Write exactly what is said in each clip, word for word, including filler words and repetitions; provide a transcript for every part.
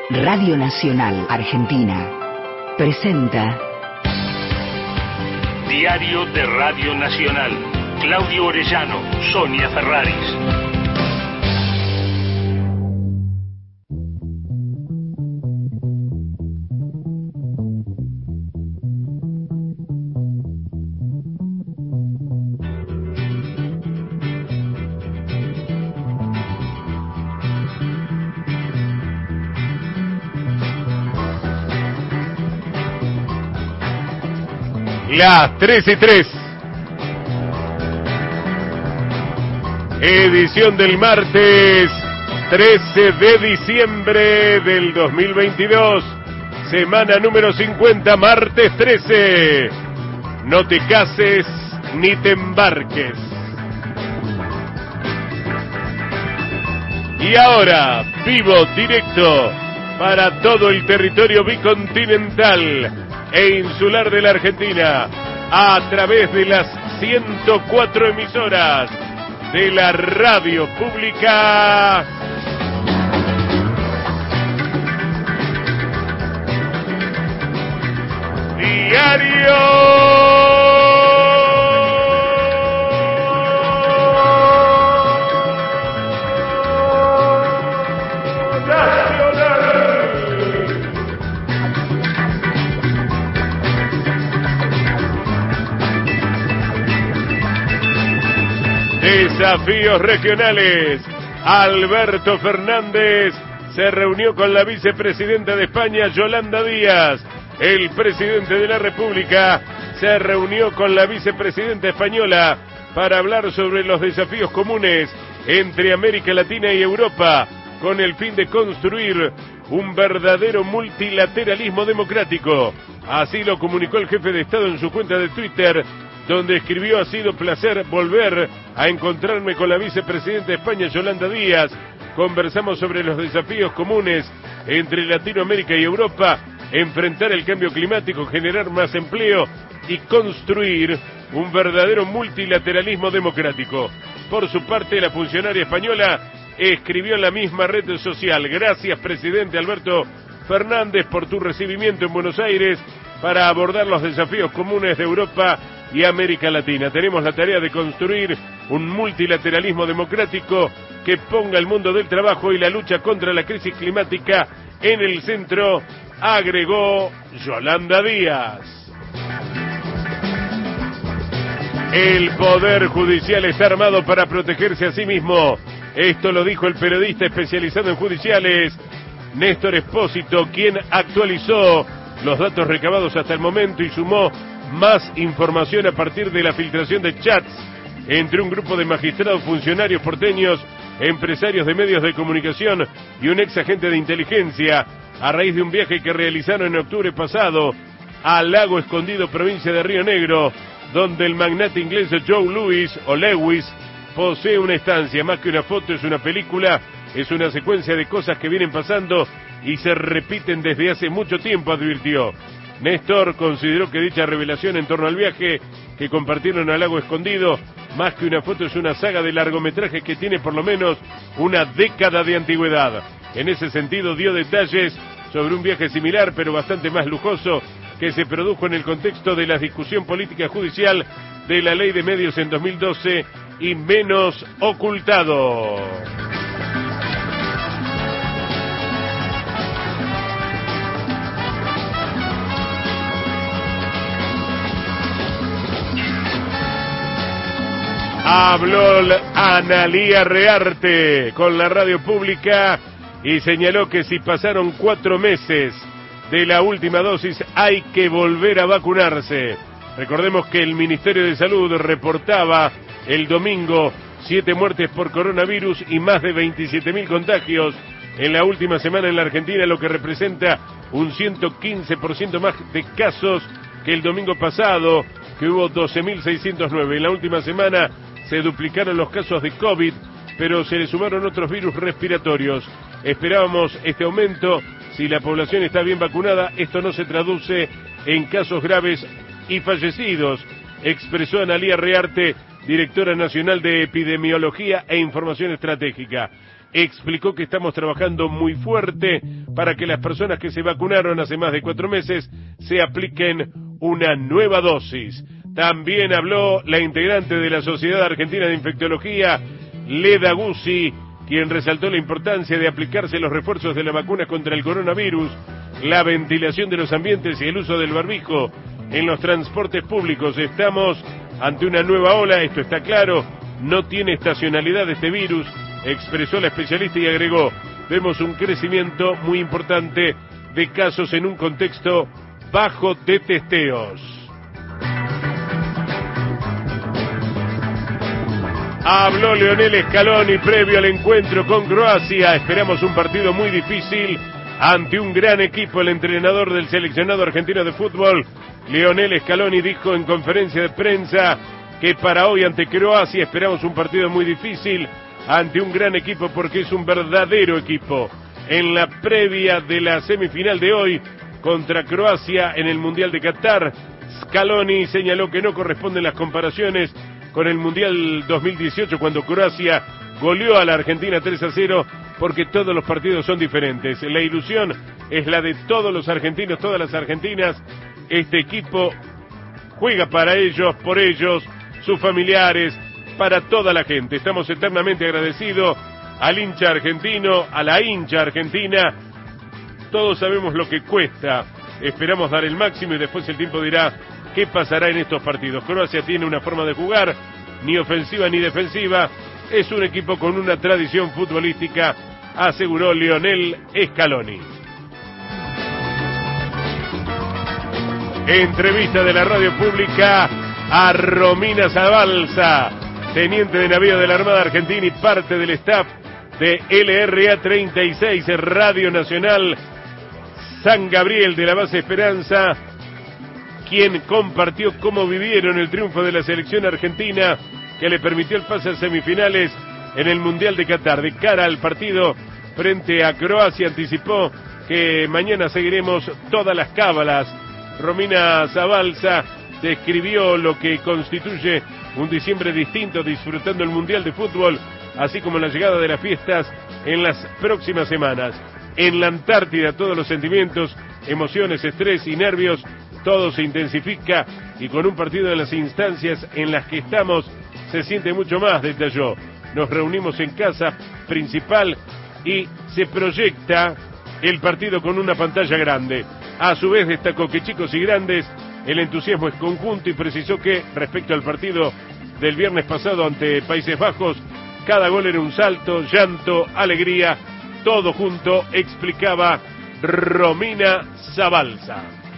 Radio Nacional Argentina presenta Diario de Radio Nacional. Claudio Orellano, Sonia Ferraris. Las tres y tres. Edición del martes trece de diciembre del dos mil veintidós. Semana número cincuenta, martes trece. No te cases ni te embarques. Y ahora, vivo, directo, para todo el territorio bicontinental e insular de la Argentina, a través de las ciento cuatro emisoras de la radio pública. Diario Desafíos regionales. Alberto Fernández se reunió con la vicepresidenta de España, Yolanda Díaz. El presidente de la República se reunió con la vicepresidenta española para hablar sobre los desafíos comunes entre América Latina y Europa, con el fin de construir un verdadero multilateralismo democrático. Así lo comunicó el jefe de Estado en su cuenta de Twitter, donde escribió: ha sido placer volver a encontrarme con la vicepresidenta de España, Yolanda Díaz. Conversamos sobre los desafíos comunes entre Latinoamérica y Europa, enfrentar el cambio climático, generar más empleo y construir un verdadero multilateralismo democrático. Por su parte, la funcionaria española escribió en la misma red social: gracias, presidente Alberto Fernández, por tu recibimiento en Buenos Aires para abordar los desafíos comunes de Europa y América Latina. Tenemos la tarea de construir un multilateralismo democrático que ponga el mundo del trabajo y la lucha contra la crisis climática en el centro, agregó Yolanda Díaz. El Poder Judicial está armado para protegerse a sí mismo. Esto lo dijo el periodista especializado en judiciales, Néstor Espósito, quien actualizó los datos recabados hasta el momento y sumó más información a partir de la filtración de chats entre un grupo de magistrados, funcionarios porteños, empresarios de medios de comunicación y un ex agente de inteligencia, a raíz de un viaje que realizaron en octubre pasado a Lago Escondido, provincia de Río Negro, donde el magnate inglés Joe Louis o Lewis posee una estancia. Más que una foto, es una película, es una secuencia de cosas que vienen pasando y se repiten desde hace mucho tiempo, advirtió. Néstor consideró que dicha revelación en torno al viaje que compartieron a Lago Escondido, más que una foto, es una saga de largometrajes que tiene por lo menos una década de antigüedad. En ese sentido, dio detalles sobre un viaje similar, pero bastante más lujoso, que se produjo en el contexto de la discusión política judicial de la Ley de Medios en dos mil doce y menos ocultado. Habló Analía Rearte con la radio pública y señaló que si pasaron cuatro meses de la última dosis hay que volver a vacunarse. Recordemos que el Ministerio de Salud reportaba el domingo siete muertes por coronavirus y más de veintisiete mil contagios en la última semana en la Argentina, lo que representa un ciento quince por ciento más de casos que el domingo pasado, que hubo doce mil seiscientos nueve. En la última semana se duplicaron los casos de COVID, pero se le sumaron otros virus respiratorios. Esperábamos este aumento si la población está bien vacunada. Esto no se traduce en casos graves y fallecidos, expresó Analía Rearte, directora nacional de Epidemiología e Información Estratégica. explicó que estamos trabajando muy fuerte para que las personas que se vacunaron hace más de cuatro meses se apliquen una nueva dosis. También habló la integrante de la Sociedad Argentina de Infectología, Leda Guzzi, quien resaltó la importancia de aplicarse los refuerzos de la vacuna contra el coronavirus, la ventilación de los ambientes y el uso del barbijo en los transportes públicos. Estamos ante una nueva ola, esto está claro, no tiene estacionalidad este virus, expresó la especialista y agregó, vemos un crecimiento muy importante de casos en un contexto bajo de testeos. Habló Lionel Scaloni previo al encuentro con Croacia. Esperamos un partido muy difícil ante un gran equipo. El entrenador del seleccionado argentino de fútbol, Lionel Scaloni, dijo en conferencia de prensa que para hoy ante Croacia esperamos un partido muy difícil ante un gran equipo porque es un verdadero equipo. En la previa de la semifinal de hoy contra Croacia en el Mundial de Qatar, Scaloni señaló que no corresponden las comparaciones con el Mundial dos mil dieciocho, cuando Croacia goleó a la Argentina tres a cero, porque todos los partidos son diferentes. La ilusión es la de todos los argentinos, todas las argentinas. Este equipo juega para ellos, por ellos, sus familiares, para toda la gente. Estamos eternamente agradecidos al hincha argentino, a la hincha argentina. Todos sabemos lo que cuesta. Esperamos dar el máximo y después el tiempo dirá qué pasará en estos partidos. Croacia tiene una forma de jugar, ni ofensiva ni defensiva. Es un equipo con una tradición futbolística, aseguró Lionel Scaloni. Entrevista de la radio pública a Romina Zabalza, teniente de navío de la Armada Argentina y parte del staff de L R A treinta y seis, Radio Nacional San Gabriel de la base Esperanza, quien compartió cómo vivieron el triunfo de la selección argentina que le permitió el pase a semifinales en el Mundial de Qatar. De cara al partido frente a Croacia, anticipó que mañana seguiremos todas las cábalas. Romina Zabalza describió lo que constituye un diciembre distinto, disfrutando el Mundial de Fútbol, así como la llegada de las fiestas en las próximas semanas. En la Antártida todos los sentimientos, emociones, estrés y nervios, todo se intensifica y con un partido en las instancias en las que estamos se siente mucho más, detalló. Nos reunimos en casa principal y se proyecta el partido con una pantalla grande. A su vez destacó que chicos y grandes, el entusiasmo es conjunto y precisó que respecto al partido del viernes pasado ante Países Bajos, cada gol era un salto, llanto, alegría, todo junto, explicaba Romina Zabalza.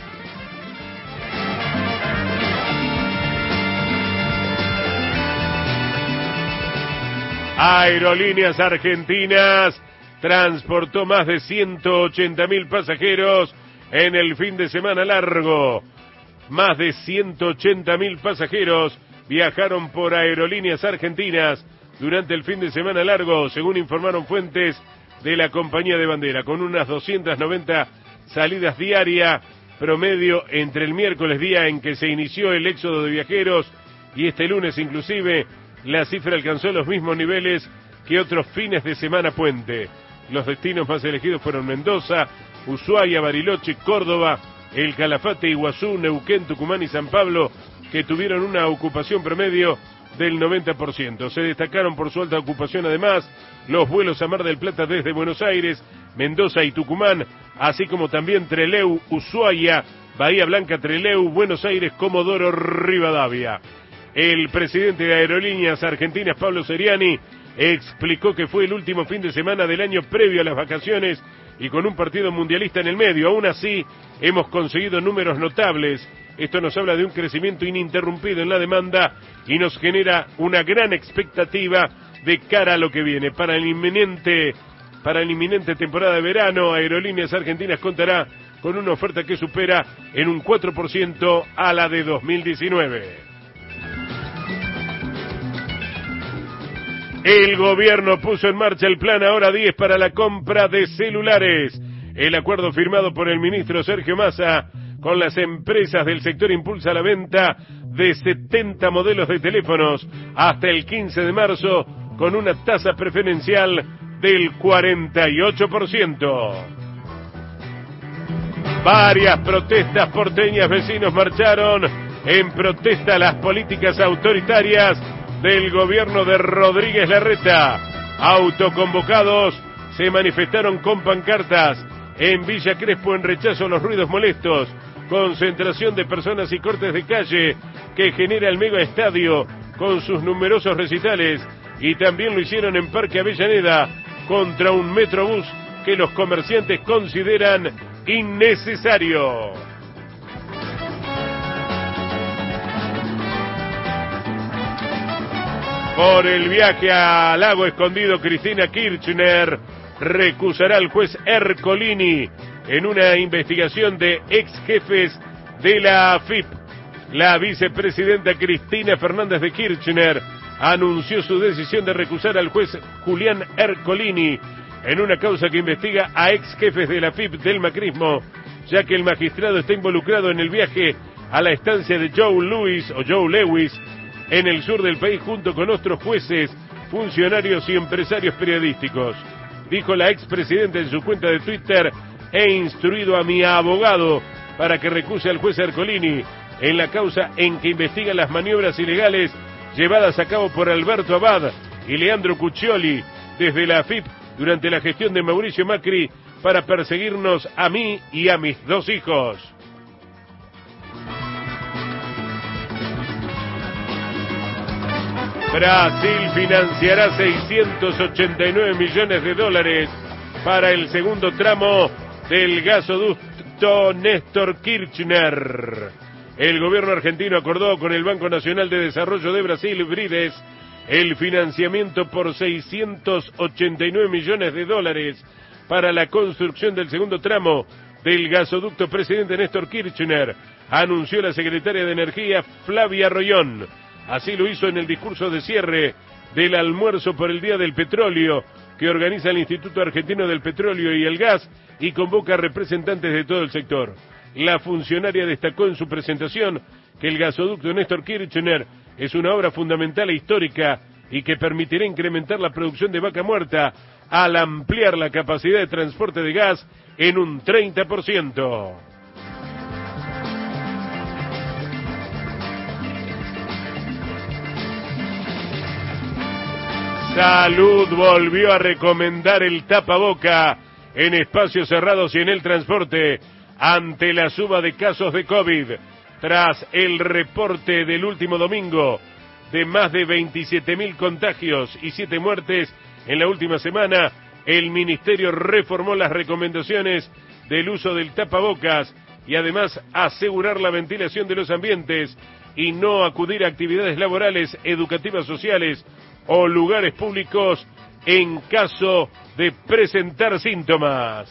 Aerolíneas Argentinas transportó más de ciento ochenta mil pasajeros en el fin de semana largo. Más de ciento ochenta mil pasajeros viajaron por Aerolíneas Argentinas durante el fin de semana largo, según informaron fuentes de la compañía de bandera, con unas doscientas noventa salidas diarias promedio entre el miércoles, día en que se inició el éxodo de viajeros, y este lunes inclusive la cifra alcanzó los mismos niveles que otros fines de semana puente. Los destinos más elegidos fueron Mendoza, Ushuaia, Bariloche, Córdoba, El Calafate, Iguazú, Neuquén, Tucumán y San Pablo, que tuvieron una ocupación promedio del noventa por ciento. Se destacaron por su alta ocupación además los vuelos a Mar del Plata desde Buenos Aires, Mendoza y Tucumán, así como también Trelew, Ushuaia, Bahía Blanca, Trelew, Buenos Aires, Comodoro Rivadavia. El presidente de Aerolíneas Argentinas, Pablo Seriani, explicó que fue el último fin de semana del año previo a las vacaciones y con un partido mundialista en el medio. Aún así, hemos conseguido números notables. Esto nos habla de un crecimiento ininterrumpido en la demanda y nos genera una gran expectativa de cara a lo que viene. Para el inminente, para la inminente temporada de verano, Aerolíneas Argentinas contará con una oferta que supera en un cuatro por ciento a la de dos mil diecinueve. El gobierno puso en marcha el plan Ahora diez para la compra de celulares. El acuerdo firmado por el ministro Sergio Massa con las empresas del sector impulsa la venta de setenta modelos de teléfonos hasta el quince de marzo con una tasa preferencial del cuarenta y ocho por ciento. Varias protestas porteñas, vecinos marcharon en protesta a las políticas autoritarias del gobierno de Rodríguez Larreta. Autoconvocados se manifestaron con pancartas en Villa Crespo en rechazo a los ruidos molestos, concentración de personas y cortes de calle que genera el mega estadio con sus numerosos recitales, y también lo hicieron en Parque Avellaneda contra un metrobús que los comerciantes consideran innecesario. Por el viaje a Lago Escondido, Cristina Kirchner recusará al juez Ercolini en una investigación de ex jefes de la A F I P. La vicepresidenta Cristina Fernández de Kirchner anunció su decisión de recusar al juez Julián Ercolini en una causa que investiga a ex jefes de la A F I P del macrismo, ya que el magistrado está involucrado en el viaje a la estancia de Joe Louis o Joe Lewis en el sur del país junto con otros jueces, funcionarios y empresarios periodísticos. Dijo la expresidenta en su cuenta de Twitter: he instruido a mi abogado para que recuse al juez Ercolini en la causa en que investiga las maniobras ilegales llevadas a cabo por Alberto Abad y Leandro Cuccioli desde la A F I P durante la gestión de Mauricio Macri para perseguirnos a mí y a mis dos hijos. Brasil financiará seiscientos ochenta y nueve millones de dólares para el segundo tramo del gasoducto Néstor Kirchner. El gobierno argentino acordó con el Banco Nacional de Desarrollo de Brasil, Brides, el financiamiento por seiscientos ochenta y nueve millones de dólares para la construcción del segundo tramo del gasoducto Presidente Néstor Kirchner, anunció la secretaria de Energía Flavia Rollón. Así lo hizo en el discurso de cierre del almuerzo por el Día del Petróleo que organiza el Instituto Argentino del Petróleo y el Gas y convoca a representantes de todo el sector. La funcionaria destacó en su presentación que el gasoducto Néstor Kirchner es una obra fundamental e histórica y que permitirá incrementar la producción de vaca muerta al ampliar la capacidad de transporte de gas en un treinta por ciento. Salud volvió a recomendar el tapaboca en espacios cerrados y en el transporte ante la suba de casos de COVID. Tras el reporte del último domingo de más de veintisiete mil contagios y siete muertes en la última semana, el Ministerio reformó las recomendaciones del uso del tapabocas y además asegurar la ventilación de los ambientes y no acudir a actividades laborales, educativas, sociales o lugares públicos en caso de presentar síntomas.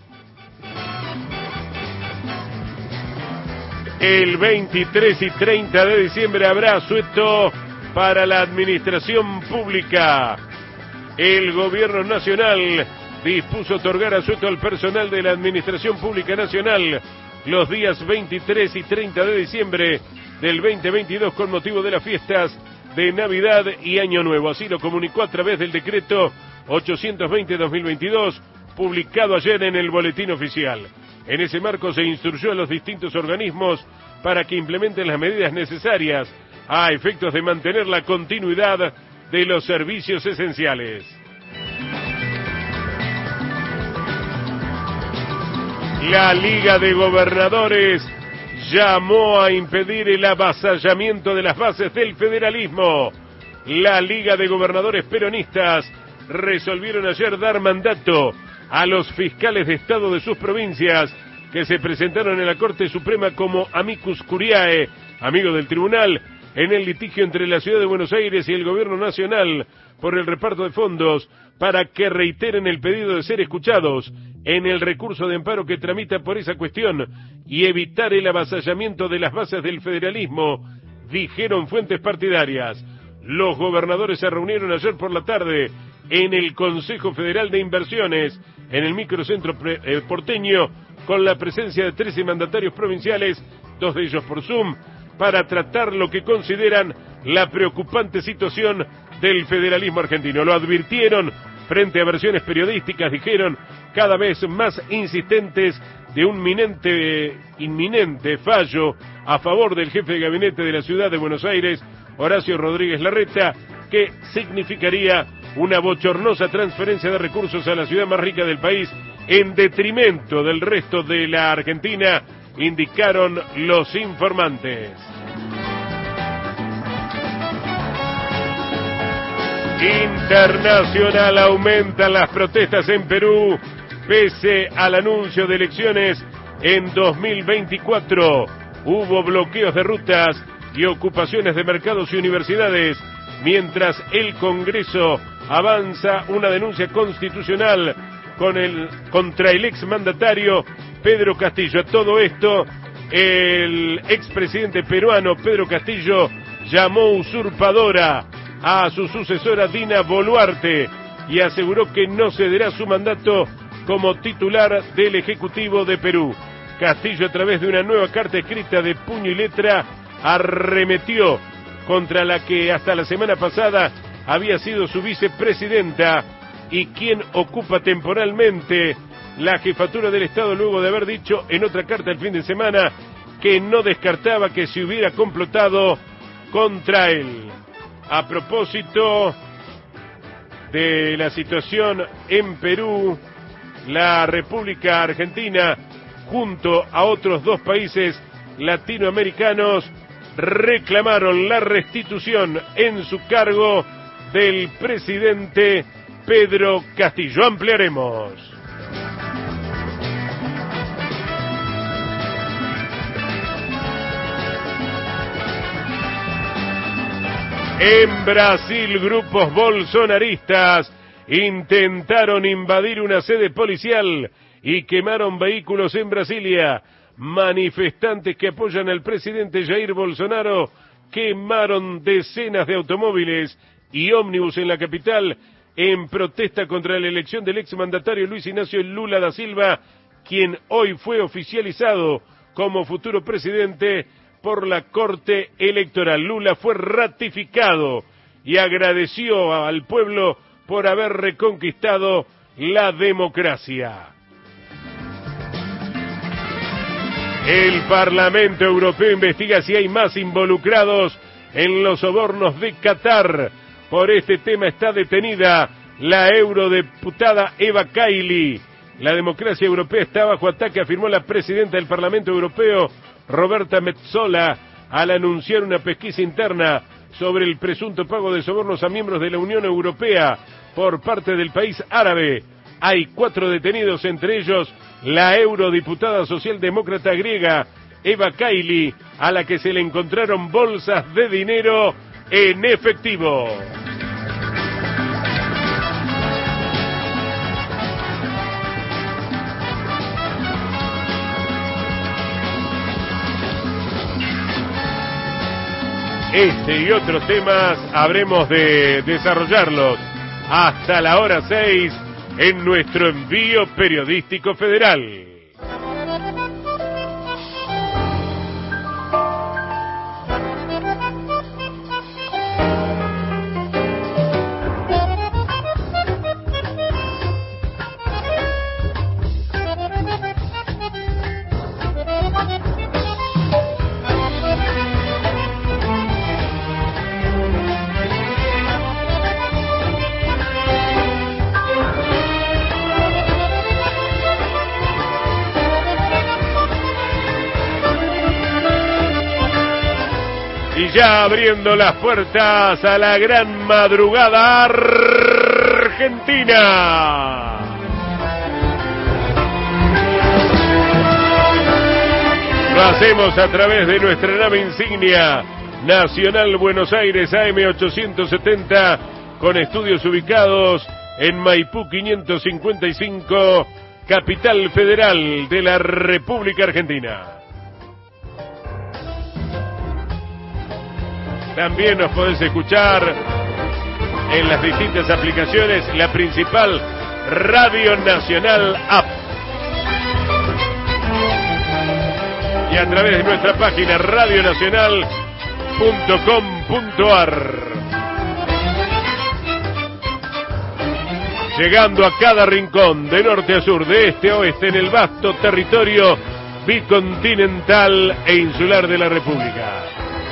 El veintitrés y treinta de diciembre habrá asueto para la administración pública. El gobierno nacional dispuso otorgar asueto al personal de la Administración Pública Nacional los días veintitrés y treinta de diciembre del veinte veintidós con motivo de las fiestas de Navidad y Año Nuevo. Así lo comunicó a través del decreto ochocientos veinte barra dos mil veintidós, publicado ayer en el Boletín Oficial. En ese marco se instruyó a los distintos organismos para que implementen las medidas necesarias a efectos de mantener la continuidad de los servicios esenciales. La Liga de Gobernadores llamó a impedir el avasallamiento de las bases del federalismo. La Liga de Gobernadores peronistas resolvieron ayer dar mandato a los fiscales de Estado de sus provincias que se presentaron en la Corte Suprema como amicus curiae, amigos del tribunal, en el litigio entre la Ciudad de Buenos Aires y el Gobierno Nacional por el reparto de fondos, para que reiteren el pedido de ser escuchados en el recurso de amparo que tramita por esa cuestión y evitar el avasallamiento de las bases del federalismo, dijeron fuentes partidarias. Los gobernadores se reunieron ayer por la tarde en el Consejo Federal de Inversiones, en el microcentro porteño, con la presencia de trece mandatarios provinciales, dos de ellos por Zoom, para tratar lo que consideran la preocupante situación del federalismo argentino. Lo advirtieron frente a versiones periodísticas, dijeron, cada vez más insistentes de un inminente, inminente fallo a favor del jefe de gabinete de la ciudad de Buenos Aires, Horacio Rodríguez Larreta, que significaría una bochornosa transferencia de recursos a la ciudad más rica del país en detrimento del resto de la Argentina, indicaron los informantes. Internacional, aumentan las protestas en Perú pese al anuncio de elecciones en dos mil veinticuatro. Hubo bloqueos de rutas y ocupaciones de mercados y universidades, mientras el Congreso avanza una denuncia constitucional con el, contra el exmandatario Pedro Castillo. A todo esto, el expresidente peruano Pedro Castillo llamó usurpadora a su sucesora Dina Boluarte y aseguró que no cederá su mandato como titular del Ejecutivo de Perú. Castillo, a través de una nueva carta escrita de puño y letra, arremetió contra la que hasta la semana pasada había sido su vicepresidenta y quien ocupa temporalmente la jefatura del Estado, luego de haber dicho en otra carta el fin de semana que no descartaba que se hubiera complotado contra él. A propósito de la situación en Perú, la República Argentina, junto a otros dos países latinoamericanos, reclamaron la restitución en su cargo del presidente Pedro Castillo. Ampliaremos. En Brasil, grupos bolsonaristas intentaron invadir una sede policial y quemaron vehículos en Brasilia. Manifestantes que apoyan al presidente Jair Bolsonaro quemaron decenas de automóviles y ómnibus en la capital en protesta contra la elección del exmandatario Luis Ignacio Lula da Silva, quien hoy fue oficializado como futuro presidente por la Corte Electoral. Lula fue ratificado y agradeció al pueblo por haber reconquistado la democracia. El Parlamento Europeo investiga si hay más involucrados en los sobornos de Qatar. Por este tema está detenida la eurodiputada Eva Kaili. La democracia europea está bajo ataque, afirmó la presidenta del Parlamento Europeo, Roberta Metsola, al anunciar una pesquisa interna sobre el presunto pago de sobornos a miembros de la Unión Europea por parte del país árabe. Hay cuatro detenidos, entre ellos la eurodiputada socialdemócrata griega Eva Kaili, a la que se le encontraron bolsas de dinero en efectivo. Este y otros temas habremos de desarrollarlos hasta la hora seis en nuestro envío periodístico federal. Ya abriendo las puertas a la gran madrugada argentina. Lo hacemos a través de nuestra nave insignia Nacional Buenos Aires A M ochocientos setenta, con estudios ubicados en Maipú quinientos cincuenta y cinco, capital federal de la República Argentina. También nos podés escuchar en las distintas aplicaciones, la principal, Radio Nacional App. Y a través de nuestra página radio nacional punto com punto ar. llegando a cada rincón, de norte a sur, de este a oeste, en el vasto territorio bicontinental e insular de la República.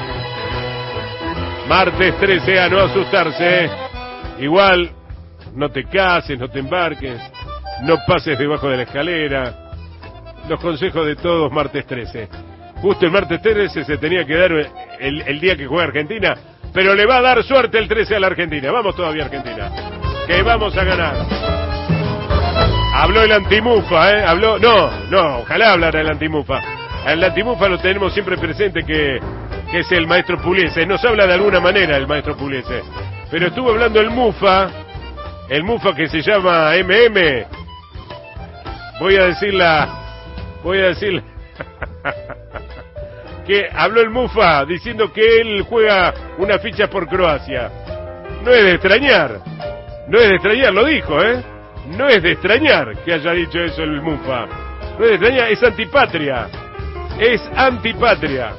Martes trece, a no asustarse, ¿eh? Igual, no te cases, no te embarques, no pases debajo de la escalera. Los consejos de todos, martes trece. Justo el martes trece se tenía que dar el, el día que juega Argentina, pero le va a dar suerte el trece a la Argentina. Vamos todavía, Argentina, que vamos a ganar. Habló el antimufa, ¿eh? Habló, no, no, ojalá hablara el antimufa. El antimufa lo tenemos siempre presente, que, que es el maestro Pugliese. Nos habla de alguna manera el maestro Pugliese. Pero estuvo hablando el mufa, el mufa que se llama M M. Voy a decirla, voy a decirla. Que habló el mufa diciendo que él juega una ficha por Croacia. No es de extrañar, no es de extrañar, lo dijo, ¿eh? No es de extrañar que haya dicho eso el mufa. No es de extrañar, es antipatria. Es antipatria.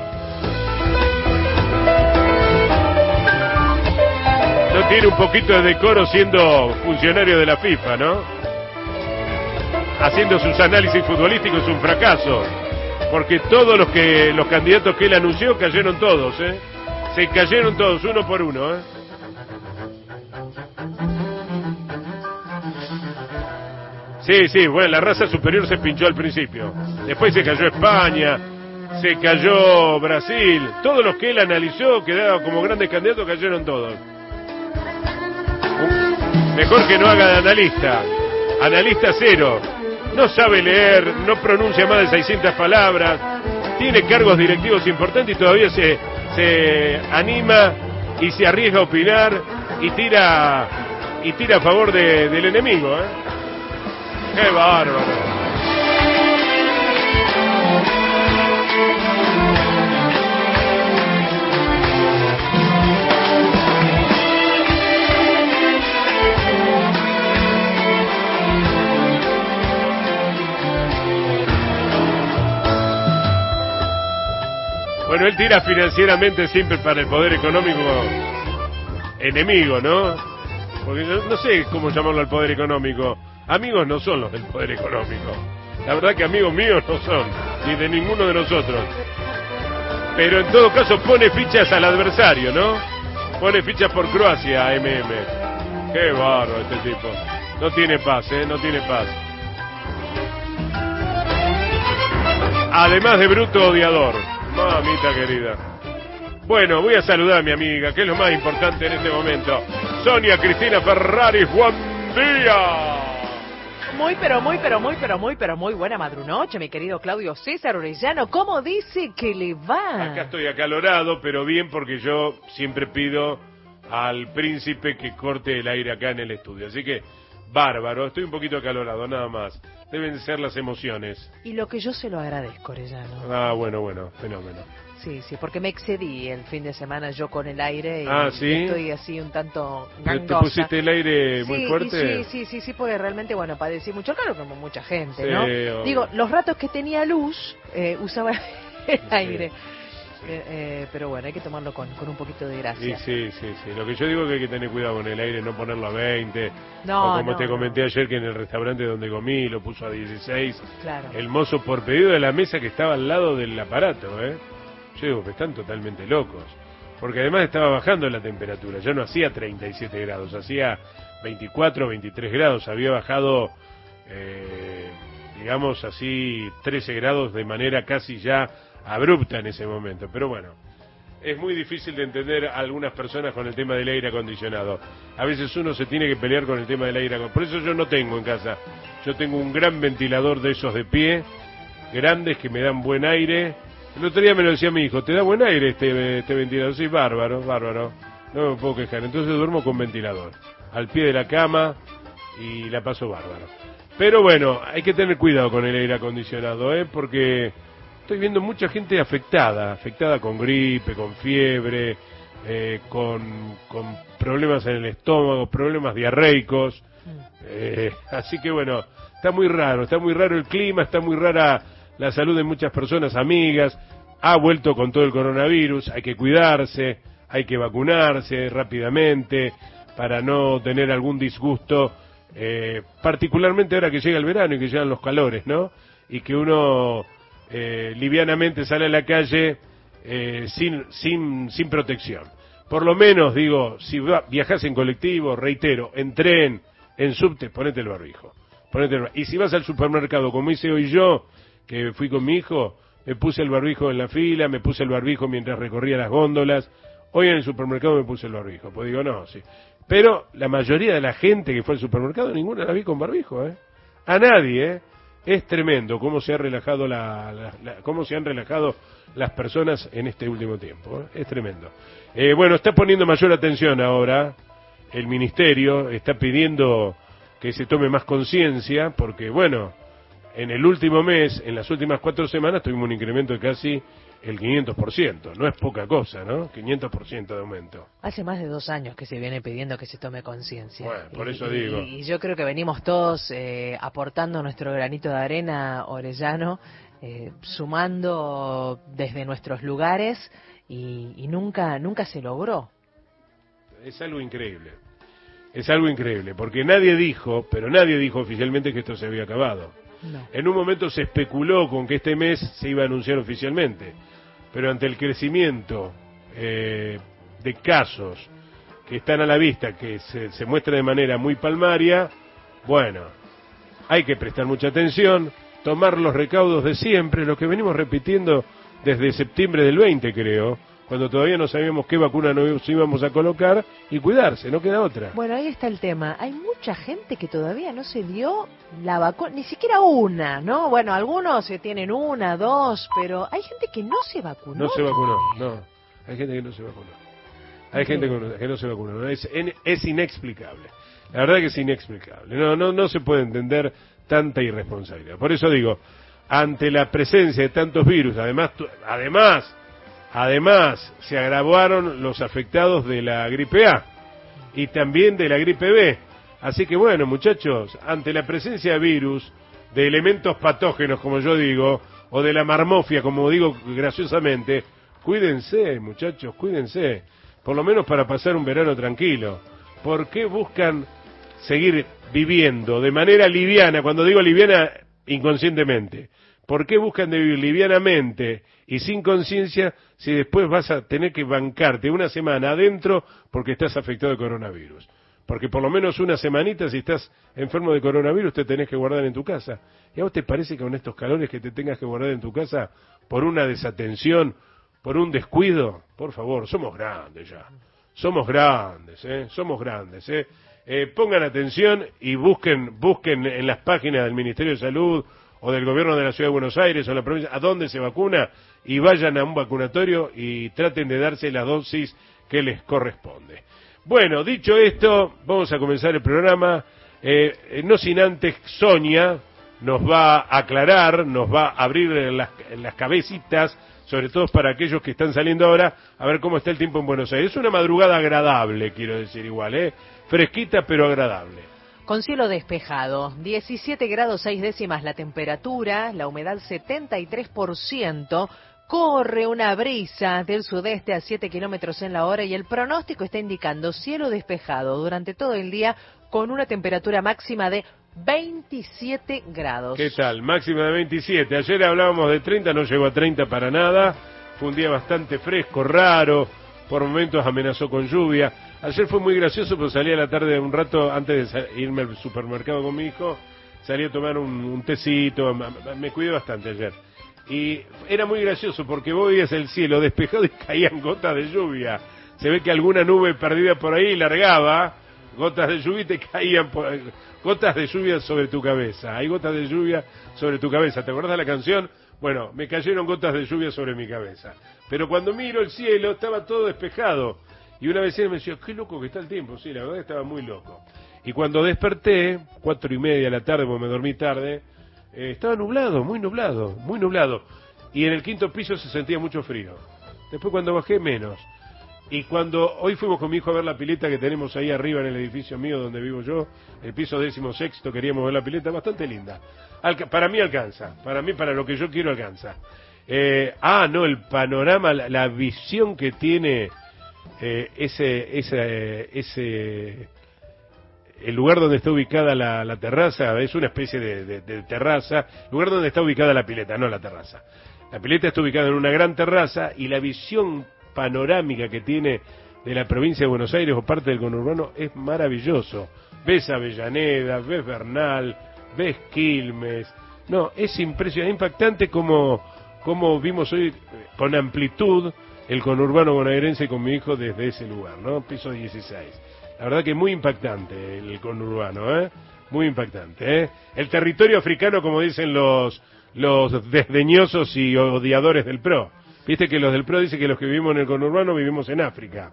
No tiene un poquito de decoro siendo funcionario de la FIFA, ¿no? Haciendo sus análisis futbolísticos es un fracaso. Porque todos los que los candidatos que él anunció cayeron todos, ¿eh? Se cayeron todos, uno por uno, ¿eh? Sí, sí, bueno, la raza superior se pinchó al principio. Después se cayó España, se cayó Brasil. Todos los que él analizó, quedaban como grandes candidatos, cayeron todos. Mejor que no haga de analista. Analista cero. No sabe leer, no pronuncia más de seiscientas palabras, tiene cargos directivos importantes y todavía se, se anima y se arriesga a opinar y tira y tira a favor de, del enemigo, ¿eh? ¡Qué bárbaro! Bueno, él tira financieramente siempre para el poder económico enemigo, ¿no? Porque no, no sé cómo llamarlo al poder económico. Amigos no son los del poder económico. La verdad que amigos míos no son, ni de ninguno de nosotros. Pero en todo caso pone fichas al adversario, ¿no? Pone fichas por Croacia, M M. Qué bárbaro este tipo. No tiene paz, ¿eh? No tiene paz. Además de bruto odiador. Mamita querida. Bueno, voy a saludar a mi amiga, que es lo más importante en este momento. Sonia Cristina Ferrari, buen día. Muy, pero muy, pero muy, pero muy, pero muy buena madrunoche, mi querido Claudio César Orellano. ¿Cómo dice que le va? Acá estoy acalorado, pero bien, porque yo siempre pido al príncipe que corte el aire acá en el estudio. Así que, bárbaro, estoy un poquito acalorado, nada más. Deben ser las emociones. Y lo que yo se lo agradezco, Orellano. Ah, bueno, bueno, fenómeno. Sí, sí, porque me excedí el fin de semana yo con el aire y ah, ¿sí? estoy así un tanto gangosa. ¿Te pusiste el aire muy sí, fuerte? Sí, sí, sí, sí, porque realmente, bueno, padecí mucho calor como mucha gente, sí, ¿no? Obvio. Digo, los ratos que tenía luz, eh, usaba el aire. Sí. Eh, eh, pero bueno, hay que tomarlo con, con un poquito de gracia. Sí, sí, sí, sí. Lo que yo digo es que hay que tener cuidado con el aire, no ponerlo a veinte. No, o como no, te comenté no. ayer, que en el restaurante donde comí lo puso a dieciséis. Claro. El mozo, por pedido de la mesa que estaba al lado del aparato, ¿eh? Yo digo que están totalmente locos. Porque además estaba bajando la temperatura. Ya no hacía treinta y siete grados, hacía veinticuatro, veintitrés grados. Había bajado, eh, digamos así, trece grados de manera casi ya abrupta en ese momento. Pero bueno, es muy difícil de entender a algunas personas con el tema del aire acondicionado. A veces uno se tiene que pelear con el tema del aire acondicionado. Por eso yo no tengo en casa. Yo tengo un gran ventilador de esos de pie, grandes, que me dan buen aire. El otro día me lo decía mi hijo, ¿te da buen aire este, este ventilador? Sí, bárbaro, bárbaro. No me puedo quejar. Entonces duermo con ventilador, al pie de la cama, y la paso bárbaro. Pero bueno, hay que tener cuidado con el aire acondicionado, ¿eh? Porque estoy viendo mucha gente afectada, afectada con gripe, con fiebre, eh, con, con problemas en el estómago, problemas diarreicos. Eh, así que bueno, está muy raro, está muy raro el clima, está muy rara la salud de muchas personas, amigas. Ha vuelto con todo el coronavirus, hay que cuidarse, hay que vacunarse rápidamente para no tener algún disgusto Eh, particularmente ahora que llega el verano y que llegan los calores, ¿no? Y que uno eh, livianamente sale a la calle eh, sin, sin, sin protección. Por lo menos, digo, si va, viajas en colectivo, reitero, en tren, en subte, ponete el barbijo. Ponete el barbijo. Y si vas al supermercado, como hice hoy yo, que fui con mi hijo, me puse el barbijo en la fila, me puse el barbijo mientras recorría las góndolas. Hoy en el supermercado me puse el barbijo, pues digo, no, sí. Pero la mayoría de la gente que fue al supermercado, ninguna la vi con barbijo, ¿eh? A nadie, ¿eh? Es tremendo cómo se ha relajado la, la, la cómo se han relajado las personas en este último tiempo, ¿eh? Es tremendo. Eh, bueno, está poniendo mayor atención ahora el ministerio, está pidiendo que se tome más conciencia, porque bueno, en el último mes, en las últimas cuatro semanas, tuvimos un incremento de casi el quinientos por ciento. No es poca cosa, ¿no? quinientos por ciento de aumento. Hace más de dos años que se viene pidiendo que se tome conciencia. Bueno, por y, eso digo. Y, y yo creo que venimos todos eh, aportando nuestro granito de arena, Orellano, eh, sumando desde nuestros lugares y, y nunca, nunca se logró. Es algo increíble. Es algo increíble, porque nadie dijo, pero nadie dijo oficialmente que esto se había acabado. No. En un momento se especuló con que este mes se iba a anunciar oficialmente, pero ante el crecimiento eh, de casos que están a la vista, que se, se muestra de manera muy palmaria, bueno, hay que prestar mucha atención, tomar los recaudos de siempre, lo que venimos repitiendo desde septiembre del veinte, creo, cuando todavía no sabíamos qué vacuna nos íbamos a colocar, y cuidarse, no queda otra. Bueno, ahí está el tema. Hay mucha gente que todavía no se dio la vacuna, ni siquiera una, ¿no? Bueno, algunos se tienen una, dos, pero hay gente que no se vacunó. No se vacunó, no. Hay gente que no se vacunó. Hay sí. gente que no, que no se vacunó. ¿No? Es, es inexplicable. La verdad que es inexplicable. No, no, no se puede entender tanta irresponsabilidad. Por eso digo, ante la presencia de tantos virus, además, además, Además, se agravaron los afectados de la gripe A y también de la gripe B. Así que bueno, muchachos, ante la presencia de virus, de elementos patógenos, como yo digo, o de la marmofia, como digo graciosamente, cuídense, muchachos, cuídense. Por lo menos para pasar un verano tranquilo. ¿Por qué buscan seguir viviendo de manera liviana? Cuando digo liviana, inconscientemente. ¿Por qué buscan de vivir livianamente y sin conciencia si después vas a tener que bancarte una semana adentro porque estás afectado de coronavirus? Porque por lo menos una semanita, si estás enfermo de coronavirus, te tenés que guardar en tu casa. ¿Y a vos te parece que con estos calores que te tengas que guardar en tu casa por una desatención, por un descuido? Por favor, somos grandes ya. Somos grandes, ¿eh? Somos grandes, ¿eh? Eh, pongan atención y busquen, busquen en las páginas del Ministerio de Salud o del gobierno de la Ciudad de Buenos Aires o la provincia, a dónde se vacuna, y vayan a un vacunatorio y traten de darse la dosis que les corresponde. Bueno, dicho esto, vamos a comenzar el programa, eh, no sin antes Sonia nos va a aclarar, nos va a abrir las, las cabecitas, sobre todo para aquellos que están saliendo ahora, a ver cómo está el tiempo en Buenos Aires. Es una madrugada agradable, quiero decir igual, ¿eh? Fresquita pero agradable. Con cielo despejado, diecisiete grados seis décimas la temperatura, la humedad setenta y tres por ciento, corre una brisa del sudeste a siete kilómetros en la hora y el pronóstico está indicando cielo despejado durante todo el día con una temperatura máxima de veintisiete grados. ¿Qué tal? Máxima de veintisiete. Ayer hablábamos de treinta, no llegó a treinta para nada. Fue un día bastante fresco, raro, por momentos amenazó con lluvia. Ayer fue muy gracioso, porque salí a la tarde un rato, antes de irme al supermercado con mi hijo, salí a tomar un, un tecito, me cuidé bastante ayer. Y era muy gracioso, porque vos veías el cielo despejado y caían gotas de lluvia. Se ve que alguna nube perdida por ahí largaba gotas de lluvia y te caían por, gotas de lluvia sobre tu cabeza. Hay gotas de lluvia sobre tu cabeza. ¿Te acordás de la canción? Bueno, me cayeron gotas de lluvia sobre mi cabeza. Pero cuando miro el cielo, estaba todo despejado. Y una vecina me decía, qué loco que está el tiempo. Sí, la verdad estaba muy loco. Y cuando desperté, cuatro y media de la tarde, porque me dormí tarde, eh, estaba nublado, muy nublado, muy nublado. Y en el quinto piso se sentía mucho frío. Después cuando bajé, menos. Y cuando hoy fuimos con mi hijo a ver la pileta que tenemos ahí arriba en el edificio mío donde vivo yo, el piso décimo sexto, queríamos ver la pileta, bastante linda. Alca- para mí alcanza, para mí, para lo que yo quiero alcanza. Eh, ah, no, el panorama, la, la visión que tiene eh, ese, ese, ese, el lugar donde está ubicada la, la terraza es una especie de, de, de terraza, lugar donde está ubicada la pileta, no la terraza. La pileta está ubicada en una gran terraza y la visión panorámica que tiene de la provincia de Buenos Aires o parte del conurbano es maravilloso. Ves Avellaneda, ves Bernal, ves Quilmes. No, es impresionante, impactante como, como vimos hoy con amplitud el conurbano bonaerense con mi hijo desde ese lugar, ¿no? Piso dieciséis. La verdad que muy impactante el conurbano, ¿eh? Muy impactante, ¿eh? El territorio africano, como dicen los, los desdeñosos y odiadores del P R O. Viste que los del P R O dicen que los que vivimos en el conurbano vivimos en África.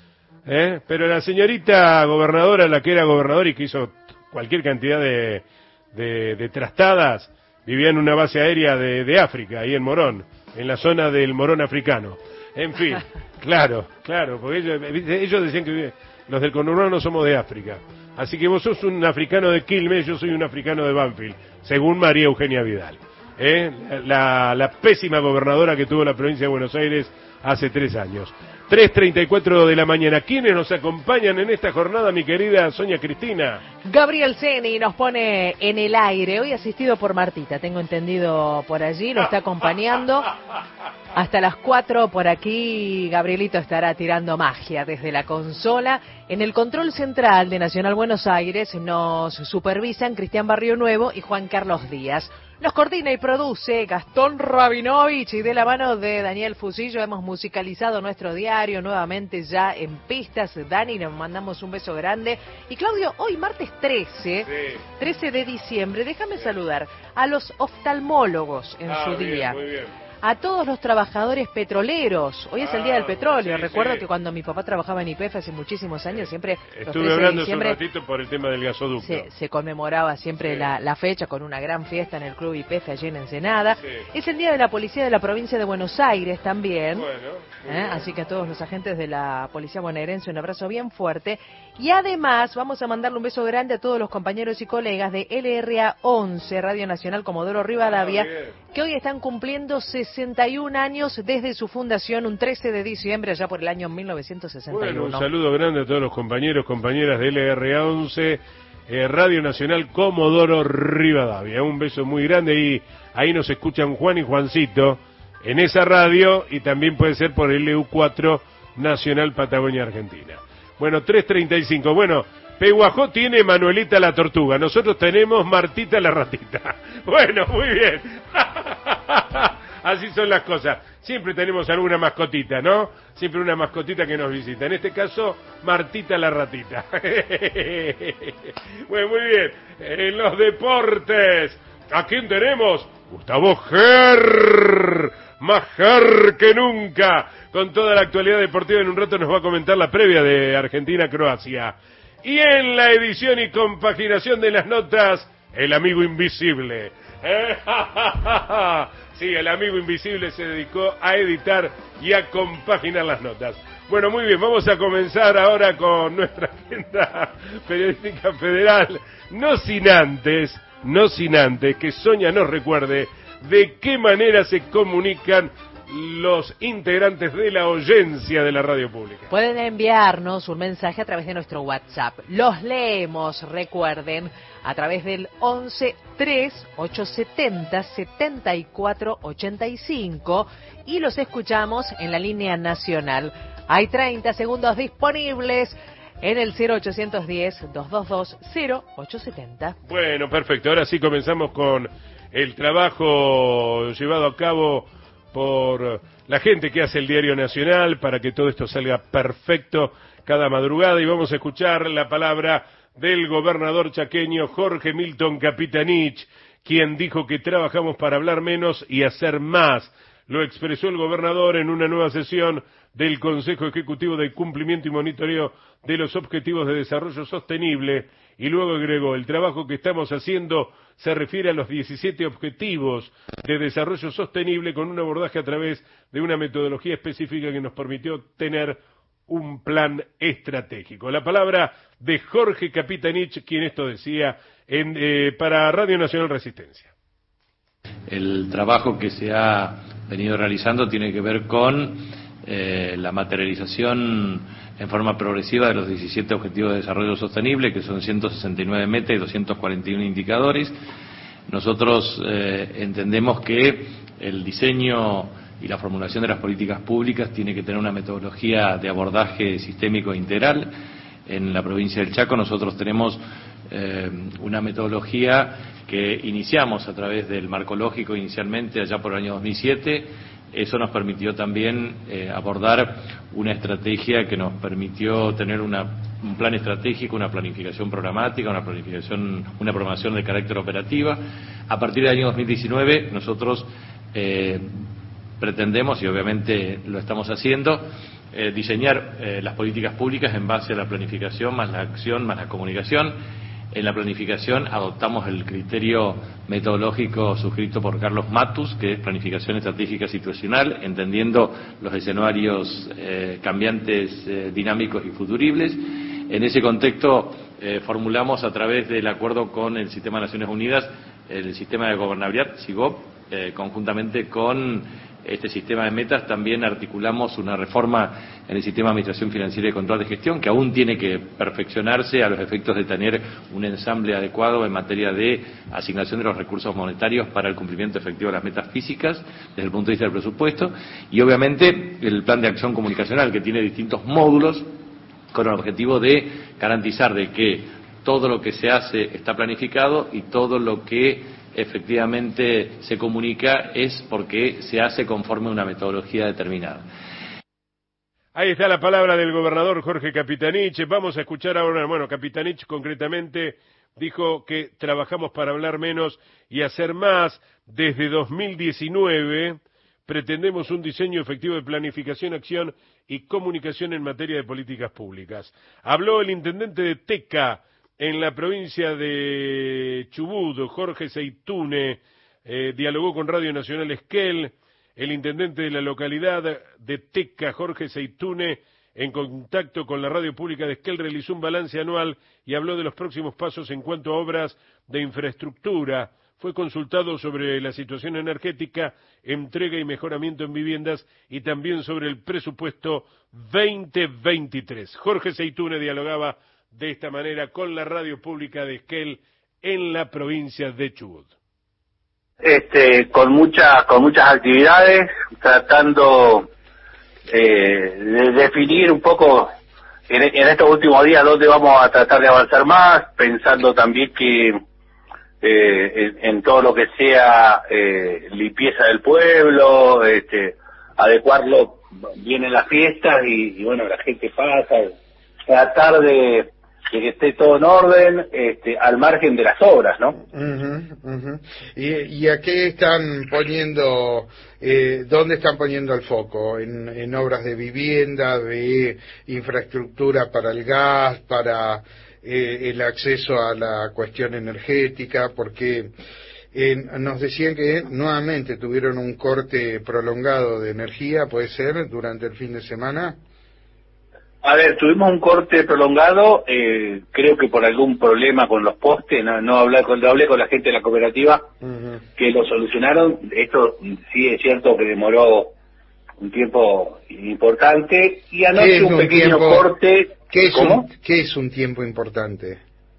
¿Eh? Pero la señorita gobernadora, la que era gobernadora y que hizo cualquier cantidad de, de, de trastadas, vivía en una base aérea de, de África, ahí en Morón, en la zona del Morón africano. En fin, claro, claro, porque ellos, ellos decían que los del conurbano no somos de África. Así que vos sos un africano de Quilmes, yo soy un africano de Banfield, según María Eugenia Vidal. ¿Eh? La, la pésima gobernadora que tuvo la provincia de Buenos Aires hace tres años. tres treinta y cuatro de la mañana. ¿Quiénes nos acompañan en esta jornada, mi querida Sonia Cristina? Gabriel Ceni nos pone en el aire, hoy asistido por Martita, tengo entendido por allí, lo está acompañando. Hasta las cuatro por aquí, Gabrielito estará tirando magia desde la consola. En el control central de Nacional Buenos Aires nos supervisan Cristian Barrio Nuevo y Juan Carlos Díaz. Nos coordina y produce Gastón Rabinovich y de la mano de Daniel Fusillo hemos musicalizado nuestro diario nuevamente ya en pistas. Dani, nos mandamos un beso grande. Y Claudio, hoy martes trece, sí. trece de diciembre, déjame saludar a los oftalmólogos en ah, su bien, día. Muy bien. A todos los trabajadores petroleros. Hoy es ah, el Día del Petróleo. Sí, Recuerdo sí. que cuando mi papá trabajaba en Y P F hace muchísimos años, siempre estuve hablando hace un ratito por el tema del gasoducto. Se, se conmemoraba siempre sí. la, la fecha con una gran fiesta en el Club Y P F allí en Ensenada. Sí. Es el Día de la Policía de la Provincia de Buenos Aires también. Bueno, ¿Eh? Así que a todos los agentes de la Policía bonaerense un abrazo bien fuerte. Y además vamos a mandarle un beso grande a todos los compañeros y colegas de L R A once, Radio Nacional Comodoro Rivadavia, ah, que hoy están cumpliendo sesenta y un años desde su fundación, un trece de diciembre, allá por el año mil novecientos sesenta y uno. Bueno, un saludo grande a todos los compañeros, compañeras de L R A once, eh, Radio Nacional Comodoro Rivadavia. Un beso muy grande y ahí nos escuchan Juan y Juancito en esa radio y también puede ser por L U cuatro Nacional Patagonia Argentina. Bueno, tres treinta y cinco. Bueno, Peguajó tiene Manuelita la tortuga, nosotros tenemos Martita la ratita. Bueno, muy bien. Así son las cosas. Siempre tenemos alguna mascotita, ¿no? Siempre una mascotita que nos visita. En este caso, Martita la ratita. Bueno, muy bien. En los deportes, ¿a quién tenemos? Gustavo Ger, más Ger que nunca. Con toda la actualidad deportiva, en un rato nos va a comentar la previa de Argentina-Croacia. Y en la edición y compaginación de las notas, el amigo invisible. Sí, el amigo invisible se dedicó a editar y a compaginar las notas. Bueno, muy bien, vamos a comenzar ahora con nuestra agenda periodística federal. No sin antes, no sin antes que Sonia nos recuerde de qué manera se comunican los integrantes de la oyencia de la radio pública. Pueden enviarnos un mensaje a través de nuestro WhatsApp. Los leemos, recuerden, a través del once tres ochocientos setenta setenta y cuatro ochenta y cinco y los escuchamos en la línea nacional. Hay treinta segundos disponibles en el cero ochocientos diez, doscientos veintidós, cero ochocientos setenta. Bueno, perfecto. Ahora sí comenzamos con el trabajo llevado a cabo por la gente que hace el Diario Nacional para que todo esto salga perfecto cada madrugada, y vamos a escuchar la palabra del gobernador chaqueño Jorge Milton Capitanich, quien dijo que trabajamos para hablar menos y hacer más. Lo expresó el gobernador en una nueva sesión del Consejo Ejecutivo de Cumplimiento y Monitoreo de los Objetivos de Desarrollo Sostenible, y luego agregó: el trabajo que estamos haciendo se refiere a los diecisiete Objetivos de Desarrollo Sostenible, con un abordaje a través de una metodología específica que nos permitió tener un plan estratégico. La palabra de Jorge Capitanich, quien esto decía en, eh, para Radio Nacional Resistencia. El trabajo que se ha venido realizando tiene que ver con eh, la materialización en forma progresiva de los diecisiete Objetivos de Desarrollo Sostenible, que son ciento sesenta y nueve metas y doscientos cuarenta y uno indicadores. Nosotros eh, entendemos que el diseño y la formulación de las políticas públicas tiene que tener una metodología de abordaje sistémico e integral. En la provincia del Chaco nosotros tenemos eh, una metodología que iniciamos a través del marco lógico inicialmente allá por el año dos mil siete. Eso nos permitió también eh, abordar una estrategia que nos permitió tener una, un plan estratégico, una planificación programática, una planificación, una programación de carácter operativa. A partir del año dos mil diecinueve nosotros eh, pretendemos, y obviamente lo estamos haciendo, eh, diseñar eh, las políticas públicas en base a la planificación, más la acción, más la comunicación. En la planificación adoptamos el criterio metodológico suscrito por Carlos Matus, que es planificación estratégica situacional, entendiendo los escenarios eh, cambiantes, eh, dinámicos y futuribles. En ese contexto eh, formulamos a través del acuerdo con el Sistema de Naciones Unidas el sistema de gobernabilidad, SIGOP, eh, conjuntamente con este sistema de metas. También articulamos una reforma en el sistema de administración financiera y control de gestión, que aún tiene que perfeccionarse a los efectos de tener un ensamble adecuado en materia de asignación de los recursos monetarios para el cumplimiento efectivo de las metas físicas desde el punto de vista del presupuesto, y obviamente el plan de acción comunicacional, que tiene distintos módulos con el objetivo de garantizar de que todo lo que se hace está planificado y todo lo que efectivamente se comunica es porque se hace conforme a una metodología determinada. Ahí está la palabra del gobernador Jorge Capitanich. Vamos a escuchar ahora, bueno, Capitanich concretamente dijo que trabajamos para hablar menos y hacer más. Desde dos mil diecinueve pretendemos un diseño efectivo de planificación, acción y comunicación en materia de políticas públicas. Habló el intendente de Teca, en la provincia de Chubut, Jorge Zeitune, eh, dialogó con Radio Nacional Esquel. El intendente de la localidad de Teca, Jorge Zeitune, en contacto con la radio pública de Esquel, realizó un balance anual y habló de los próximos pasos en cuanto a obras de infraestructura. Fue consultado sobre la situación energética, entrega y mejoramiento en viviendas y también sobre el presupuesto veinte veintitrés. Jorge Zeitune dialogaba de esta manera con la radio pública de Esquel en la provincia de Chubut. Este, con muchas, con muchas actividades, tratando eh, de definir un poco en, en estos últimos días dónde vamos a tratar de avanzar más, pensando también que eh, en, en todo lo que sea eh, limpieza del pueblo, este, adecuarlo bien en las fiestas y, y bueno, la gente pasa, tratar de de que esté todo en orden, este, al margen de las obras, ¿no? Uh-huh, uh-huh. ¿Y, ¿Y a qué están poniendo, eh, dónde están poniendo el foco? ¿En, en obras de vivienda, de infraestructura para el gas, para eh, el acceso a la cuestión energética? Porque eh, nos decían que nuevamente tuvieron un corte prolongado de energía, ¿puede ser, durante el fin de semana? A ver, tuvimos un corte prolongado, eh, creo que por algún problema con los postes, no, no hablé con, no hablé con la gente de la cooperativa, uh-huh. que lo solucionaron. Esto sí es cierto que demoró un tiempo importante, y anoche un, un pequeño tiempo, corte. ¿qué es, un, ¿Qué es un tiempo importante?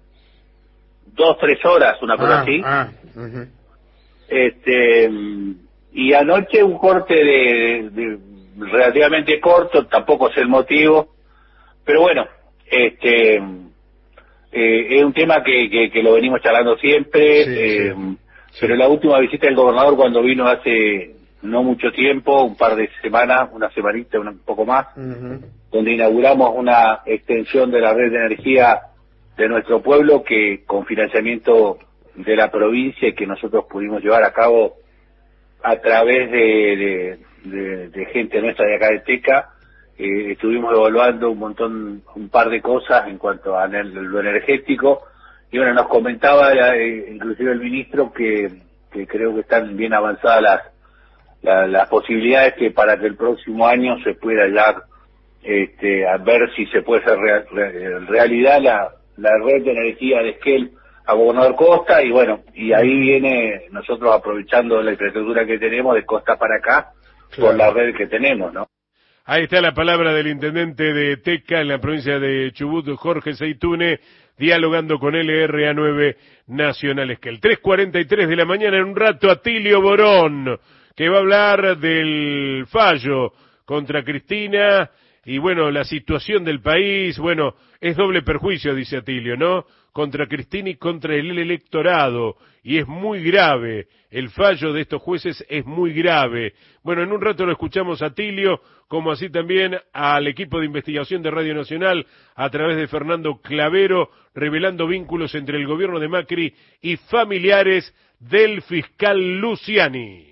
Dos, tres horas, una cosa ah, así. Ah, uh-huh. Este, y anoche un corte de, de relativamente corto, tampoco es el motivo. Pero bueno, este eh, es un tema que, que, que lo venimos charlando siempre, sí, eh, sí. pero la última visita del gobernador cuando vino hace no mucho tiempo, un par de semanas, una semanita, un poco más, uh-huh. donde inauguramos una extensión de la red de energía de nuestro pueblo que con financiamiento de la provincia y que nosotros pudimos llevar a cabo a través de, de, de, de gente nuestra de acá de Teca. Eh, estuvimos evaluando un montón, un par de cosas en cuanto a lo energético, y bueno, nos comentaba eh, inclusive el ministro que, que creo que están bien avanzadas las, las, las posibilidades que para que el próximo año se pueda ya este, a ver si se puede hacer real, real, realidad la, la red de energía de Esquel a Gobernador Costa, y bueno, y ahí viene nosotros aprovechando la infraestructura que tenemos de costa para acá, claro, por la red que tenemos, ¿no? Ahí está la palabra del intendente de Teca en la provincia de Chubut, Jorge Seitune, dialogando con L R A nueve Nacional Esquel. tres cuarenta y tres de la mañana, en un rato, Atilio Borón, que va a hablar del fallo contra Cristina y, bueno, la situación del país. Bueno, es doble perjuicio, dice Atilio, ¿no? Contra Cristina y contra el electorado, y es muy grave, el fallo de estos jueces es muy grave. Bueno, en un rato lo escuchamos a Atilio, como así también al equipo de investigación de Radio Nacional, a través de Fernando Clavero, revelando vínculos entre el gobierno de Macri y familiares del fiscal Luciani.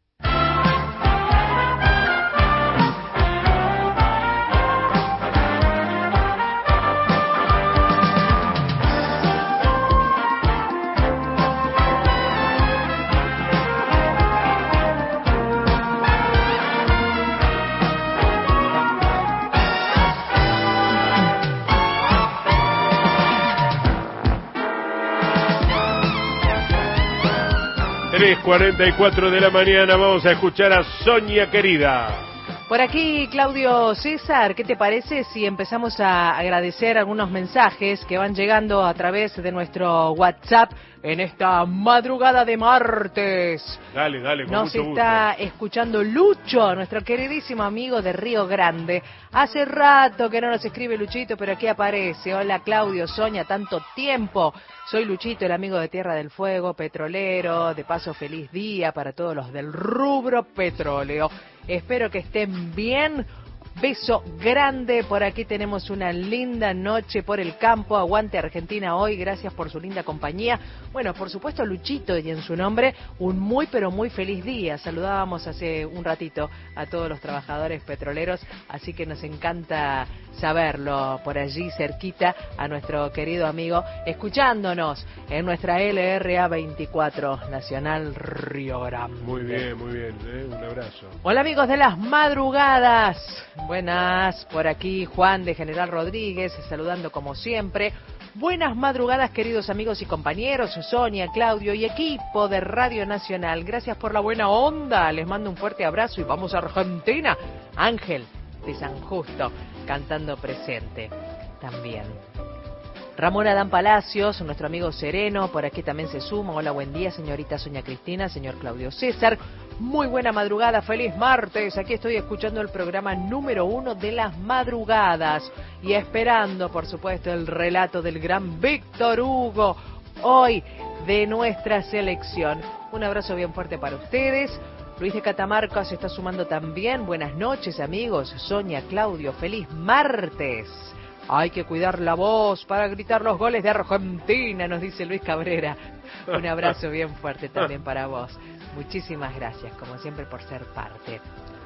tres cuarenta y cuatro de la mañana, vamos a escuchar a Sonia querida. Por aquí, Claudio César, ¿qué te parece si empezamos a agradecer algunos mensajes que van llegando a través de nuestro WhatsApp en esta madrugada de martes? Dale, dale, con Nos mucho está gusto. escuchando Lucho, nuestro queridísimo amigo de Río Grande. Hace rato que no nos escribe Luchito, pero aquí aparece. Hola, Claudio, Sonia, tanto tiempo. Soy Luchito, el amigo de Tierra del Fuego, petrolero. De paso, feliz día para todos los del rubro petróleo. Espero que estén bien. Beso grande, por aquí tenemos una linda noche por el campo, aguante Argentina hoy, gracias por su linda compañía. Bueno, por supuesto Luchito, y en su nombre, un muy pero muy feliz día. Saludábamos hace un ratito a todos los trabajadores petroleros, así que nos encanta saberlo por allí cerquita a nuestro querido amigo, escuchándonos en nuestra L R A veinticuatro Nacional Río Grande. Muy bien, muy bien, ¿eh? Un abrazo. Hola amigos de las madrugadas. Buenas, por aquí Juan de General Rodríguez, saludando como siempre. Buenas madrugadas, queridos amigos y compañeros, Sonia, Claudio y equipo de Radio Nacional. Gracias por la buena onda, les mando un fuerte abrazo y vamos a Argentina. Ángel de San Justo, cantando presente también. Ramón Adán Palacios, nuestro amigo Sereno, por aquí también se suma. Hola, buen día, señorita Sonia Cristina, señor Claudio César. Muy buena madrugada, feliz martes. Aquí estoy escuchando el programa número uno de las madrugadas y esperando, por supuesto, el relato del gran Víctor Hugo, hoy de nuestra selección. Un abrazo bien fuerte para ustedes. Luis de Catamarca se está sumando también. Buenas noches, amigos. Sonia, Claudio, feliz martes. Hay que cuidar la voz para gritar los goles de Argentina, nos dice Luis Cabrera. Un abrazo bien fuerte también para vos. Muchísimas gracias, como siempre, por ser parte.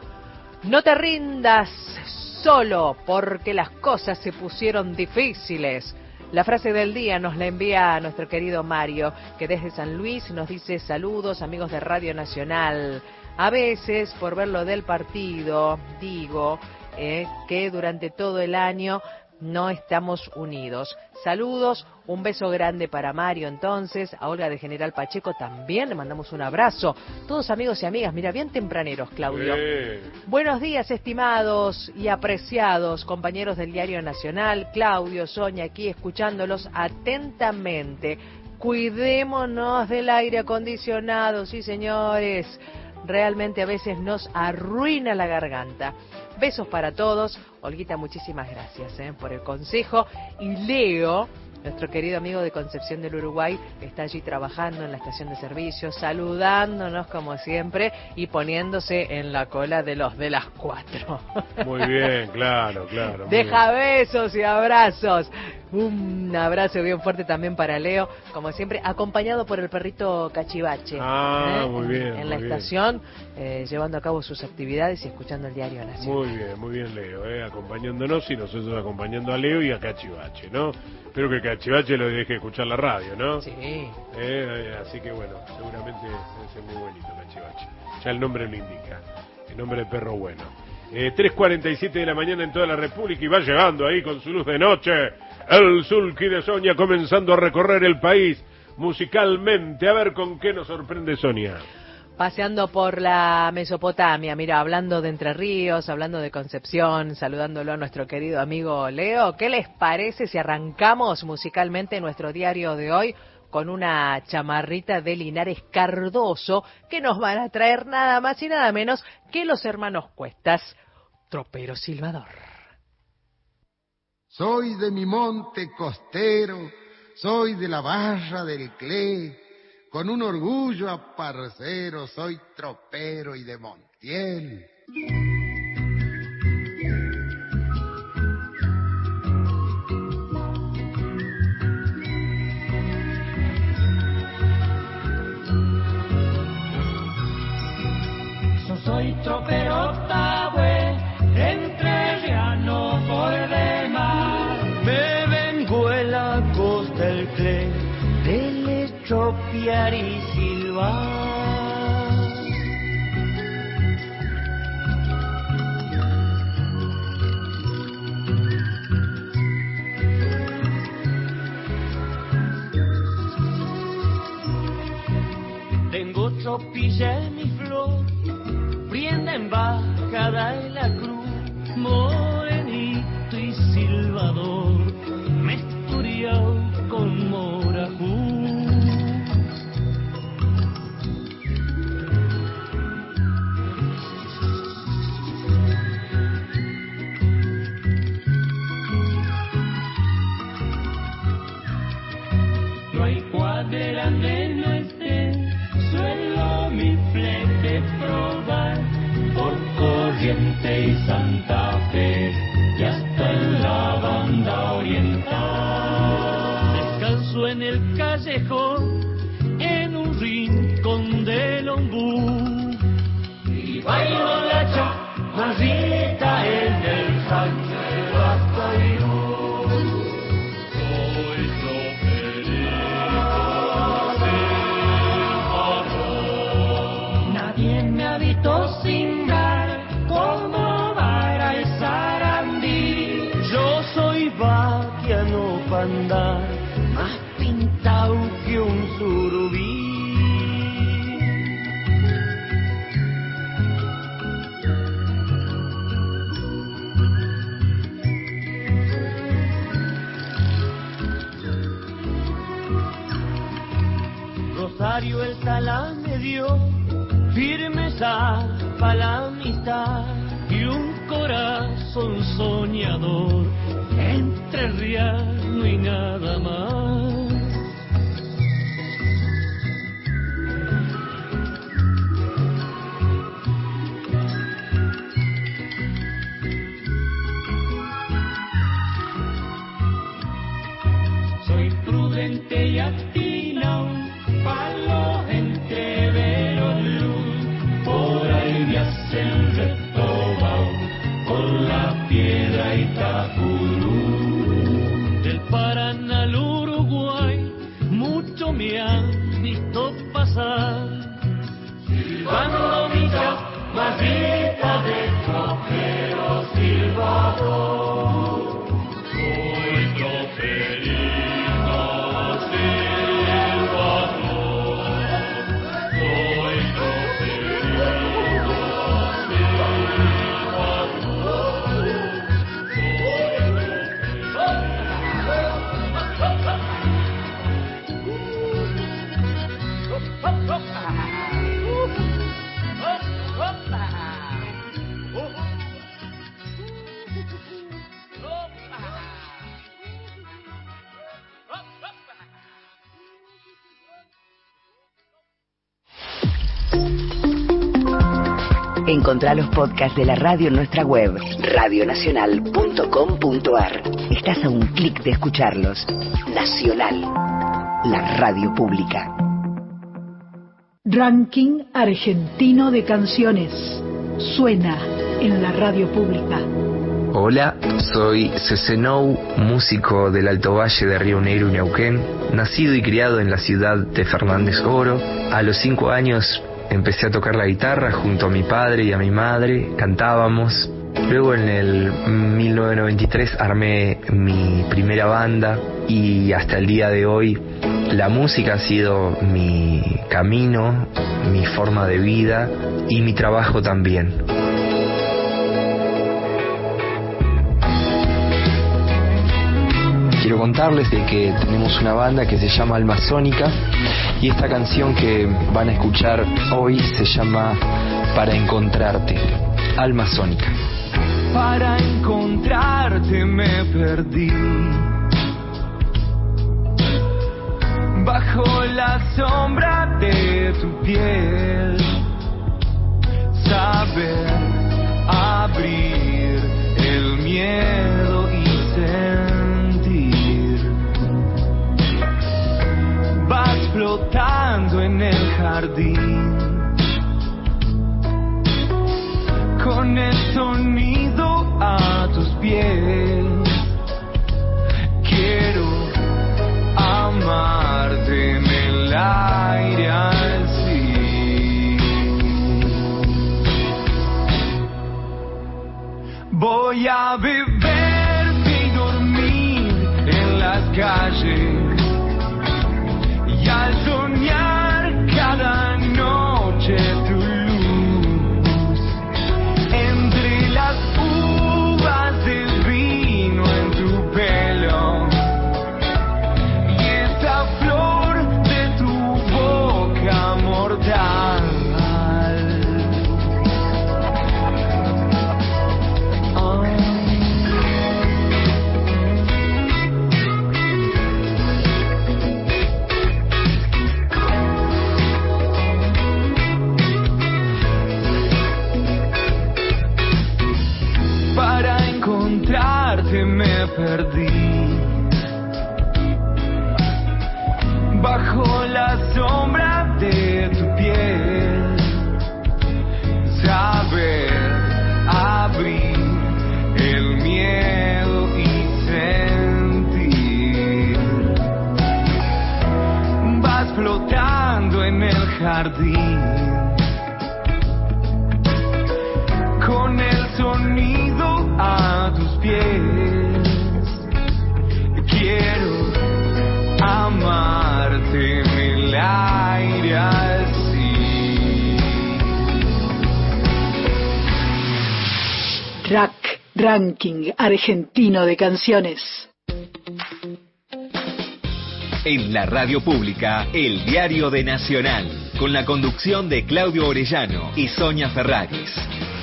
No te rindas solo porque las cosas se pusieron difíciles. La frase del día nos la envía a nuestro querido Mario, que desde San Luis nos dice: saludos, amigos de Radio Nacional. A veces, por ver lo del partido, digo eh, que durante todo el año no estamos unidos. Saludos, un beso grande para Mario entonces, a Olga de General Pacheco también, le mandamos un abrazo. Todos amigos y amigas, mira, bien tempraneros, Claudio. Eh. Buenos días, estimados y apreciados compañeros del Diario Nacional. Claudio, Sonia, aquí escuchándolos atentamente. Cuidémonos del aire acondicionado, sí señores. Realmente a veces nos arruina la garganta. Besos para todos. Olguita, muchísimas gracias eh, por el consejo. Y Leo, nuestro querido amigo de Concepción del Uruguay, está allí trabajando en la estación de servicio, saludándonos como siempre y poniéndose en la cola de los de las cuatro. Muy bien, claro, claro. Deja besos y abrazos. Un abrazo bien fuerte también para Leo, como siempre, acompañado por el perrito Cachivache. Ah, ¿eh? muy bien. En, en la muy estación, eh, llevando a cabo sus actividades y escuchando el Diario Nacional. Muy bien, muy bien, Leo, eh, acompañándonos y nosotros acompañando a Leo y a Cachivache, ¿no? Espero que Cachivache lo deje escuchar la radio, ¿no? Sí. Eh, eh, así que bueno, seguramente debe ser muy bonito Cachivache. Ya el nombre lo indica, el nombre de perro bueno. Eh, tres cuarenta y siete de la mañana en toda la República y va llegando ahí con su luz de noche el Sulky de Sonia, comenzando a recorrer el país musicalmente. A ver con qué nos sorprende Sonia. paseando por la Mesopotamia, mira, hablando de Entre Ríos, hablando de Concepción, saludándolo a nuestro querido amigo Leo. ¿Qué les parece si arrancamos musicalmente nuestro diario de hoy con una chamarrita de Linares Cardoso que nos van a traer nada más y nada menos que los hermanos Cuestas, Tropero Silbador? Soy de mi monte costero, soy de la barra del Cle, con un orgullo aparcero, soy tropero y de Montiel. Yo soy tropero tabue, entrerriano por demás. Me vengo en la costa del Cle, de tropiar y silbar. Tengo tropilla en mi flor, prienda embajada en la cruz, morenito y silbador, mesturiao con morajú. No hay cuadra de no esté, suelo mi flete probar, por Corriente y Santa Fe, y hasta en la banda oriental. Descanso en el callejón, en un rincón del ombú, y bailo la chamarrita en el rancho de Bastairú. Soy troperito, nadie me ha visto sembrar como vara el sarandí. Yo soy vaquiano pa' andar, más pintado que un surubí. Rosario el talán me dio firmeza pa' la amistad y un corazón soñador, entrerriano y nada más. Soy prudente y atino, palo entreveros luz, por ahí me hacen retobao, con la piedra y Itapurú. Del Paraná al Uruguay, mucho me han visto pasar, silbando mi chamarrita de tropero silbador. Soy troperito silbador, soy troperito Encontrá los podcasts de la radio en nuestra web, radio nacional punto com punto a r. Estás a un clic de escucharlos. Nacional, la radio pública. Ranking argentino de canciones. Suena en la radio pública. Hola, soy Cesenou, músico del Alto Valle de Río Negro y Neuquén, nacido y criado en la ciudad de Fernández Oro. A los cinco años empecé a tocar la guitarra junto a mi padre y a mi madre, cantábamos. Luego en el mil novecientos noventa y tres armé mi primera banda y hasta el día de hoy la música ha sido mi camino, mi forma de vida y mi trabajo también. Quiero contarles de que tenemos una banda que se llama Alma Sónica y esta canción que van a escuchar hoy se llama Para Encontrarte, Alma Sónica. Para encontrarte me perdí bajo la sombra de tu piel, saber abrir el miedo y sentir. Vas flotando en el jardín con el sonido a tus pies. Quiero amarte en el aire así. Voy a beber y dormir en las calles y al soñar cada noche tu luz entre las uvas del vino en tu pelo y esa flor de tu boca mortal. Oh. Para encontrarte me perdí bajo la sombra de tu piel, saber abrir el miedo y sentir. Vas flotando en el jardín con el sonido a tus pies. Quiero amarte en el aire así. Rack Ranking Argentino de Canciones. En la radio pública, el diario de Nacional, con la conducción de Claudio Orellano y Sonia Ferraris.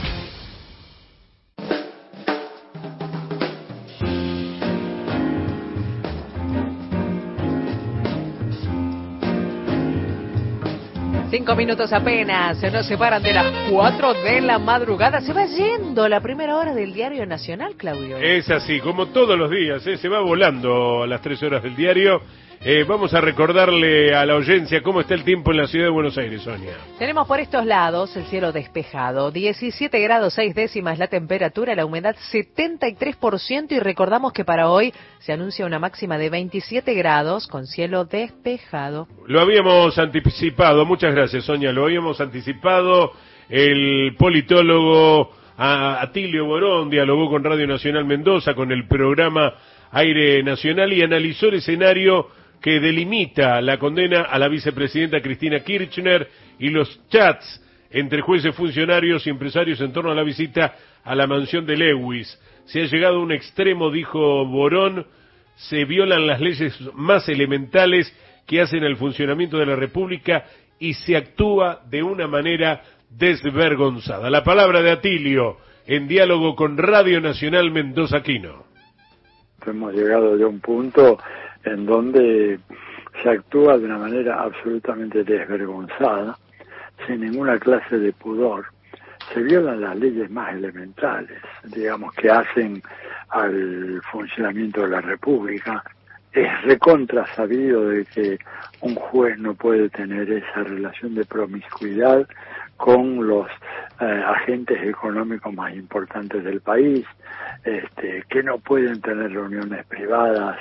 Cinco minutos apenas, se nos separan de las cuatro de la madrugada. Se va yendo la primera hora del Diario Nacional, Claudio. Es así, como todos los días, ¿eh? Se va volando a las tres horas del diario. Eh, vamos a recordarle a la audiencia cómo está el tiempo en la ciudad de Buenos Aires, Sonia. Tenemos por estos lados el cielo despejado, diecisiete grados seis décimas la temperatura, la humedad setenta y tres por ciento y recordamos que para hoy se anuncia una máxima de veintisiete grados con cielo despejado. Lo habíamos anticipado, muchas gracias, Sonia, lo habíamos anticipado. El politólogo Atilio Borón dialogó con Radio Nacional Mendoza, con el programa Aire Nacional, y analizó el escenario que delimita la condena a la vicepresidenta Cristina Kirchner y los chats entre jueces, funcionarios y empresarios en torno a la visita a la mansión de Lewis. Se ha llegado a un extremo, dijo Borón, se violan las leyes más elementales que hacen el funcionamiento de la República y se actúa de una manera desvergonzada. La palabra de Atilio en diálogo con Radio Nacional Mendoza Quino. Hemos llegado ya a un punto en donde se actúa de una manera absolutamente desvergonzada, sin ninguna clase de pudor. Se violan las leyes más elementales, digamos, que hacen al funcionamiento de la República. Es recontra sabido de que un juez no puede tener esa relación de promiscuidad con los eh, agentes económicos más importantes del país, este, que no pueden tener reuniones privadas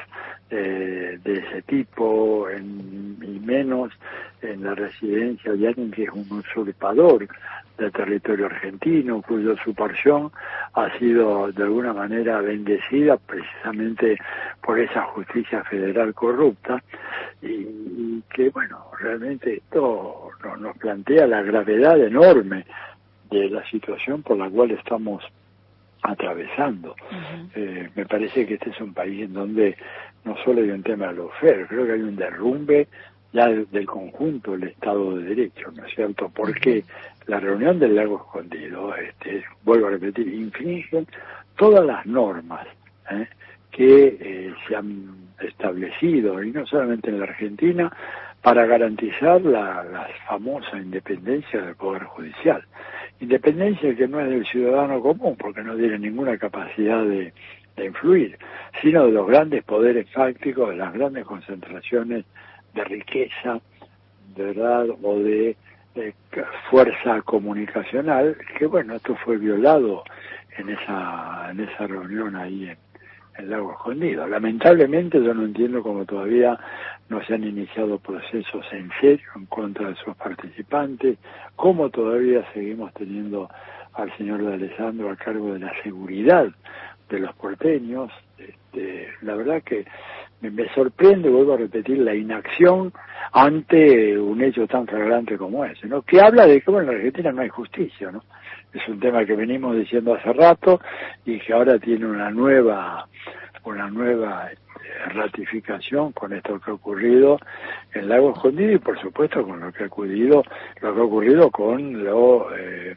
eh, de ese tipo, en, y menos en la residencia de alguien que es un usurpador del territorio argentino, cuya usurpación ha sido de alguna manera bendecida precisamente por esa justicia federal corrupta, y, y que, bueno, realmente esto no, nos plantea la gravedad enorme de la situación por la cual estamos atravesando. Uh-huh. Eh, me parece que este es un país en donde no solo hay un tema de lawfare, creo que hay un derrumbe ya del, del conjunto del Estado de Derecho, ¿no es cierto? Porque la reunión del Lago Escondido, este, vuelvo a repetir, infringen todas las normas ¿eh? que eh, se han establecido, y no solamente en la Argentina, para garantizar la, la famosa independencia del Poder Judicial. Independencia que no es del ciudadano común, porque no tiene ninguna capacidad de, de influir, sino de los grandes poderes fácticos, de las grandes concentraciones de riqueza, de verdad, o de, de fuerza comunicacional, que bueno, esto fue violado en esa en esa reunión ahí en el Lago Escondido. Lamentablemente yo no entiendo cómo todavía no se han iniciado procesos en serio en contra de sus participantes, cómo todavía seguimos teniendo al señor de Alessandro a cargo de la seguridad de los porteños. Este, la verdad que me, me sorprende, vuelvo a repetir, la inacción ante un hecho tan flagrante como ese, ¿no? Que habla de que, bueno, en la Argentina no hay justicia, ¿no? Es un tema que venimos diciendo hace rato y que ahora tiene una nueva una nueva ratificación con esto que ha ocurrido en Lago Escondido y por supuesto con lo que ha ocurrido, lo que ha ocurrido con lo eh,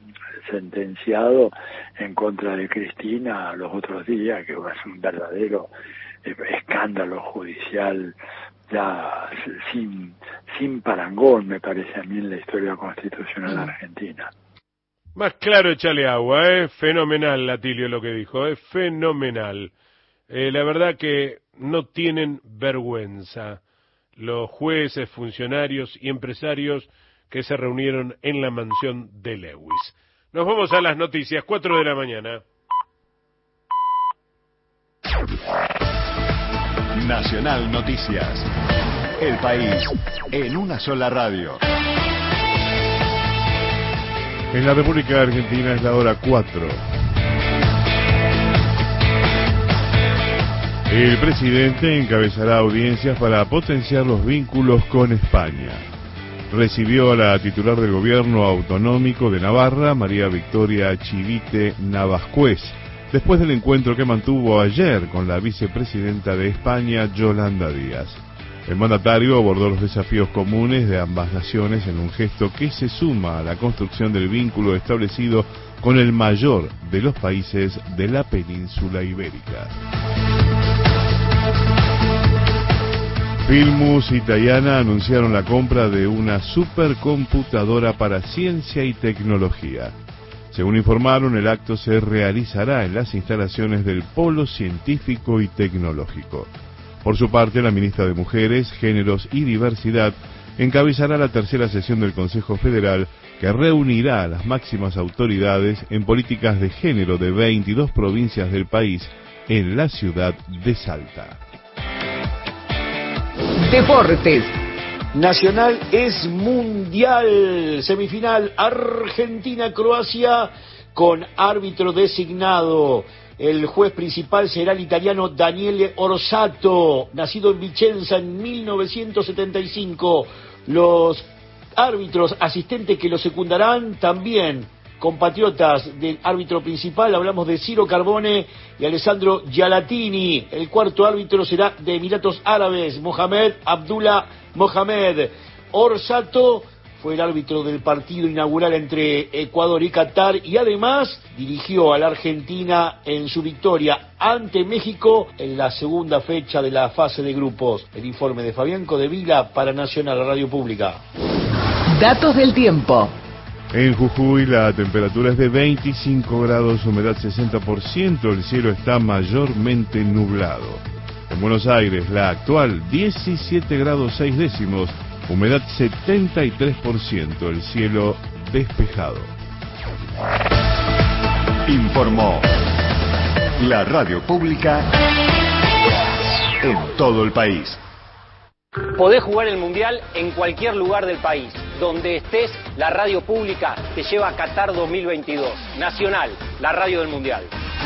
sentenciado en contra de Cristina los otros días, que es un verdadero eh, escándalo judicial ya sin sin parangón, me parece a mí, en la historia constitucional argentina. Más claro, échale agua, ¿eh? Fenomenal, Atilio, lo que dijo, es ¿eh? Fenomenal. Eh, la verdad que no tienen vergüenza los jueces, funcionarios y empresarios que se reunieron en la mansión de Lewis. Nos vamos a las noticias, cuatro de la mañana. Nacional Noticias. El país en una sola radio. En la República Argentina es la hora cuatro. El presidente encabezará audiencias para potenciar los vínculos con España. Recibió a la titular del gobierno autonómico de Navarra, María Victoria Chivite Navascués, después del encuentro que mantuvo ayer con la vicepresidenta de España, Yolanda Díaz. El mandatario abordó los desafíos comunes de ambas naciones en un gesto que se suma a la construcción del vínculo establecido con el mayor de los países de la península ibérica. Filmus y Tayana anunciaron la compra de una supercomputadora para ciencia y tecnología. Según informaron, el acto se realizará en las instalaciones del Polo Científico y Tecnológico. Por su parte, la ministra de Mujeres, Géneros y Diversidad encabezará la tercera sesión del Consejo Federal, que reunirá a las máximas autoridades en políticas de género de veintidós provincias del país en la ciudad de Salta. Deportes. Nacional es mundial. Semifinal Argentina-Croacia con árbitro designado. El juez principal será el italiano Daniele Orsato, nacido en Vicenza en mil novecientos setenta y cinco. Los árbitros asistentes que lo secundarán también compatriotas del árbitro principal, hablamos de Ciro Carbone y Alessandro Gialatini. El cuarto árbitro será de Emiratos Árabes, Mohamed Abdullah Mohamed. Orsato fue el árbitro del partido inaugural entre Ecuador y Qatar y además dirigió a la Argentina en su victoria ante México en la segunda fecha de la fase de grupos. El informe de Fabián Codevila para Nacional, la Radio Pública. Datos del tiempo. En Jujuy la temperatura es de veinticinco grados, humedad sesenta por ciento, el cielo está mayormente nublado. En Buenos Aires la actual diecisiete grados seis décimos, humedad setenta y tres por ciento, el cielo despejado. Informó la Radio Pública en todo el país. Podés jugar el Mundial en cualquier lugar del país. Donde estés, la radio pública te lleva a Qatar dos mil veintidós. Nacional, la radio del Mundial.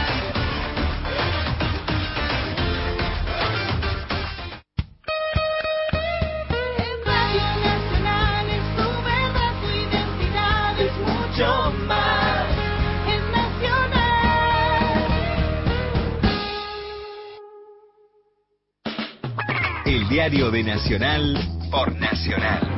El diario de Nacional por Nacional.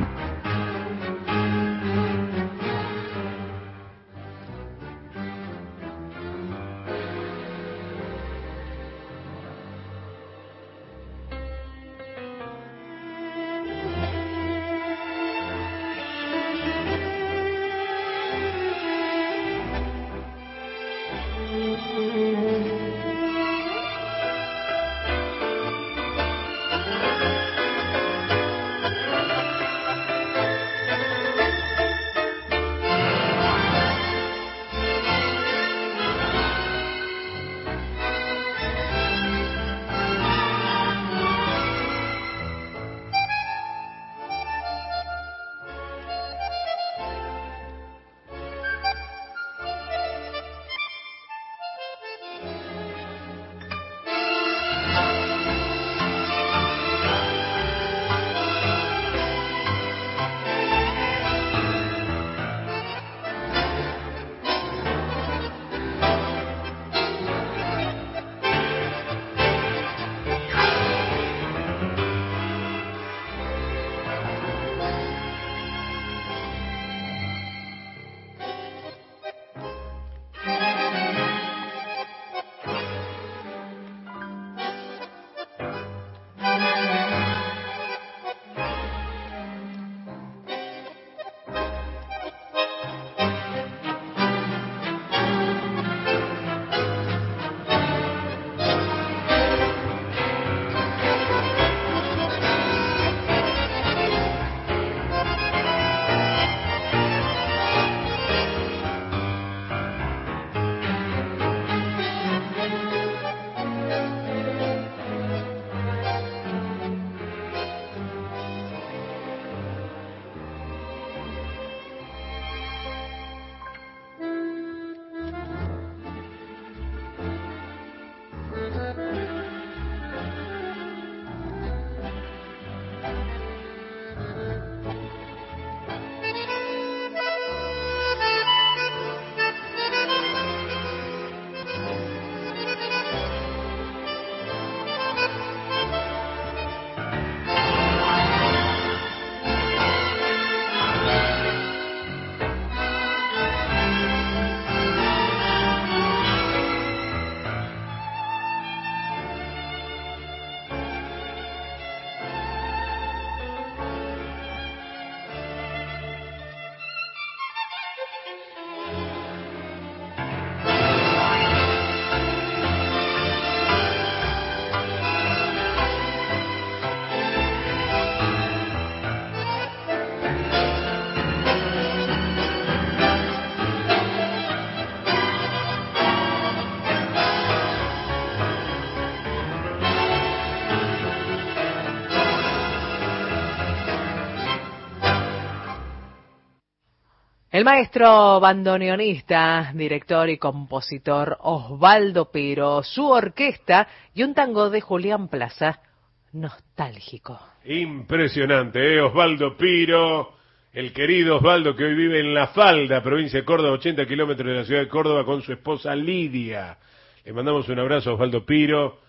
El maestro bandoneonista, director y compositor Osvaldo Piro, su orquesta y un tango de Julián Plaza, nostálgico. Impresionante, ¿eh? Osvaldo Piro, el querido Osvaldo que hoy vive en La Falda, provincia de Córdoba, ochenta kilómetros de la ciudad de Córdoba, con su esposa Lidia. Le mandamos un abrazo a Osvaldo Piro,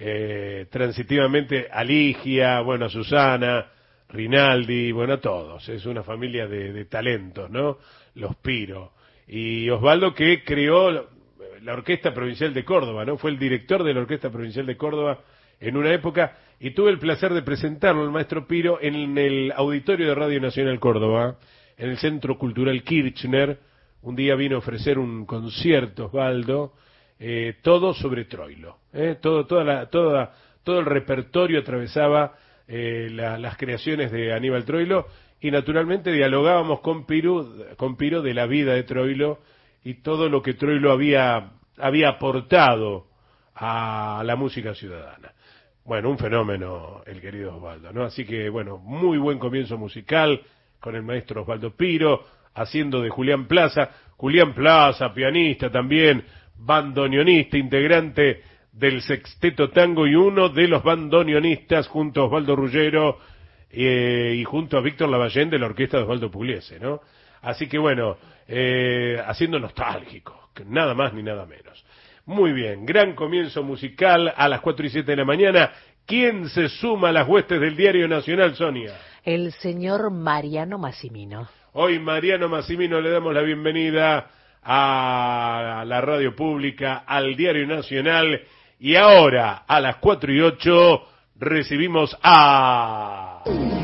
eh, transitivamente a Ligia, bueno, a Susana, Rinaldi, bueno, a todos. Es una familia de, de talentos, ¿no? Los Piro. Y Osvaldo, que creó la Orquesta Provincial de Córdoba, ¿no? Fue el director de la Orquesta Provincial de Córdoba en una época, y tuve el placer de presentarlo, el maestro Piro, en el auditorio de Radio Nacional Córdoba, en el Centro Cultural Kirchner. Un día vino a ofrecer un concierto, Osvaldo, eh, todo sobre Troilo, ¿eh? todo, toda la, toda, todo el repertorio atravesaba Eh, la, las creaciones de Aníbal Troilo, y naturalmente dialogábamos con Piro, con Piro de la vida de Troilo y todo lo que Troilo había, había aportado a la música ciudadana. Bueno, un fenómeno el querido Osvaldo, ¿no? Así que, bueno, muy buen comienzo musical con el maestro Osvaldo Piro, haciendo de Julián Plaza. Julián Plaza, pianista también, bandoneonista, integrante del Sexteto Tango y uno de los bandoneonistas junto a Osvaldo Ruggero eh, y junto a Víctor Lavallén de la orquesta de Osvaldo Pugliese, ¿no? Así que bueno, eh, haciendo nostálgico, nada más ni nada menos. Muy bien, gran comienzo musical a las cuatro y siete de la mañana. ¿Quién se suma a las huestes del Diario Nacional, Sonia? El señor Mariano Massimino. Hoy Mariano Massimino le damos la bienvenida a la radio pública, al Diario Nacional. Y ahora, a las cuatro y ocho, recibimos a...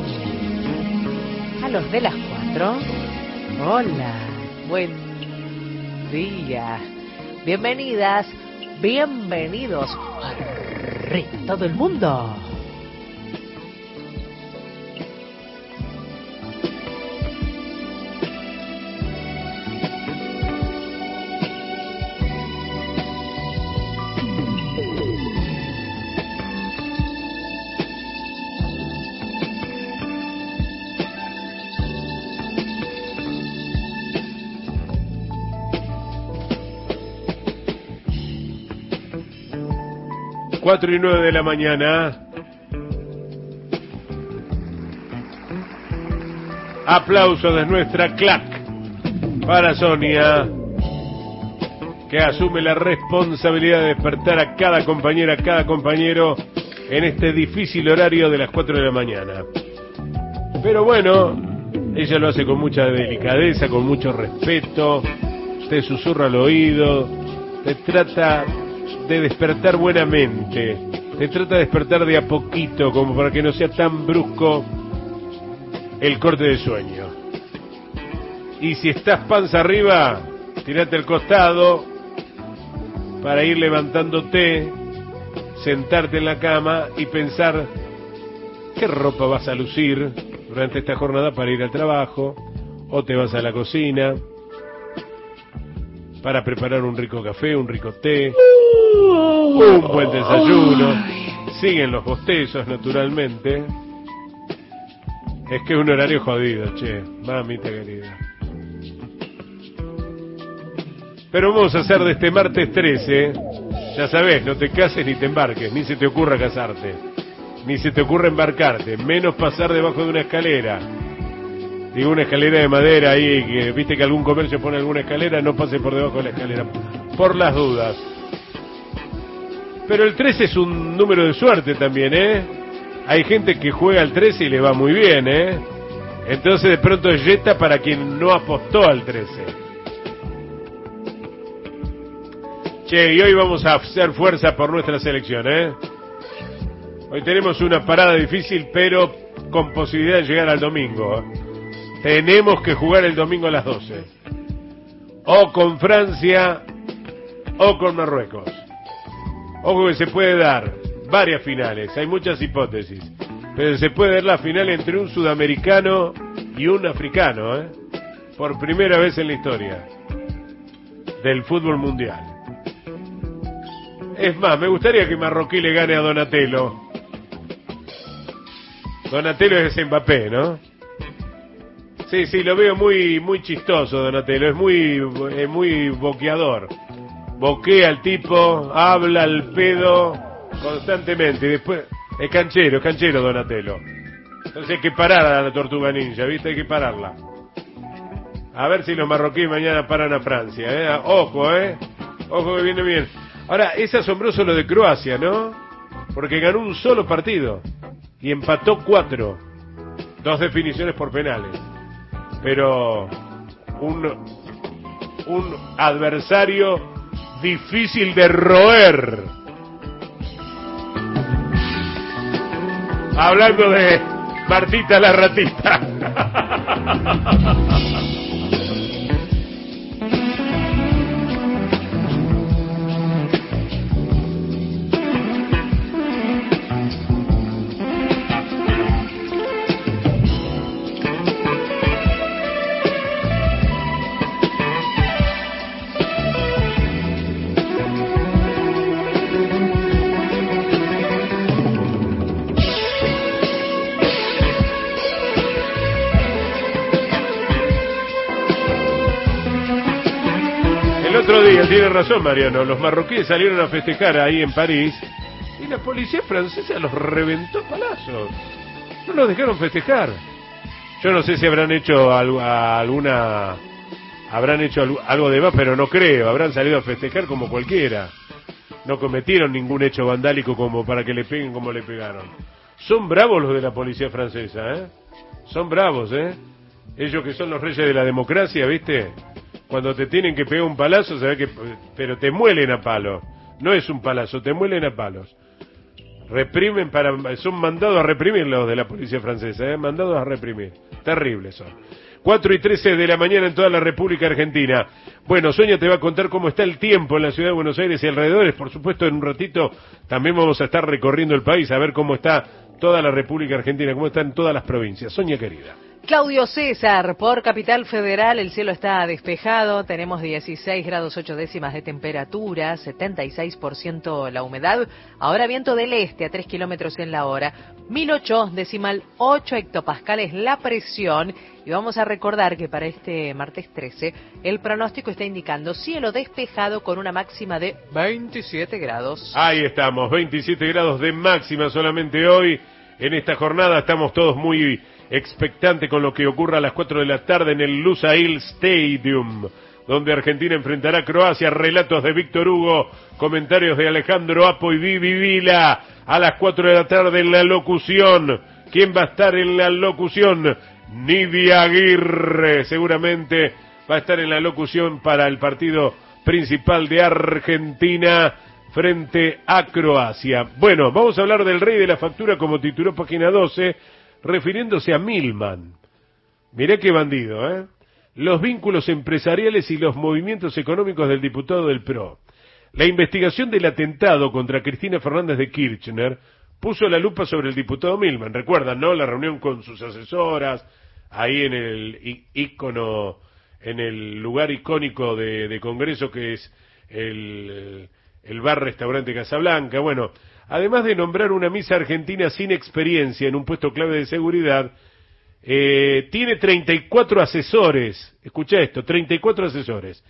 A los de las cuatro. Hola, buen día. Bienvenidas, bienvenidos a todo el mundo. Cuatro y nueve de la mañana. Aplauso de nuestra clac para Sonia, que asume la responsabilidad de despertar a cada compañera, a cada compañero en este difícil horario de las cuatro de la mañana. Pero bueno, ella lo hace con mucha delicadeza, con mucho respeto, te susurra al oído, te trata de despertar buenamente, te trata de despertar de a poquito, como para que no sea tan brusco el corte de sueño. Y si estás panza arriba, tirate al costado para ir levantándote, sentarte en la cama y pensar qué ropa vas a lucir durante esta jornada para ir al trabajo, o te vas a la cocina para preparar un rico café, un rico té, un buen desayuno. Siguen los bostezos, naturalmente. Es que es un horario jodido, che, mamita querida. Pero vamos a hacer de este martes trece, ya sabés, no te cases ni te embarques, ni se te ocurra casarte, ni se te ocurra embarcarte, menos pasar debajo de una escalera. Digo, una escalera de madera ahí, que viste que algún comercio pone alguna escalera, no pase por debajo de la escalera, por las dudas. Pero el trece es un número de suerte también, ¿eh? Hay gente que juega al trece y le va muy bien, ¿eh? Entonces de pronto es yeta para quien no apostó al trece. Che, y hoy vamos a hacer fuerza por nuestra selección, ¿eh? Hoy tenemos una parada difícil, pero con posibilidad de llegar al domingo, ¿eh? Tenemos que jugar el domingo a las doce. O con Francia o con Marruecos. Ojo que se puede dar varias finales, hay muchas hipótesis. Pero se puede dar la final entre un sudamericano y un africano, ¿eh? Por primera vez en la historia del fútbol mundial. Es más, me gustaría que Marroquí le gane a Donatello. Donatello es Mbappé, ¿no? Sí, sí, lo veo muy muy chistoso, Donatello, es muy es muy boqueador. Boquea al tipo, habla al pedo constantemente y después es canchero, es canchero Donatello. Entonces hay que parar a la Tortuga Ninja, ¿viste? Hay que pararla. A ver si los marroquíes mañana paran a Francia, ¿eh? Ojo, ¿eh? Ojo que viene bien. Ahora, es asombroso lo de Croacia, ¿no? Porque ganó un solo partido y empató cuatro. Dos definiciones por penales. Pero un, un adversario difícil de roer. Hablando de Martita la ratita. otro día, tiene razón Mariano, los marroquíes salieron a festejar ahí en París y la policía francesa los reventó a palazos. No los dejaron festejar. Yo no sé si habrán hecho algo, alguna... Habrán hecho algo de más, pero no creo. Habrán salido a festejar como cualquiera. No cometieron ningún hecho vandálico como para que le peguen como le pegaron. Son bravos los de la policía francesa, ¿eh? Son bravos, ¿eh? Ellos que son los reyes de la democracia, ¿viste? Cuando te tienen que pegar un palazo, ¿sabes que? Pero te muelen a palos. No es un palazo, te muelen a palos. Reprimen para... Son mandados a reprimir los de la policía francesa, ¿eh? Mandados a reprimir. Terribles son. cuatro y trece de la mañana en toda la República Argentina. Bueno, Sonia te va a contar cómo está el tiempo en la ciudad de Buenos Aires y alrededores. Por supuesto, en un ratito también vamos a estar recorriendo el país a ver cómo está toda la República Argentina, cómo están todas las provincias. Sonia querida. Claudio César, por Capital Federal el cielo está despejado, tenemos dieciséis grados ocho décimas de temperatura, setenta y seis por ciento la humedad, ahora viento del este a tres kilómetros en la hora, mil ocho decimal ocho hectopascales la presión, y vamos a recordar que para este martes trece el pronóstico está indicando cielo despejado con una máxima de veintisiete grados. Ahí estamos, veintisiete grados de máxima solamente hoy, en esta jornada estamos todos muy expectante con lo que ocurra a las cuatro de la tarde en el Lusail Stadium, donde Argentina enfrentará a Croacia. Relatos de Víctor Hugo, comentarios de Alejandro Apo y Vivi Vila a las cuatro de la tarde en la locución. ¿Quién va a estar en la locución? Nidia Aguirre seguramente va a estar en la locución para el partido principal de Argentina frente a Croacia. Bueno, vamos a hablar del rey de la factura, como tituló Página doce, refiriéndose a Milman. Mirá qué bandido, ¿eh? Los vínculos empresariales y los movimientos económicos del diputado del P R O. La investigación del atentado contra Cristina Fernández de Kirchner puso la lupa sobre el diputado Milman. Recuerdan, ¿no? La reunión con sus asesoras, ahí en el ícono, en el lugar icónico de, de Congreso que es el, el bar-restaurante Casablanca. Bueno, además de nombrar una misa argentina sin experiencia en un puesto clave de seguridad, eh, tiene treinta y cuatro asesores, escucha esto, treinta y cuatro asesores,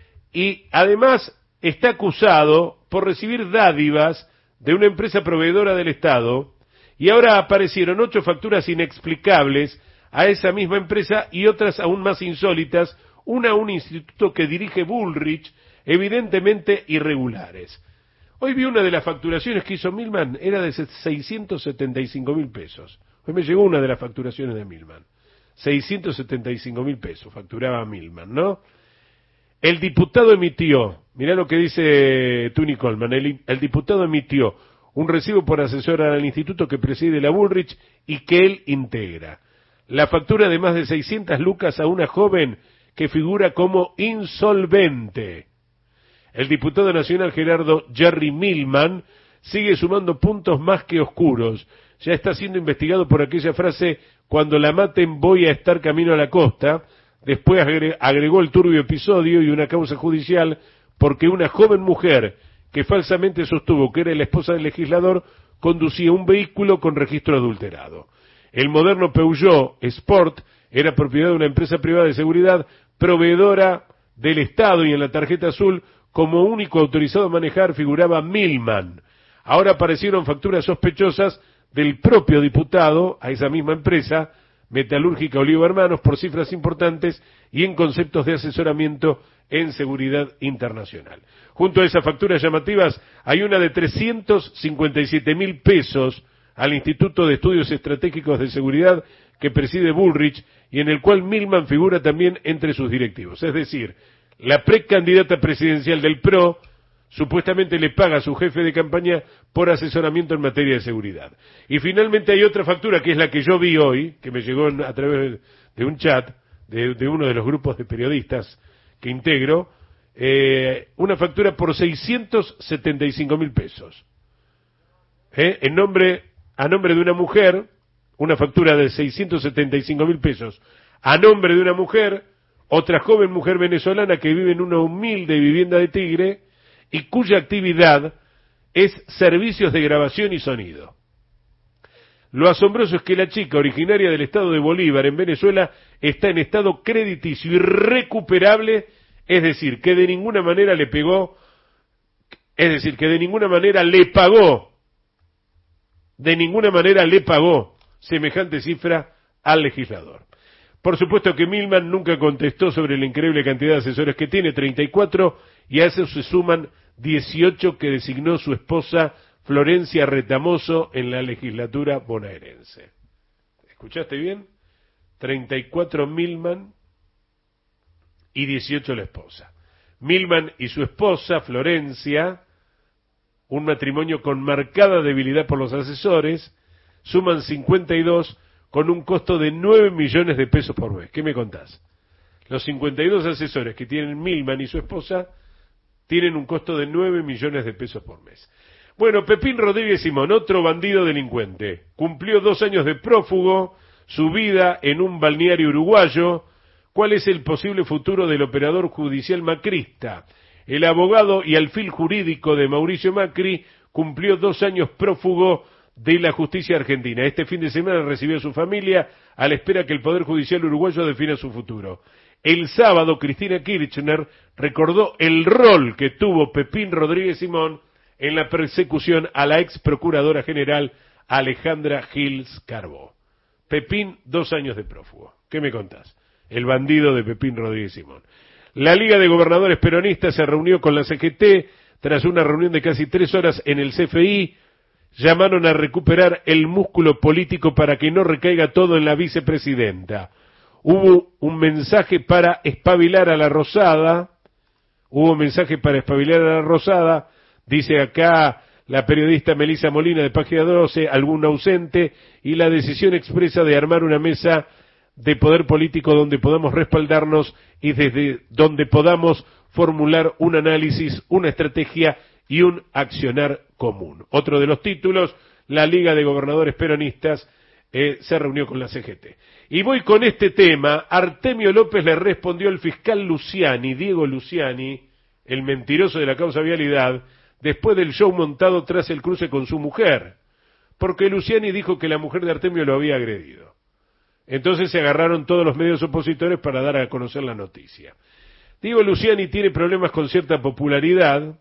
y además está acusado por recibir dádivas de una empresa proveedora del Estado, y ahora aparecieron ocho facturas inexplicables a esa misma empresa y otras aún más insólitas, una a un instituto que dirige Bullrich, evidentemente irregulares. Hoy vi una de las facturaciones que hizo Milman, era de seiscientos setenta y cinco mil pesos. Hoy me llegó una de las facturaciones de Milman. seiscientos setenta y cinco mil pesos facturaba Milman, ¿no? El diputado emitió, mirá lo que dice Tuni Coleman, el, el diputado emitió un recibo por asesorar al instituto que preside la Bullrich y que él integra. La factura de más de seiscientas lucas a una joven que figura como insolvente. El diputado nacional Gerardo Jerry Milman sigue sumando puntos más que oscuros. Ya está siendo investigado por aquella frase, cuando la maten voy a estar camino a la costa. Después agregó el turbio episodio y una causa judicial porque una joven mujer que falsamente sostuvo que era la esposa del legislador conducía un vehículo con registro adulterado. El moderno Peugeot Sport era propiedad de una empresa privada de seguridad proveedora del Estado, y en la tarjeta azul como único autorizado a manejar figuraba Milman. Ahora aparecieron facturas sospechosas del propio diputado a esa misma empresa, Metalúrgica Olivo Hermanos, por cifras importantes y en conceptos de asesoramiento en seguridad internacional. Junto a esas facturas llamativas hay una de trescientos cincuenta y siete mil pesos al Instituto de Estudios Estratégicos de Seguridad que preside Bullrich y en el cual Milman figura también entre sus directivos. Es decir, la precandidata presidencial del P R O supuestamente le paga a su jefe de campaña por asesoramiento en materia de seguridad. Y finalmente hay otra factura, que es la que yo vi hoy, que me llegó a través de un chat de, de uno de los grupos de periodistas que integro, eh, una factura por seiscientos setenta y cinco mil pesos. Eh, en nombre, a nombre de una mujer, una factura de seiscientos setenta y cinco mil pesos, a nombre de una mujer, otra joven mujer venezolana que vive en una humilde vivienda de Tigre y cuya actividad es servicios de grabación y sonido. Lo asombroso es que la chica, originaria del estado de Bolívar, en Venezuela, está en estado crediticio irrecuperable Es decir, que de ninguna manera le pegó, es decir, que de ninguna manera le pagó, de ninguna manera le pagó semejante cifra al legislador. Por supuesto que Milman nunca contestó sobre la increíble cantidad de asesores que tiene, treinta y cuatro, y a eso se suman dieciocho que designó su esposa Florencia Retamoso en la legislatura bonaerense. ¿Escuchaste bien? treinta y cuatro Milman y dieciocho la esposa. Milman y su esposa, Florencia, un matrimonio con marcada debilidad por los asesores, suman cincuenta y dos con un costo de nueve millones de pesos por mes. ¿Qué me contás? Los cincuenta y dos asesores que tienen Milman y su esposa tienen un costo de nueve millones de pesos por mes. Bueno, Pepín Rodríguez Simón, otro bandido delincuente, cumplió dos años de prófugo, su vida en un balneario uruguayo. ¿Cuál es el posible futuro del operador judicial macrista? El abogado y alfil jurídico de Mauricio Macri cumplió dos años prófugo de la justicia argentina. Este fin de semana recibió a su familia a la espera que el Poder Judicial uruguayo defina su futuro. El sábado, Cristina Kirchner recordó el rol que tuvo Pepín Rodríguez Simón en la persecución a la ex procuradora general Alejandra Gils Carbó. Pepín, dos años de prófugo. ¿Qué me contás? El bandido de Pepín Rodríguez Simón. La Liga de Gobernadores Peronistas se reunió con la C G T tras una reunión de casi tres horas en el C F I. Llamaron a recuperar el músculo político para que no recaiga todo en la vicepresidenta. Hubo un mensaje para espabilar a la Rosada, hubo un mensaje para espabilar a la Rosada, dice acá la periodista Melisa Molina de Página doce, algún ausente, y la decisión expresa de armar una mesa de poder político donde podamos respaldarnos y desde donde podamos formular un análisis, una estrategia y un accionar común. Otro de los títulos, la Liga de Gobernadores Peronistas eh, se reunió con la C G T. Y voy con este tema. Artemio López le respondió al fiscal Luciani, Diego Luciani, el mentiroso de la causa vialidad, después del show montado tras el cruce con su mujer, porque Luciani dijo que la mujer de Artemio lo había agredido. Entonces se agarraron todos los medios opositores para dar a conocer la noticia. Diego Luciani tiene problemas con cierta popularidad.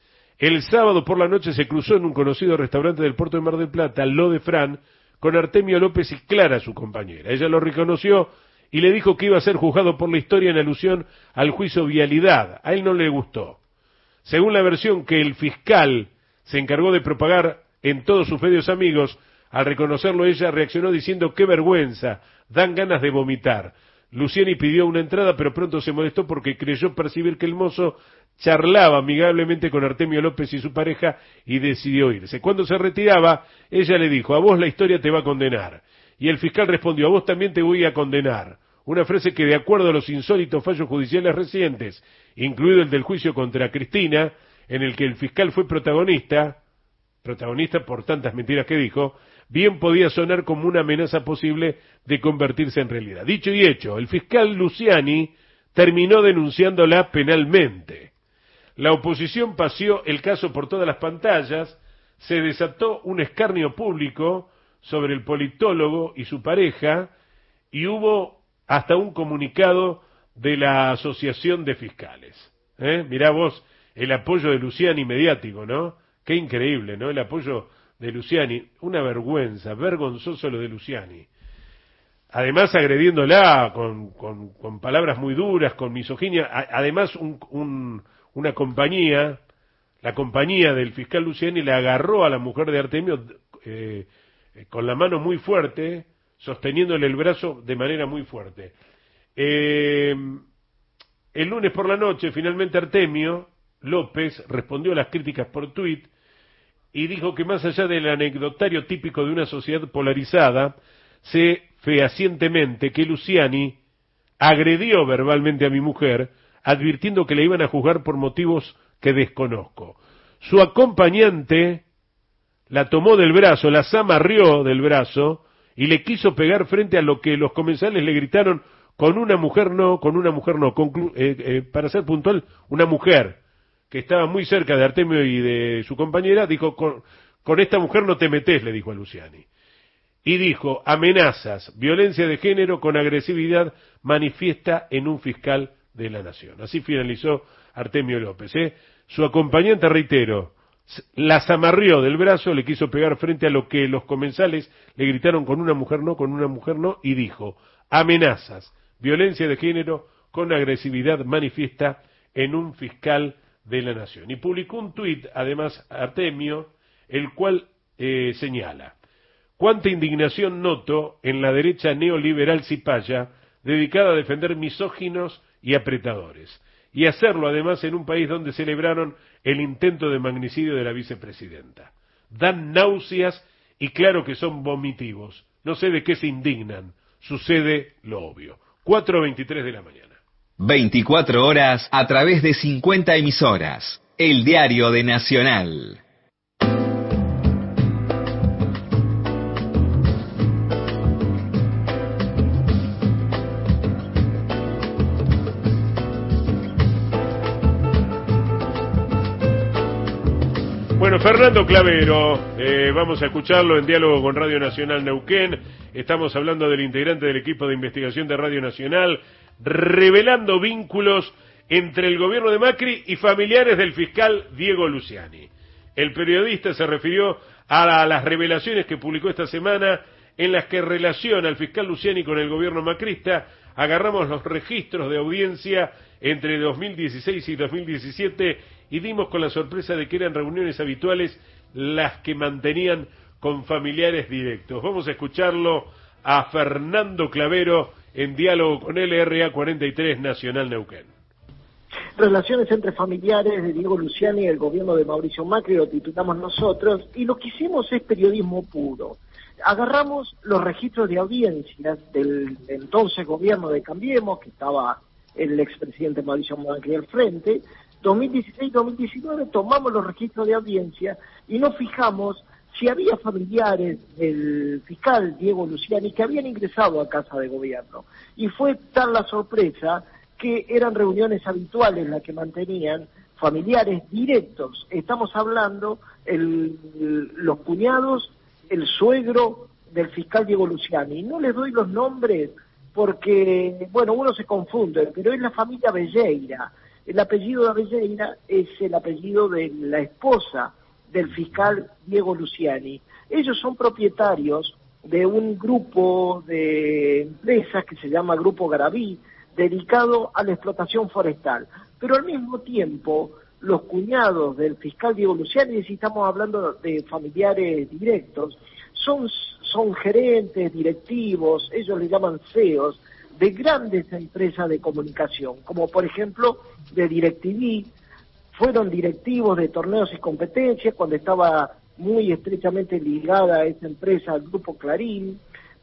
El sábado por la noche se cruzó en un conocido restaurante del puerto de Mar del Plata, Lo de Fran, con Artemio López y Clara, su compañera. Ella lo reconoció y le dijo que iba a ser juzgado por la historia en alusión al juicio vialidad. A él no le gustó. Según la versión que el fiscal se encargó de propagar en todos sus medios amigos, al reconocerlo ella reaccionó diciendo qué vergüenza, dan ganas de vomitar. Luciani pidió una entrada, pero pronto se molestó porque creyó percibir que el mozo charlaba amigablemente con Artemio López y su pareja y decidió irse. Cuando se retiraba, ella le dijo, a vos la historia te va a condenar. Y el fiscal respondió, a vos también te voy a condenar. Una frase que, de acuerdo a los insólitos fallos judiciales recientes, incluido el del juicio contra Cristina, en el que el fiscal fue protagonista, protagonista por tantas mentiras que dijo, bien podía sonar como una amenaza posible de convertirse en realidad. Dicho y hecho, el fiscal Luciani terminó denunciándola penalmente. La oposición paseó el caso por todas las pantallas, se desató un escarnio público sobre el politólogo y su pareja, y hubo hasta un comunicado de la Asociación de Fiscales. ¿Eh? Mirá vos el apoyo de Luciani mediático, ¿no? Qué increíble, ¿no? El apoyo de Luciani, una vergüenza, vergonzoso lo de Luciani. Además agrediéndola con, con, con palabras muy duras, con misoginia, a, además un, un, una compañía, la compañía del fiscal Luciani le agarró a la mujer de Artemio eh, con la mano muy fuerte, sosteniéndole el brazo de manera muy fuerte. Eh, el lunes por la noche, finalmente Artemio López respondió a las críticas por tuit y dijo que más allá del anecdotario típico de una sociedad polarizada, sé fehacientemente que Luciani agredió verbalmente a mi mujer, advirtiendo que le iban a juzgar por motivos que desconozco. Su acompañante la tomó del brazo, la zamarrió del brazo y le quiso pegar frente a lo que los comensales le gritaron, con una mujer no, con una mujer no, Conclu eh, eh, para ser puntual, una mujer que estaba muy cerca de Artemio y de su compañera, dijo, con, con esta mujer no te metés, le dijo a Luciani. Y dijo, amenazas, violencia de género con agresividad manifiesta en un fiscal de la Nación. Así finalizó Artemio López. ¿eh? Su acompañante, reitero, las amarrió del brazo, le quiso pegar frente a lo que los comensales le gritaron con una mujer no, con una mujer no, y dijo, amenazas, violencia de género con agresividad manifiesta en un fiscal de la Nación. Y publicó un tuit, además, Artemio, el cual eh, señala, cuánta indignación noto en la derecha neoliberal cipaya, dedicada a defender misóginos y apretadores, y hacerlo además en un país donde celebraron el intento de magnicidio de la vicepresidenta. Dan náuseas y claro que son vomitivos. No sé de qué se indignan. Sucede lo obvio. cuatro veintitrés de la mañana. veinticuatro horas a través de cincuenta emisoras. El diario de Nacional. Bueno, Fernando Clavero, eh, vamos a escucharlo en diálogo con Radio Nacional Neuquén. Estamos hablando del integrante del equipo de investigación de Radio Nacional, revelando vínculos entre el gobierno de Macri y familiares del fiscal Diego Luciani. El periodista se refirió a las revelaciones que publicó esta semana en las que relaciona al fiscal Luciani con el gobierno macrista. Agarramos los registros de audiencia entre dos mil dieciséis y dos mil diecisiete y dimos con la sorpresa de que eran reuniones habituales las que mantenían con familiares directos. Vamos a escucharlo a Fernando Clavero en diálogo con L R A cuarenta y tres Nacional Neuquén. Relaciones entre familiares de Diego Luciani y el gobierno de Mauricio Macri, lo titulamos nosotros, y lo que hicimos es periodismo puro. Agarramos los registros de audiencias del entonces gobierno de Cambiemos, que estaba el expresidente Mauricio Macri al frente, dos mil dieciséis dos mil diecinueve tomamos los registros de audiencia y nos fijamos si había familiares del fiscal Diego Luciani que habían ingresado a Casa de Gobierno. Y fue tal la sorpresa que eran reuniones habituales las que mantenían familiares directos. Estamos hablando el, los cuñados, el suegro del fiscal Diego Luciani. No les doy los nombres porque, bueno, uno se confunde, pero es la familia Belleira. El apellido de Belleira es el apellido de la esposa del fiscal Diego Luciani. Ellos son propietarios de un grupo de empresas que se llama Grupo Garaví, dedicado a la explotación forestal. Pero al mismo tiempo, los cuñados del fiscal Diego Luciani, si estamos hablando de familiares directos, son, son gerentes, directivos, ellos le llaman C E Os, de grandes empresas de comunicación, como por ejemplo de DirecTV, fueron directivos de Torneos y Competencias cuando estaba muy estrechamente ligada a esa empresa al Grupo Clarín,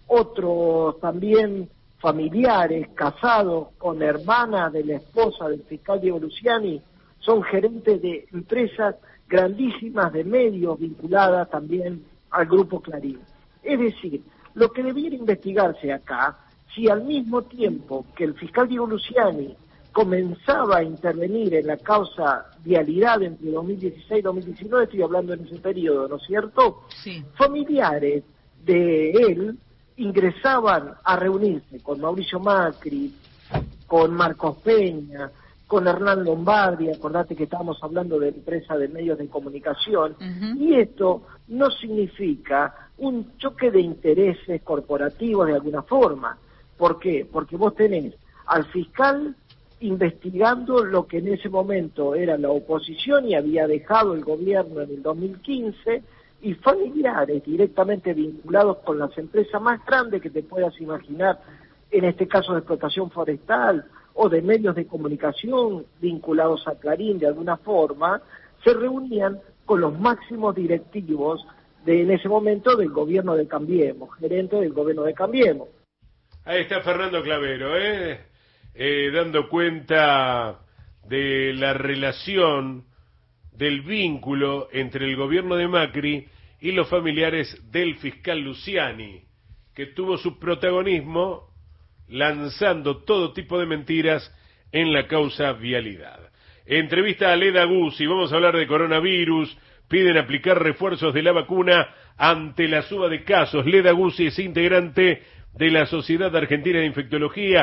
otros también familiares casados con hermana de la esposa del fiscal Diego Luciani, son gerentes de empresas grandísimas de medios vinculadas también al Grupo Clarín. Es decir, lo que debiera investigarse acá, si al mismo tiempo que el fiscal Diego Luciani comenzaba a intervenir en la causa vialidad entre dos mil dieciséis y dos mil diecinueve, estoy hablando en ese periodo, ¿no es cierto? Sí. Familiares de él ingresaban a reunirse con Mauricio Macri, con Marcos Peña, con Hernán Lombardi, acordate que estábamos hablando de empresa de medios de comunicación, uh-huh. Y esto no significa un choque de intereses corporativos de alguna forma. ¿Por qué? Porque vos tenés al fiscal investigando lo que en ese momento era la oposición y había dejado el gobierno en el dos mil quince, y familiares directamente vinculados con las empresas más grandes que te puedas imaginar, en este caso de explotación forestal o de medios de comunicación vinculados a Clarín de alguna forma, se reunían con los máximos directivos de en ese momento del gobierno de Cambiemos, gerente del gobierno de Cambiemos. Ahí está Fernando Clavero, ¿eh? Eh, dando cuenta de la relación, del vínculo entre el gobierno de Macri y los familiares del fiscal Luciani, que tuvo su protagonismo lanzando todo tipo de mentiras en la causa vialidad. Entrevista a Leda Guzzi, vamos a hablar de coronavirus, piden aplicar refuerzos de la vacuna ante la suba de casos. Leda Guzzi es integrante de la Sociedad Argentina de Infectología,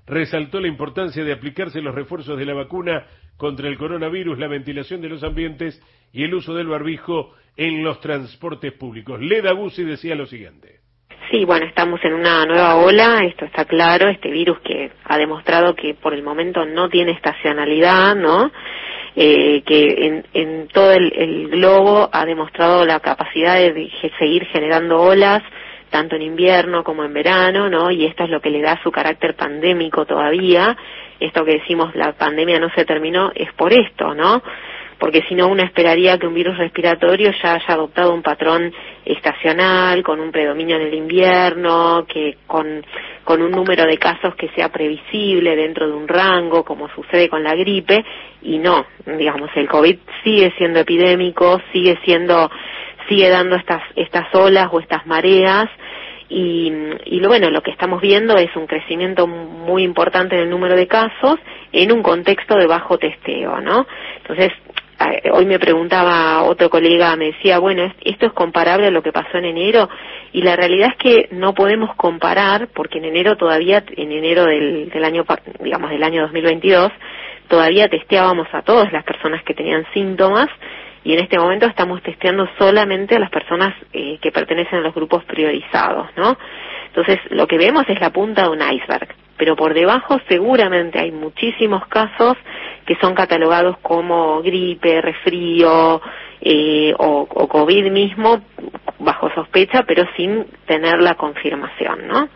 resaltó la importancia de aplicarse los refuerzos de la vacuna contra el coronavirus, la ventilación de los ambientes y el uso del barbijo en los transportes públicos. Leda Guzzi decía lo siguiente. Sí, bueno, estamos en una nueva ola, esto está claro, este virus que ha demostrado que por el momento no tiene estacionalidad, ¿no? Eh, que en, en todo el, el globo ha demostrado la capacidad de, de seguir generando olas, tanto en invierno como en verano, ¿no? Y esto es lo que le da su carácter pandémico todavía. Esto que decimos, la pandemia no se terminó, es por esto, ¿no? Porque si no, uno esperaría que un virus respiratorio ya haya adoptado un patrón estacional, con un predominio en el invierno, que con, con un número de casos que sea previsible dentro de un rango, como sucede con la gripe, y no, digamos, el COVID sigue siendo epidémico, sigue siendo, sigue dando estas, estas olas o estas mareas, y, y lo bueno, lo que estamos viendo es un crecimiento muy importante en el número de casos en un contexto de bajo testeo, ¿no? Entonces, hoy me preguntaba otro colega, me decía, bueno, ¿esto es comparable a lo que pasó en enero? Y la realidad es que no podemos comparar, porque en enero todavía, en enero del, del año, digamos, del año dos mil veintidós, todavía testeábamos a todas las personas que tenían síntomas, y en este momento estamos testeando solamente a las personas eh, que pertenecen a los grupos priorizados, ¿no? Entonces, lo que vemos es la punta de un iceberg, pero por debajo seguramente hay muchísimos casos que son catalogados como gripe, resfrío eh, o, o COVID mismo, bajo sospecha, pero sin tener la confirmación, ¿no?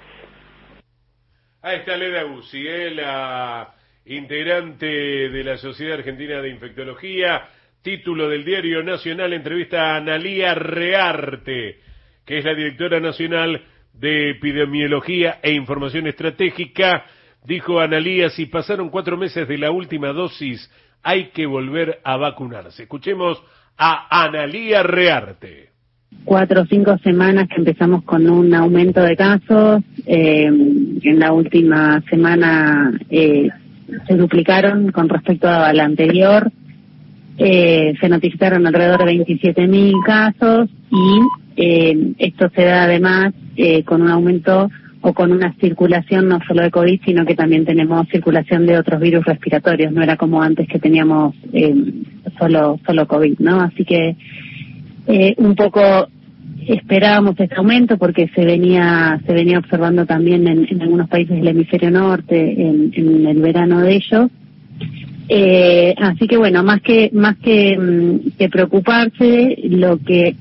Ahí está Leda Guzzi, eh, la integrante de la Sociedad Argentina de Infectología, título del Diario Nacional, entrevista a Analía Rearte, que es la directora nacional de Epidemiología e Información Estratégica. Dijo Analía, si pasaron cuatro meses de la última dosis, hay que volver a vacunarse. Escuchemos a Analía Rearte. Cuatro o cinco semanas que empezamos con un aumento de casos, eh, en la última semana eh, se duplicaron con respecto a la anterior, eh, se notificaron alrededor de veintisiete mil casos y eh, esto se da además eh, con un aumento o con una circulación no solo de COVID, sino que también tenemos circulación de otros virus respiratorios. No era como antes que teníamos eh, solo solo COVID, ¿no? Así que eh, un poco esperábamos este aumento porque se venía se venía observando también en, en algunos países del hemisferio norte en, en el verano de ellos. Eh, así que bueno, más que más que, que preocuparse, lo que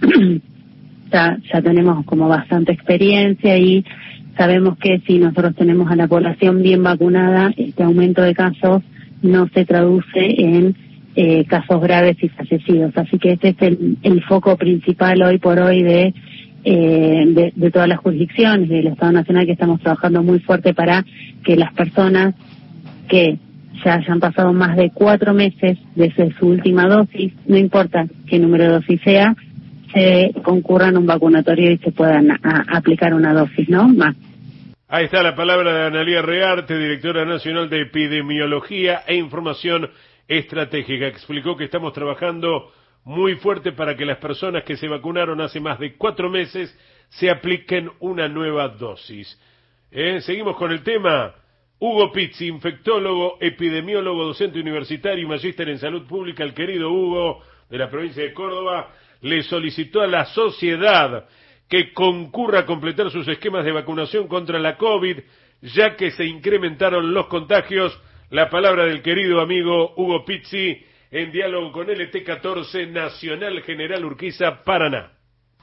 ya, ya tenemos como bastante experiencia y sabemos que si nosotros tenemos a la población bien vacunada, este aumento de casos no se traduce en eh, casos graves y fallecidos. Así que este es el, el foco principal hoy por hoy de, eh, de, de todas las jurisdicciones del Estado Nacional, que estamos trabajando muy fuerte para que las personas que ya hayan pasado más de cuatro meses desde su última dosis, no importa qué número de dosis sea, se concurran a un vacunatorio y se puedan a, aplicar una dosis, ¿no? Más. Ahí está la palabra de Analía Rearte, directora nacional de Epidemiología e Información Estratégica. Explicó que estamos trabajando muy fuerte para que las personas que se vacunaron hace más de cuatro meses se apliquen una nueva dosis. ¿Eh? Seguimos con el tema. Hugo Pizzi, infectólogo, epidemiólogo, docente universitario y magíster en salud pública, el querido Hugo de la provincia de Córdoba, le solicitó a la sociedad que concurra a completar sus esquemas de vacunación contra la COVID, ya que se incrementaron los contagios. La palabra del querido amigo Hugo Pizzi en diálogo con L T catorce, Nacional General Urquiza, Paraná.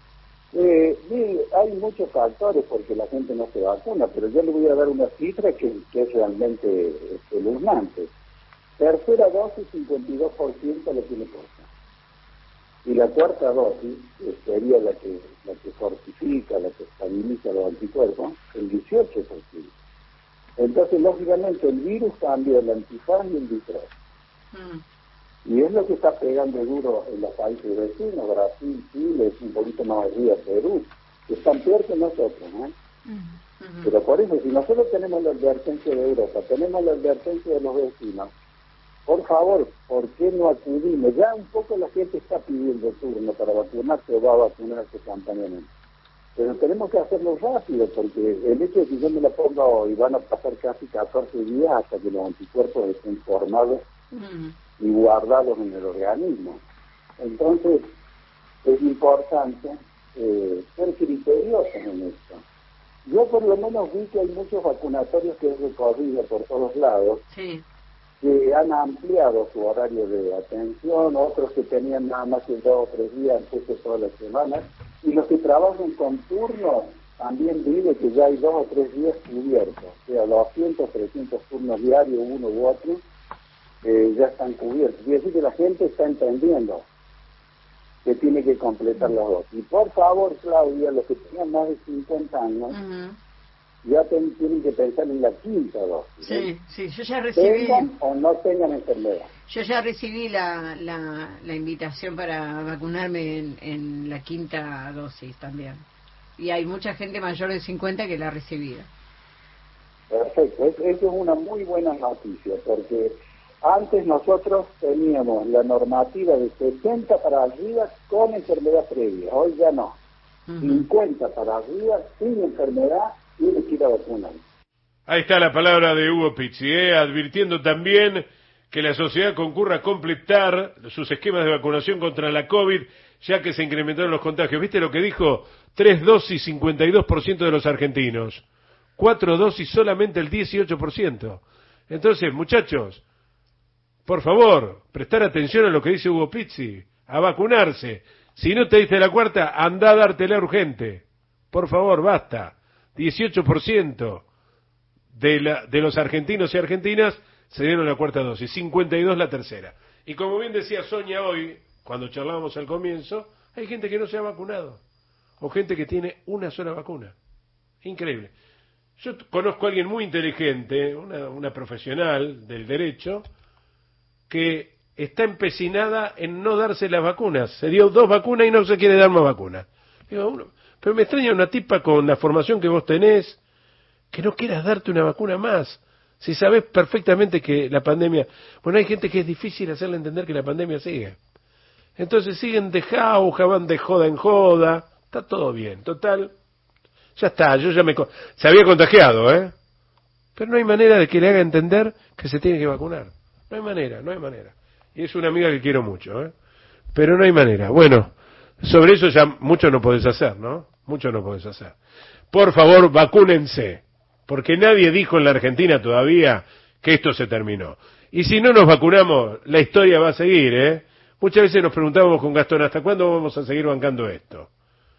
Eh, sí, hay muchos factores porque la gente no se vacuna, pero yo le voy a dar una cifra que, que es realmente espeluznante. Tercera dosis, cincuenta y dos por ciento le tiene puesta. Y la cuarta dosis, que sería la que la que fortifica, la que estabiliza los anticuerpos, el dieciocho por ciento. Entonces, lógicamente, el virus cambia el antifaz y el vitral. Mm. Y es lo que está pegando duro en los países vecinos, Brasil, Chile, un poquito más arriba, Perú, que están peor que nosotros, ¿eh? Uh-huh. Pero por eso, si nosotros tenemos la advertencia de Europa, tenemos la advertencia de los vecinos, por favor, ¿por qué no acudimos? Ya un poco la gente está pidiendo turno para vacunarse o va a vacunarse campañalmente. pero tenemos que hacerlo rápido, porque el hecho de que yo me la ponga hoy, van a pasar casi catorce días hasta que los anticuerpos estén formados mm. y guardados en el organismo. Entonces, es importante eh, ser criteriosos en esto. Yo por lo menos vi que hay muchos vacunatorios que he recorrido por todos lados, sí. que han ampliado su horario de atención, otros que tenían nada más que dos o tres días, antes todas las semanas, y los que trabajan con turnos, también vi de que ya hay dos o tres días cubiertos, o sea, doscientos, trescientos turnos diarios, uno u otro, eh, ya están cubiertos. Quiere decir que la gente está entendiendo que tiene que completar las dos. Y por favor, Claudia, los que tengan más de cincuenta años, uh-huh. ya ten, tienen que pensar en la quinta dosis. Sí, ¿eh? sí, yo ya recibí... Tengan o no tengan enfermedad. Yo ya recibí la, la, la invitación para vacunarme en, en la quinta dosis también. Y hay mucha gente mayor de cincuenta que la ha recibido. Perfecto, eso es una muy buena noticia, porque antes nosotros teníamos la normativa de sesenta para arriba con enfermedad previa, hoy ya no. Uh-huh. cincuenta para arriba sin enfermedad tiene que ir a vacunar. Ahí está la palabra de Hugo Pizzi, ¿eh? advirtiendo también que la sociedad concurra a completar sus esquemas de vacunación contra la COVID, ya que se incrementaron los contagios. ¿Viste lo que dijo? Tres dosis, cincuenta y dos por ciento de los argentinos. Cuatro dosis, solamente el dieciocho por ciento. Entonces, muchachos, por favor, prestar atención a lo que dice Hugo Pizzi, a vacunarse. Si no te diste la cuarta, andá a dártela urgente. Por favor, basta. dieciocho por ciento de, la, de los argentinos y argentinas se dieron la cuarta dosis, cincuenta y dos la tercera. Y como bien decía Sonia hoy, cuando charlábamos al comienzo, hay gente que no se ha vacunado, o gente que tiene una sola vacuna. Increíble. Yo conozco a alguien muy inteligente, una, una profesional del derecho, que está empecinada en no darse las vacunas. Se dio dos vacunas y no se quiere dar más vacunas. Digo, uno, pero me extraña una tipa con la formación que vos tenés, que no quieras darte una vacuna más. Si sabés perfectamente que la pandemia... Bueno, hay gente que es difícil hacerle entender que la pandemia sigue. Entonces siguen de jauja, van de joda en joda. Está todo bien. Total, ya está. Yo ya me... Se había contagiado, ¿eh? Pero no hay manera de que le haga entender que se tiene que vacunar. No hay manera, no hay manera. Y es una amiga que quiero mucho, ¿eh? Pero no hay manera. Bueno, sobre eso ya mucho no podés hacer, ¿no? Mucho no podés hacer. Por favor, vacúnense. Porque nadie dijo en la Argentina todavía que esto se terminó. Y si no nos vacunamos, la historia va a seguir, ¿eh? Muchas veces nos preguntábamos con Gastón, ¿hasta cuándo vamos a seguir bancando esto?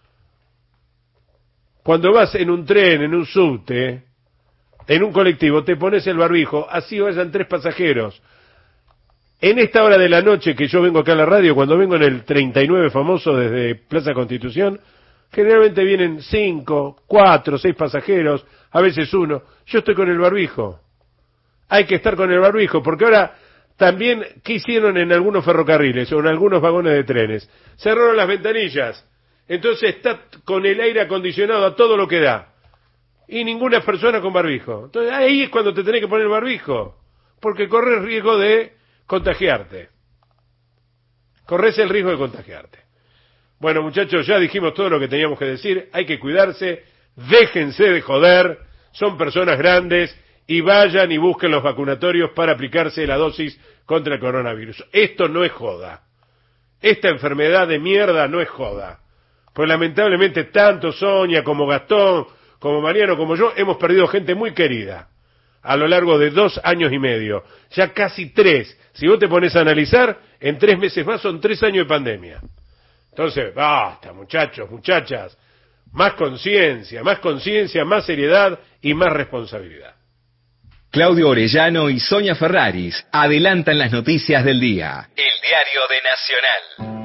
Cuando vas en un tren, en un subte, en un colectivo, te pones el barbijo, así vayan tres pasajeros. En esta hora de la noche que yo vengo acá a la radio, cuando vengo en el treinta y nueve famoso desde Plaza Constitución, generalmente vienen cinco, cuatro, seis pasajeros, a veces uno. Yo estoy con el barbijo. Hay que estar con el barbijo, porque ahora también, ¿qué hicieron en algunos ferrocarriles o en algunos vagones de trenes? Cerraron las ventanillas. Entonces está con el aire acondicionado a todo lo que da. Y ninguna persona con barbijo. Entonces ahí es cuando te tenés que poner el barbijo, porque corres riesgo de contagiarte. Corres el riesgo de contagiarte. Bueno, muchachos, ya dijimos todo lo que teníamos que decir. Hay que cuidarse, déjense de joder, son personas grandes y vayan y busquen los vacunatorios para aplicarse la dosis contra el coronavirus. Esto no es joda. Esta enfermedad de mierda no es joda. Pues lamentablemente tanto Sonia como Gastón, como Mariano, como yo, hemos perdido gente muy querida a lo largo de dos años y medio. Ya casi tres. Si vos te pones a analizar, en tres meses más son tres años de pandemia. Entonces, basta, muchachos, muchachas, más conciencia, más conciencia, más seriedad y más responsabilidad. Claudio Orellano y Sonia Ferraris adelantan las noticias del día. El diario de Nacional.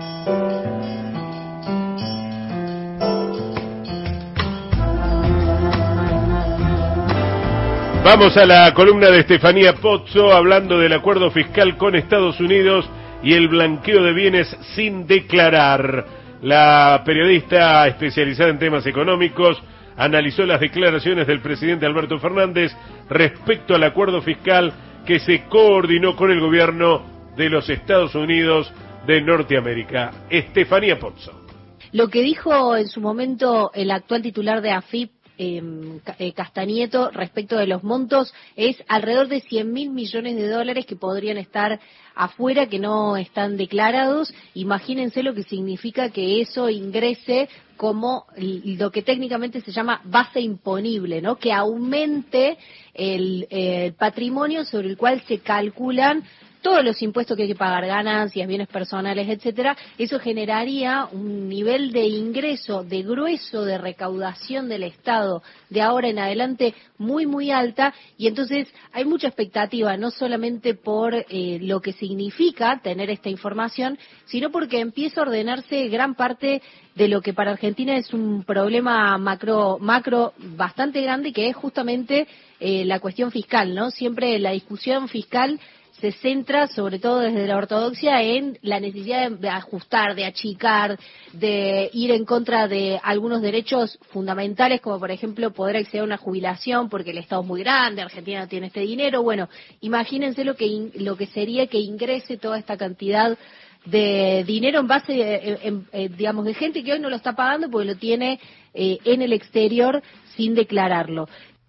Vamos a la columna de Estefanía Pozzo hablando del acuerdo fiscal con Estados Unidos y el blanqueo de bienes sin declarar. La periodista especializada en temas económicos analizó las declaraciones del presidente Alberto Fernández respecto al acuerdo fiscal que se coordinó con el gobierno de los Estados Unidos de Norteamérica. Estefanía Pozzo. Lo que dijo en su momento el actual titular de A F I P, eh, eh, Castanieto, respecto de los montos, es alrededor de cien mil millones de dólares que podrían estar afuera, que no están declarados. Imagínense lo que significa que eso ingrese como lo que técnicamente se llama base imponible, ¿no? Que aumente el, el patrimonio sobre el cual se calculan todos los impuestos que hay que pagar, ganancias, bienes personales, etcétera. Eso generaría un nivel de ingreso, de grueso de recaudación del Estado de ahora en adelante muy, muy alta, y entonces hay mucha expectativa, no solamente por eh, lo que significa tener esta información, sino porque empieza a ordenarse gran parte de lo que para Argentina es un problema macro, macro bastante grande, que es justamente eh, la cuestión fiscal, ¿no? Siempre la discusión fiscal se centra, sobre todo desde la ortodoxia, en la necesidad de ajustar, de achicar, de ir en contra de algunos derechos fundamentales, como por ejemplo poder acceder a una jubilación porque el Estado es muy grande, Argentina no tiene este dinero. Bueno, imagínense lo que in, lo que sería que ingrese toda esta cantidad de dinero en base, de, en, en, digamos, de gente que hoy no lo está pagando porque lo tiene eh, en el exterior sin declararlo.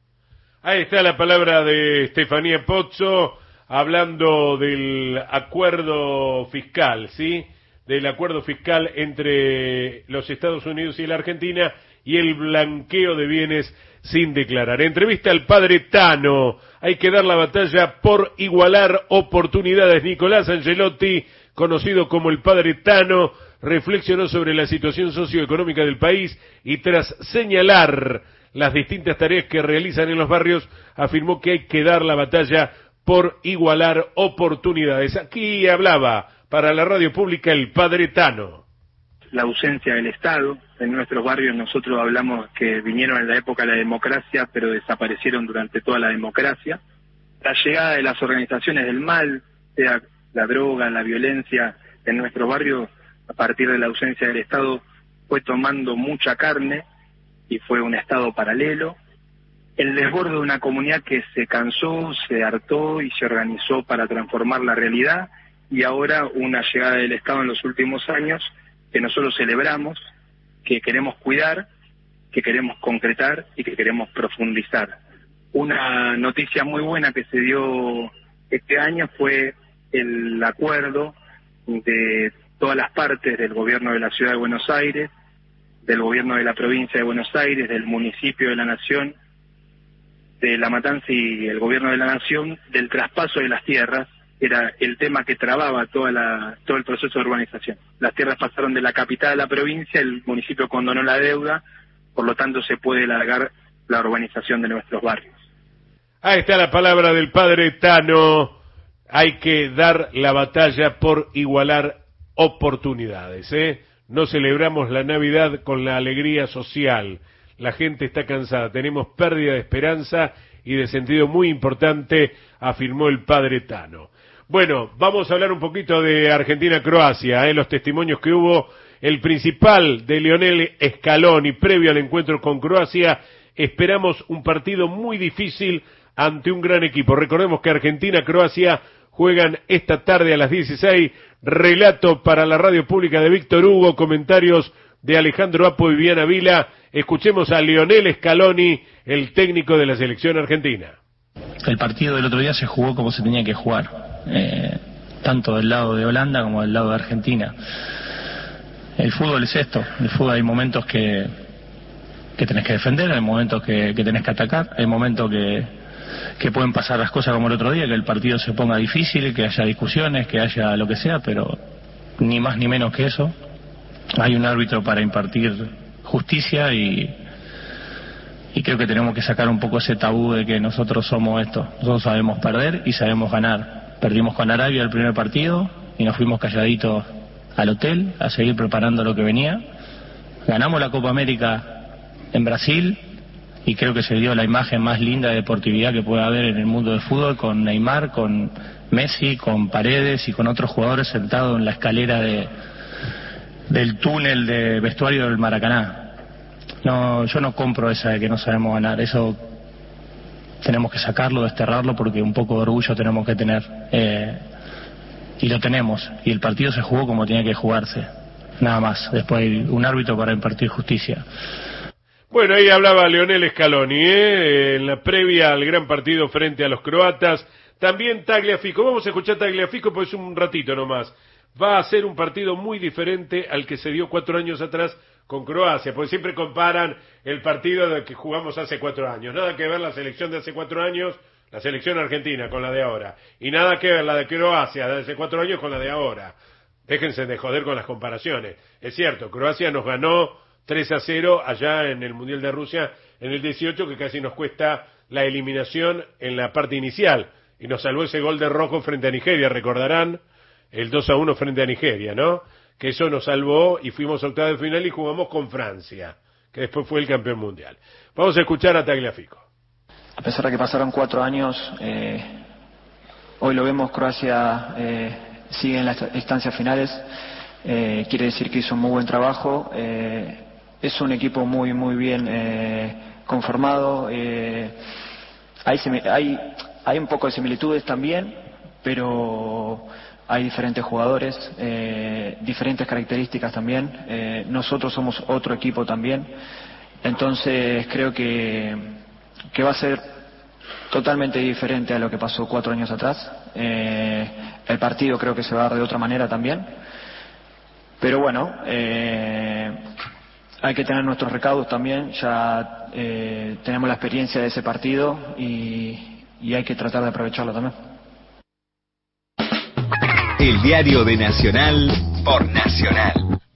Ahí está la palabra de Estefanía Pozzo, hablando del acuerdo fiscal, ¿sí? Del acuerdo fiscal entre los Estados Unidos y la Argentina y el blanqueo de bienes sin declarar. Entrevista al padre Tano. Hay que dar la batalla por igualar oportunidades. Nicolás Angelotti, conocido como el padre Tano, reflexionó sobre la situación socioeconómica del país y tras señalar las distintas tareas que realizan en los barrios, afirmó que hay que dar la batalla por igualar oportunidades. Aquí hablaba para la radio pública el padre Tano. La ausencia del Estado. En nuestros barrios nosotros hablamos que vinieron en la época de la democracia, pero desaparecieron durante toda la democracia. La llegada de las organizaciones del mal, sea la droga, la violencia, en nuestros barrios, a partir de la ausencia del Estado, fue tomando mucha carne y fue un Estado paralelo. El desborde de una comunidad que se cansó, se hartó y se organizó para transformar la realidad, y ahora una llegada del Estado en los últimos años que nosotros celebramos, que queremos cuidar, que queremos concretar y que queremos profundizar. Una noticia muy buena que se dio este año fue el acuerdo de todas las partes del gobierno de la Ciudad de Buenos Aires, del gobierno de la provincia de Buenos Aires, del municipio de la Nación, de La Matanza y el gobierno de la Nación, del traspaso de las tierras. Era el tema que trababa toda la, todo el proceso de urbanización. Las tierras pasaron de la capital a la provincia, el municipio condonó la deuda, por lo tanto se puede largar la urbanización de nuestros barrios. Ahí está la palabra del padre Tano. Hay que dar la batalla por igualar oportunidades, ¿eh? No celebramos la Navidad con la alegría social. La gente está cansada, tenemos pérdida de esperanza y de sentido muy importante, afirmó el padre Tano. Bueno, vamos a hablar un poquito de Argentina-Croacia, ¿eh? Los testimonios que hubo. El principal de Lionel Scaloni previo al encuentro con Croacia. Esperamos un partido muy difícil ante un gran equipo. Recordemos que Argentina-Croacia juegan esta tarde a las dieciséis. Relato para la radio pública de Víctor Hugo, comentarios de Alejandro Apo y Viviana Vila. Escuchemos a Lionel Scaloni, el técnico de la selección argentina. El partido del otro día se jugó como se tenía que jugar, eh, tanto del lado de Holanda como del lado de Argentina. El fútbol es esto, el fútbol hay momentos que, que tenés que defender, hay momentos que, que tenés que atacar, hay momentos que, que pueden pasar las cosas como el otro día, que el partido se ponga difícil, que haya discusiones, que haya lo que sea, pero ni más ni menos que eso. Hay un árbitro para impartir justicia y, y creo que tenemos que sacar un poco ese tabú de que nosotros somos esto. Nosotros sabemos perder y sabemos ganar. Perdimos con Arabia el primer partido y nos fuimos calladitos al hotel a seguir preparando lo que venía. Ganamos la Copa América en Brasil y creo que se dio la imagen más linda de deportividad que puede haber en el mundo del fútbol, con Neymar, con Messi, con Paredes y con otros jugadores sentados en la escalera de del túnel de vestuario del Maracaná. No, yo no compro esa de que no sabemos ganar. Eso tenemos que sacarlo, desterrarlo, porque un poco de orgullo tenemos que tener, eh, y lo tenemos, y el partido se jugó como tenía que jugarse. nada más. Después hay un árbitro para impartir justicia. Bueno, ahí hablaba Leonel Scaloni, ¿eh? En la previa al gran partido frente a los croatas. También Tagliafico. Vamos a escuchar Tagliafico, pues un ratito nomás. Va a ser un partido muy diferente al que se dio cuatro años atrás con Croacia, porque siempre comparan el partido de que jugamos hace cuatro años. Nada que ver la selección de hace cuatro años, la selección argentina, con la de ahora. Y nada que ver la de Croacia de hace cuatro años con la de ahora. Déjense de joder con las comparaciones. Es cierto, Croacia nos ganó tres a cero allá en el Mundial de Rusia en el dieciocho, que casi nos cuesta la eliminación en la parte inicial. Y nos salvó ese gol de Rojo frente a Nigeria, recordarán, el dos a uno frente a Nigeria, ¿no? Que eso nos salvó y fuimos a octavos de final y jugamos con Francia, que después fue el campeón mundial. Vamos a escuchar a Tagliafico. A pesar de que pasaron cuatro años, eh, hoy lo vemos, Croacia eh, sigue en las instancias finales, eh, quiere decir que hizo un muy buen trabajo, eh, es un equipo muy muy bien eh, conformado, eh, hay, hay, hay un poco de similitudes también, pero hay diferentes jugadores, eh, diferentes características también, eh, nosotros somos otro equipo también, entonces creo que, que va a ser totalmente diferente a lo que pasó cuatro años atrás, eh, el partido creo que se va a dar de otra manera también, pero bueno, eh, hay que tener nuestros recaudos también, ya eh, tenemos la experiencia de ese partido y, y hay que tratar de aprovecharlo también. El diario de Nacional por Nacional.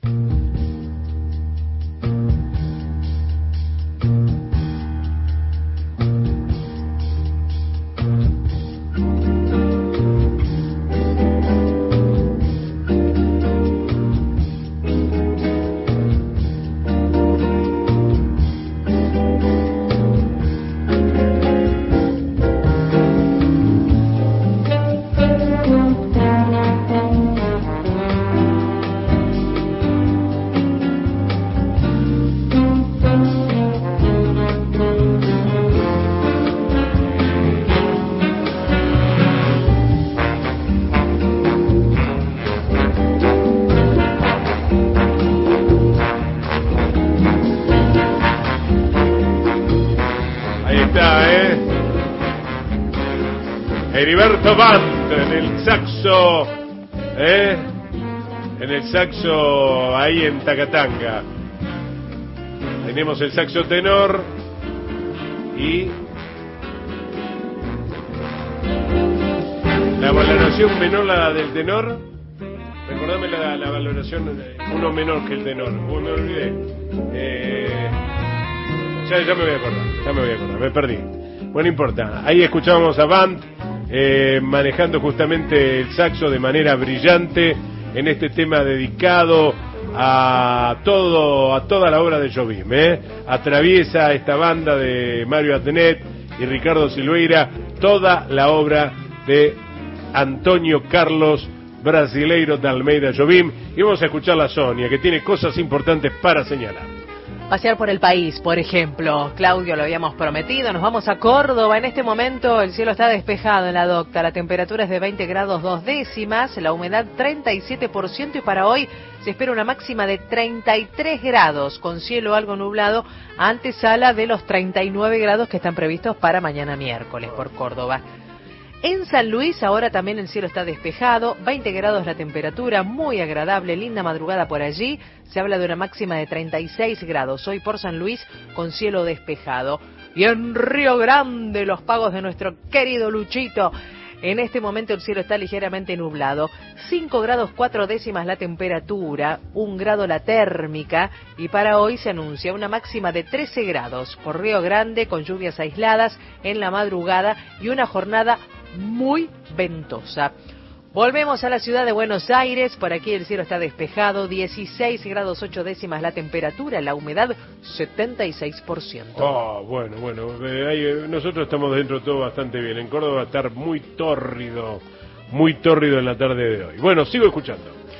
Heriberto Band en el saxo, ¿eh? En el saxo ahí en Tacatanga. Tenemos el saxo tenor y la valoración menor, la del tenor. Recordame la, la valoración, uno menor que el tenor. Uy, me olvidé. Eh, ya, ya me voy a acordar, ya me voy a acordar, me perdí. Bueno, no importa. Ahí escuchábamos a Band eh, manejando justamente el saxo de manera brillante en este tema dedicado a todo, a toda la obra de Jobim, ¿eh? Atraviesa esta banda de Mario Atenet y Ricardo Silveira toda la obra de Antonio Carlos Brasileiro de Almeida Jobim. Y vamos a escuchar a Sonia, que tiene cosas importantes para señalar. Pasear por el país, por ejemplo. Claudio, lo habíamos prometido. Nos vamos a Córdoba. En este momento el cielo está despejado en la docta. La temperatura es de veinte grados dos décimas. La humedad treinta y siete por ciento. Y para hoy se espera una máxima de treinta y tres grados, con cielo algo nublado, antesala de los treinta y nueve grados que están previstos para mañana miércoles por Córdoba. En San Luis ahora también el cielo está despejado, veinte grados la temperatura, muy agradable, linda madrugada por allí. Se habla de una máxima de treinta y seis grados hoy por San Luis con cielo despejado. Y en Río Grande, los pagos de nuestro querido Luchito. En este momento el cielo está ligeramente nublado, cinco grados cuatro décimas la temperatura, un grado la térmica, y para hoy se anuncia una máxima de trece grados por Río Grande con lluvias aisladas en la madrugada y una jornada muy ventosa. Volvemos a la ciudad de Buenos Aires, por aquí el cielo está despejado, dieciséis grados ocho décimas la temperatura, la humedad setenta y seis por ciento. Oh, bueno, bueno, eh, ahí, eh, nosotros estamos dentro todo bastante bien. En Córdoba va a estar muy tórrido, muy tórrido en la tarde de hoy. Bueno, sigo escuchando.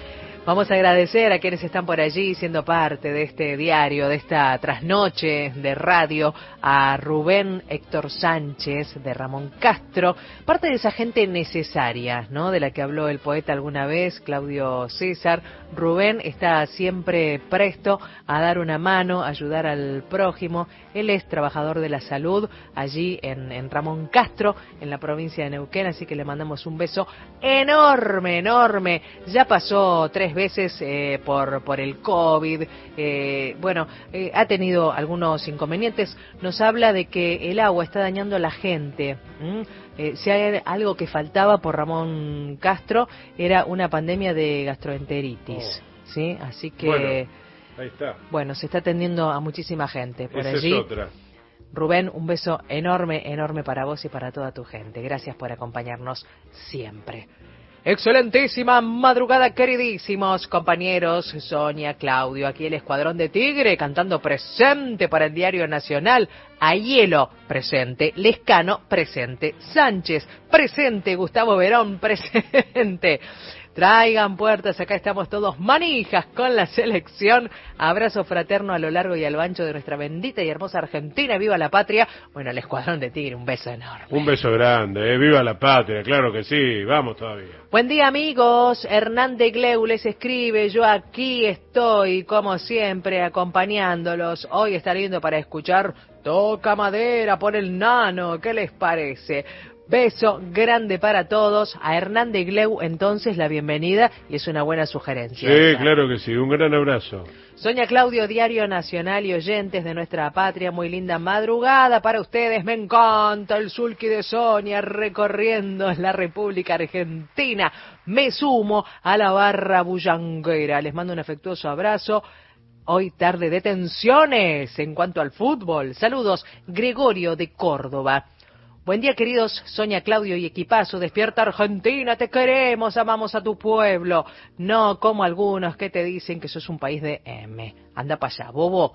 Vamos a agradecer a quienes están por allí siendo parte de este diario, de esta trasnoche de radio, a Rubén Héctor Sánchez, de Ramón Castro, parte de esa gente necesaria, ¿no?, de la que habló el poeta alguna vez, Claudio César. Rubén está siempre presto a dar una mano, a ayudar al prójimo. Él es trabajador de la salud allí en, en Ramón Castro, en la provincia de Neuquén, así que le mandamos un beso enorme, enorme. Ya pasó tres veces eh, por, por el COVID, eh, bueno, eh, ha tenido algunos inconvenientes. Nos habla de que el agua está dañando a la gente. ¿Mm? Eh, si hay algo que faltaba por Ramón Castro, era una pandemia de gastroenteritis. Oh. ¿Sí? Así que... Bueno, ahí está. Bueno, se está atendiendo a muchísima gente por Esa allí. Es otra. Rubén, un beso enorme, enorme para vos y para toda tu gente. Gracias por acompañarnos siempre. Excelentísima madrugada, queridísimos compañeros. Sonia, Claudio, aquí el Escuadrón de Tigre, cantando presente para el Diario Nacional. Aiello, presente. Lescano, presente. Sánchez, presente. Gustavo Verón, presente. Traigan puertas, acá estamos todos manijas con la selección. Abrazo fraterno a lo largo y a lo ancho de nuestra bendita y hermosa Argentina. ¡Viva la patria! Bueno, el Escuadrón de Tigre, un beso enorme. Un beso grande, ¿eh? ¡Viva la patria! Claro que sí, vamos todavía. Buen día, amigos. Hernán de Gleu les escribe. Yo aquí estoy, como siempre, acompañándolos. Hoy está lindo para escuchar Toca Madera por el Nano. ¿Qué les parece? Beso grande para todos. A Hernán de Gleu, entonces, la bienvenida, y es una buena sugerencia. Sí, esa. Claro que sí, un gran abrazo. Sonia, Claudio, Diario Nacional y oyentes de nuestra patria, muy linda madrugada para ustedes. Me encanta el sulky de Sonia recorriendo la República Argentina. Me sumo a la barra bullanguera. Les mando un afectuoso abrazo. Hoy tarde de tensiones en cuanto al fútbol. Saludos, Gregorio de Córdoba. Buen día, queridos Sonia, Claudio y equipazo. Despierta Argentina, te queremos, amamos a tu pueblo. No como algunos que te dicen que sos un país de M. Anda para allá, bobo.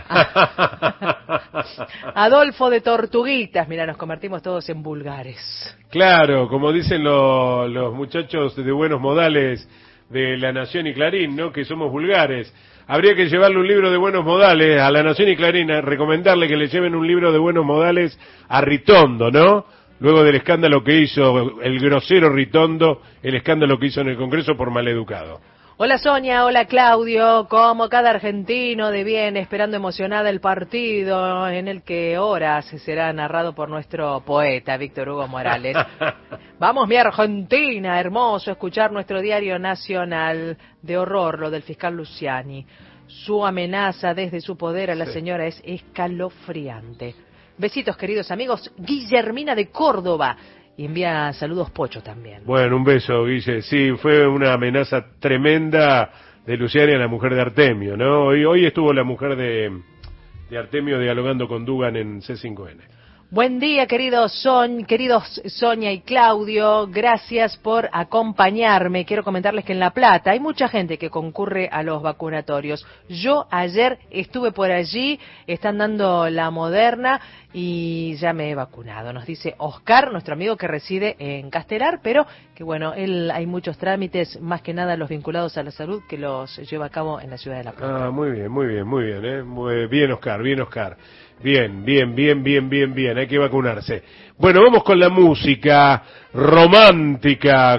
Adolfo de Tortuguitas. Mira, nos convertimos todos en vulgares. Claro, como dicen lo, los muchachos de buenos modales de La Nación y Clarín, ¿no?, que somos vulgares. Habría que llevarle un libro de buenos modales a La Nación y Clarín, recomendarle que le lleven un libro de buenos modales a Ritondo, ¿no? Luego del escándalo que hizo, el grosero Ritondo, el escándalo que hizo en el Congreso por maleducado. Hola Sonia, hola Claudio, como cada argentino de bien, esperando emocionada el partido en el que horas será narrado por nuestro poeta Víctor Hugo Morales. Vamos mi Argentina, hermoso escuchar nuestro Diario Nacional. De horror lo del fiscal Luciani. Su amenaza desde su poder a la sí. señora es escalofriante. Besitos, queridos amigos. Guillermina de Córdoba. Y envía saludos Pocho también. Bueno, un beso, Guille. Sí, fue una amenaza tremenda de Luciani a la mujer de Artemio, ¿no? Hoy, hoy estuvo la mujer de, de Artemio dialogando con Dugan en C cinco N. Buen día, queridos Son, queridos Sonia y Claudio, gracias por acompañarme. Quiero comentarles que en La Plata hay mucha gente que concurre a los vacunatorios. Yo ayer estuve por allí, están dando la Moderna y ya me he vacunado. Nos dice Oscar, nuestro amigo que reside en Castelar, pero que bueno, él hay muchos trámites, más que nada los vinculados a la salud, que los lleva a cabo en la ciudad de La Plata. Ah, muy bien, muy bien, muy bien, ¿eh? Muy bien, Oscar, bien, Oscar. Bien, bien, bien, bien, bien, bien, hay que vacunarse. Bueno, vamos con la música romántica,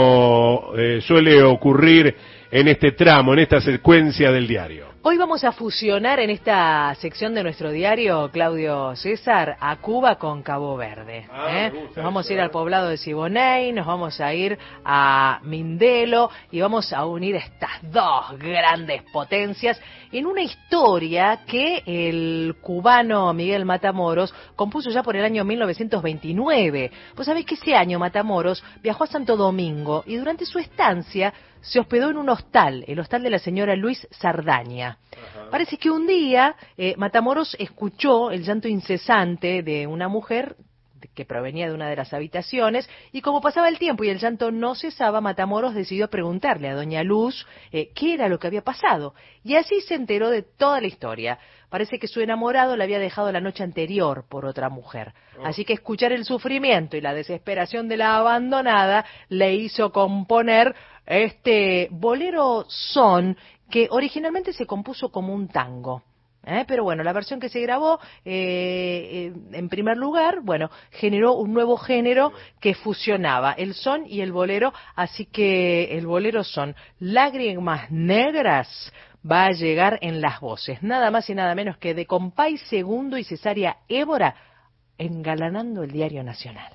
como eh, suele ocurrir en este tramo, en esta secuencia del diario. Hoy vamos a fusionar en esta sección de nuestro diario, Claudio César, a Cuba con Cabo Verde. Ah, ¿eh? Nos vamos a ir al poblado de Siboney, nos vamos a ir a Mindelo y vamos a unir estas dos grandes potencias en una historia que el cubano Miguel Matamoros compuso ya por el año mil novecientos veintinueve. Pues sabés que ese año Matamoros viajó a Santo Domingo y durante su estancia se hospedó en un hostal, el hostal de la señora Luis Sardaña. Ajá. Parece que un día eh, Matamoros escuchó el llanto incesante de una mujer que provenía de una de las habitaciones, y como pasaba el tiempo y el llanto no cesaba, Matamoros decidió preguntarle a doña Luz eh, qué era lo que había pasado, y así se enteró de toda la historia. Parece que su enamorado la había dejado la noche anterior por otra mujer, oh. Así que escuchar el sufrimiento y la desesperación de la abandonada le hizo componer este bolero son, que originalmente se compuso como un tango. ¿Eh? Pero bueno, la versión que se grabó, eh, eh, en primer lugar, bueno, generó un nuevo género que fusionaba el son y el bolero, así que el bolero son Lágrimas Negras va a llegar en las voces, nada más y nada menos que de Compay Segundo y Cesárea Évora, engalanando el Diario Nacional.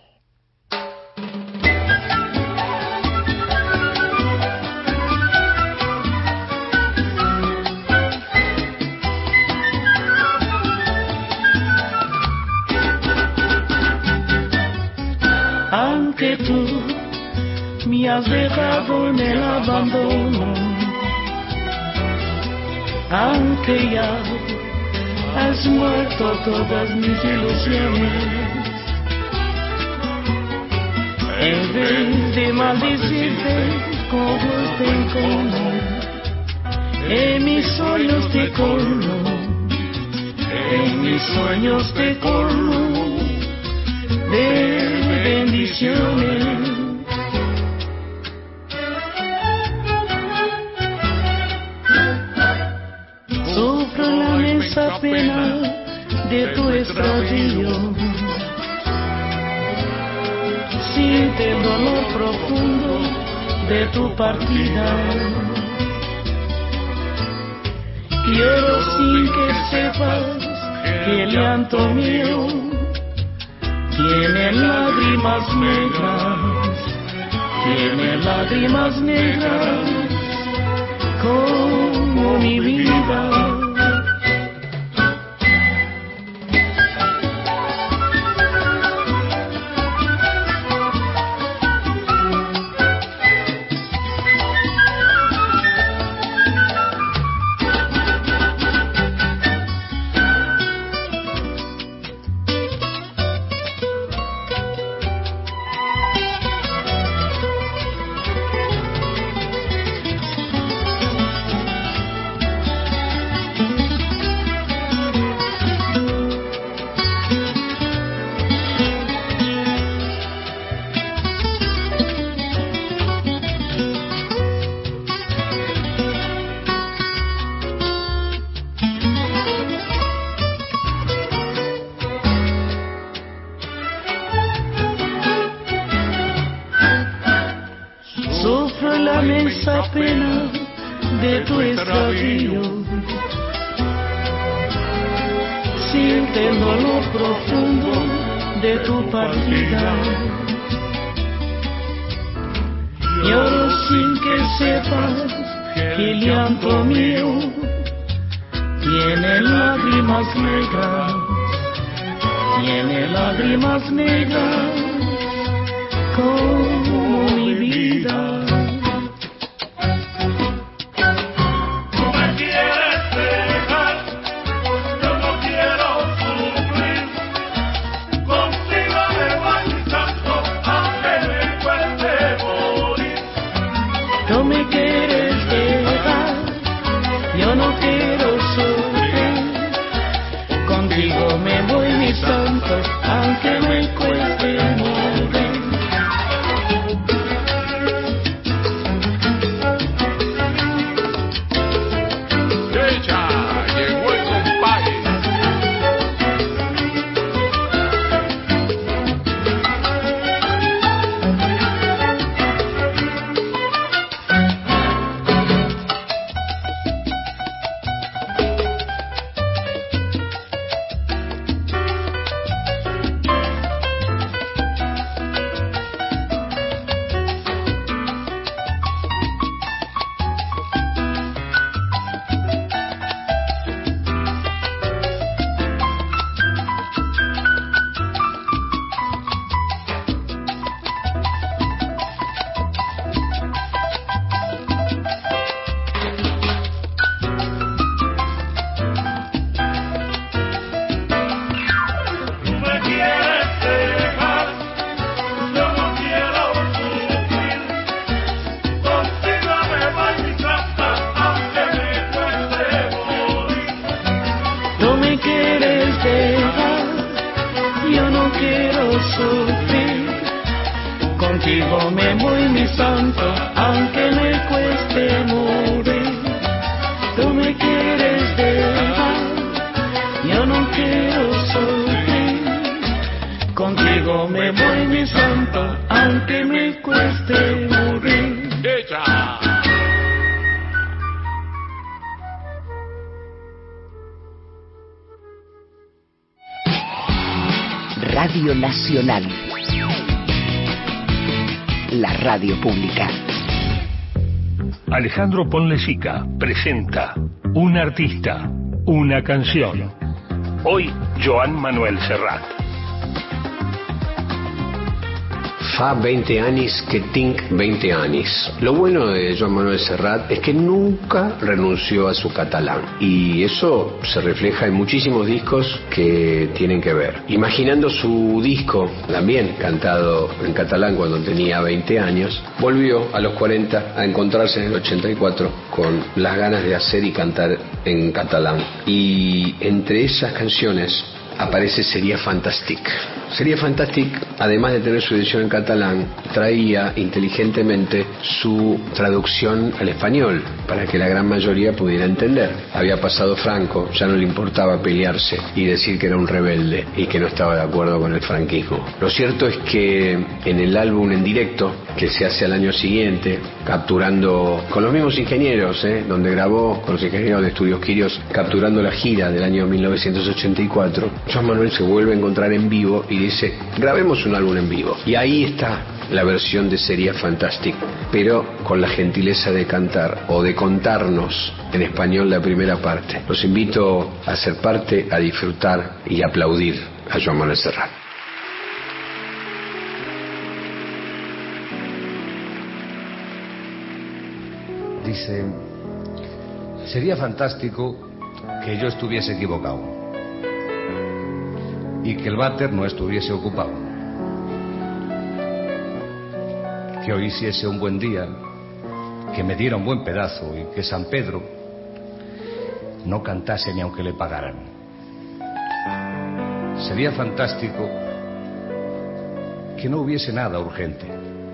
Aunque tú me has dejado en el abandono, aunque ya has muerto todas mis ilusiones, en vez de maldecirte como te encono, en mis sueños te colmo, en mis sueños te colmo de bendiciones. Sufro la inmensa pena de tu extravío, siente el dolor profundo de tu partida, lloro sin que sepas que el llanto mío tiene lágrimas negras, tiene lágrimas negras como mi vida. Pena de tu extravío, siente el dolor profundo de tu partida, lloro sin que sepas que el llanto mío tiene lágrimas negras, tiene lágrimas negras como mi vida. Aunque me cueste morir. ¡Echa! Llegó el compadre. sufrir. Contigo me voy, mi santo, aunque me cueste morir. Tú me quieres dejar, yo no quiero sufrir. Contigo me voy, mi santo, aunque me cueste morir. ¡Echa! Radio Nacional, la radio pública. Alejandro Ponlecica presenta Un artista, una canción. Hoy, Joan Manuel Serrat. Fa veinte años que tinc veinte años. Lo bueno de Joan Manuel Serrat es que nunca renunció a su catalán, y eso se refleja en muchísimos discos que tienen que ver. Imaginando su disco, también cantado en catalán cuando tenía veinte años, volvió a los cuarenta a encontrarse en el ochenta y cuatro con las ganas de hacer y cantar en catalán. Y entre esas canciones aparece Sería Fantàstic. Sería Fantàstic, además de tener su edición en catalán, traía inteligentemente su traducción al español para que la gran mayoría pudiera entender. Había pasado Franco, ya no le importaba pelearse y decir que era un rebelde y que no estaba de acuerdo con el franquismo. Lo cierto es que en el álbum en directo, que se hace al año siguiente, capturando con los mismos ingenieros, ¿eh? donde grabó con los ingenieros de Estudios Quirios, capturando la gira del año mil novecientos ochenta y cuatro, Joan Manuel se vuelve a encontrar en vivo y dice, grabemos un álbum en vivo. Y ahí está la versión de Sería Fantàstic, pero con la gentileza de cantar o de contarnos en español la primera parte. Los invito a ser parte, a disfrutar y a aplaudir a Joan Manuel Serrat. Dice, sería fantástico que yo estuviese equivocado y que el váter no estuviese ocupado, que hoy hiciese un buen día, que me diera un buen pedazo y que San Pedro no cantase ni aunque le pagaran. Sería fantástico que no hubiese nada urgente,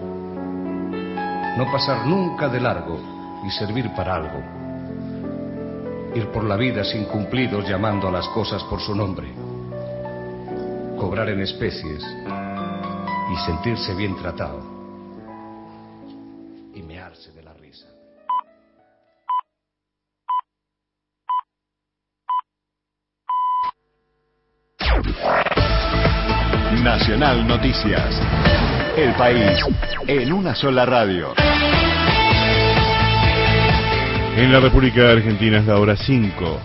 no pasar nunca de largo y servir para algo, ir por la vida sin cumplidos llamando a las cosas por su nombre, cobrar en especies y sentirse bien tratado y mearse de la risa. Nacional Noticias. El país en una sola radio. En la República Argentina es la hora cinco.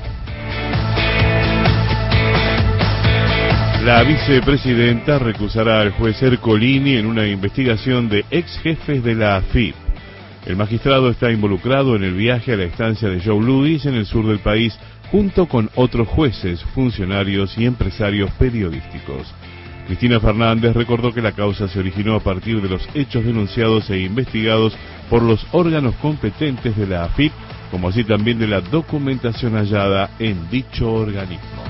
La vicepresidenta recusará al juez Ercolini en una investigación de ex jefes de la A F I P. El magistrado está involucrado en el viaje a la estancia de Joe Louis en el sur del país, junto con otros jueces, funcionarios y empresarios periodísticos. Cristina Fernández recordó que la causa se originó a partir de los hechos denunciados e investigados por los órganos competentes de la A F I P, como así también de la documentación hallada en dicho organismo.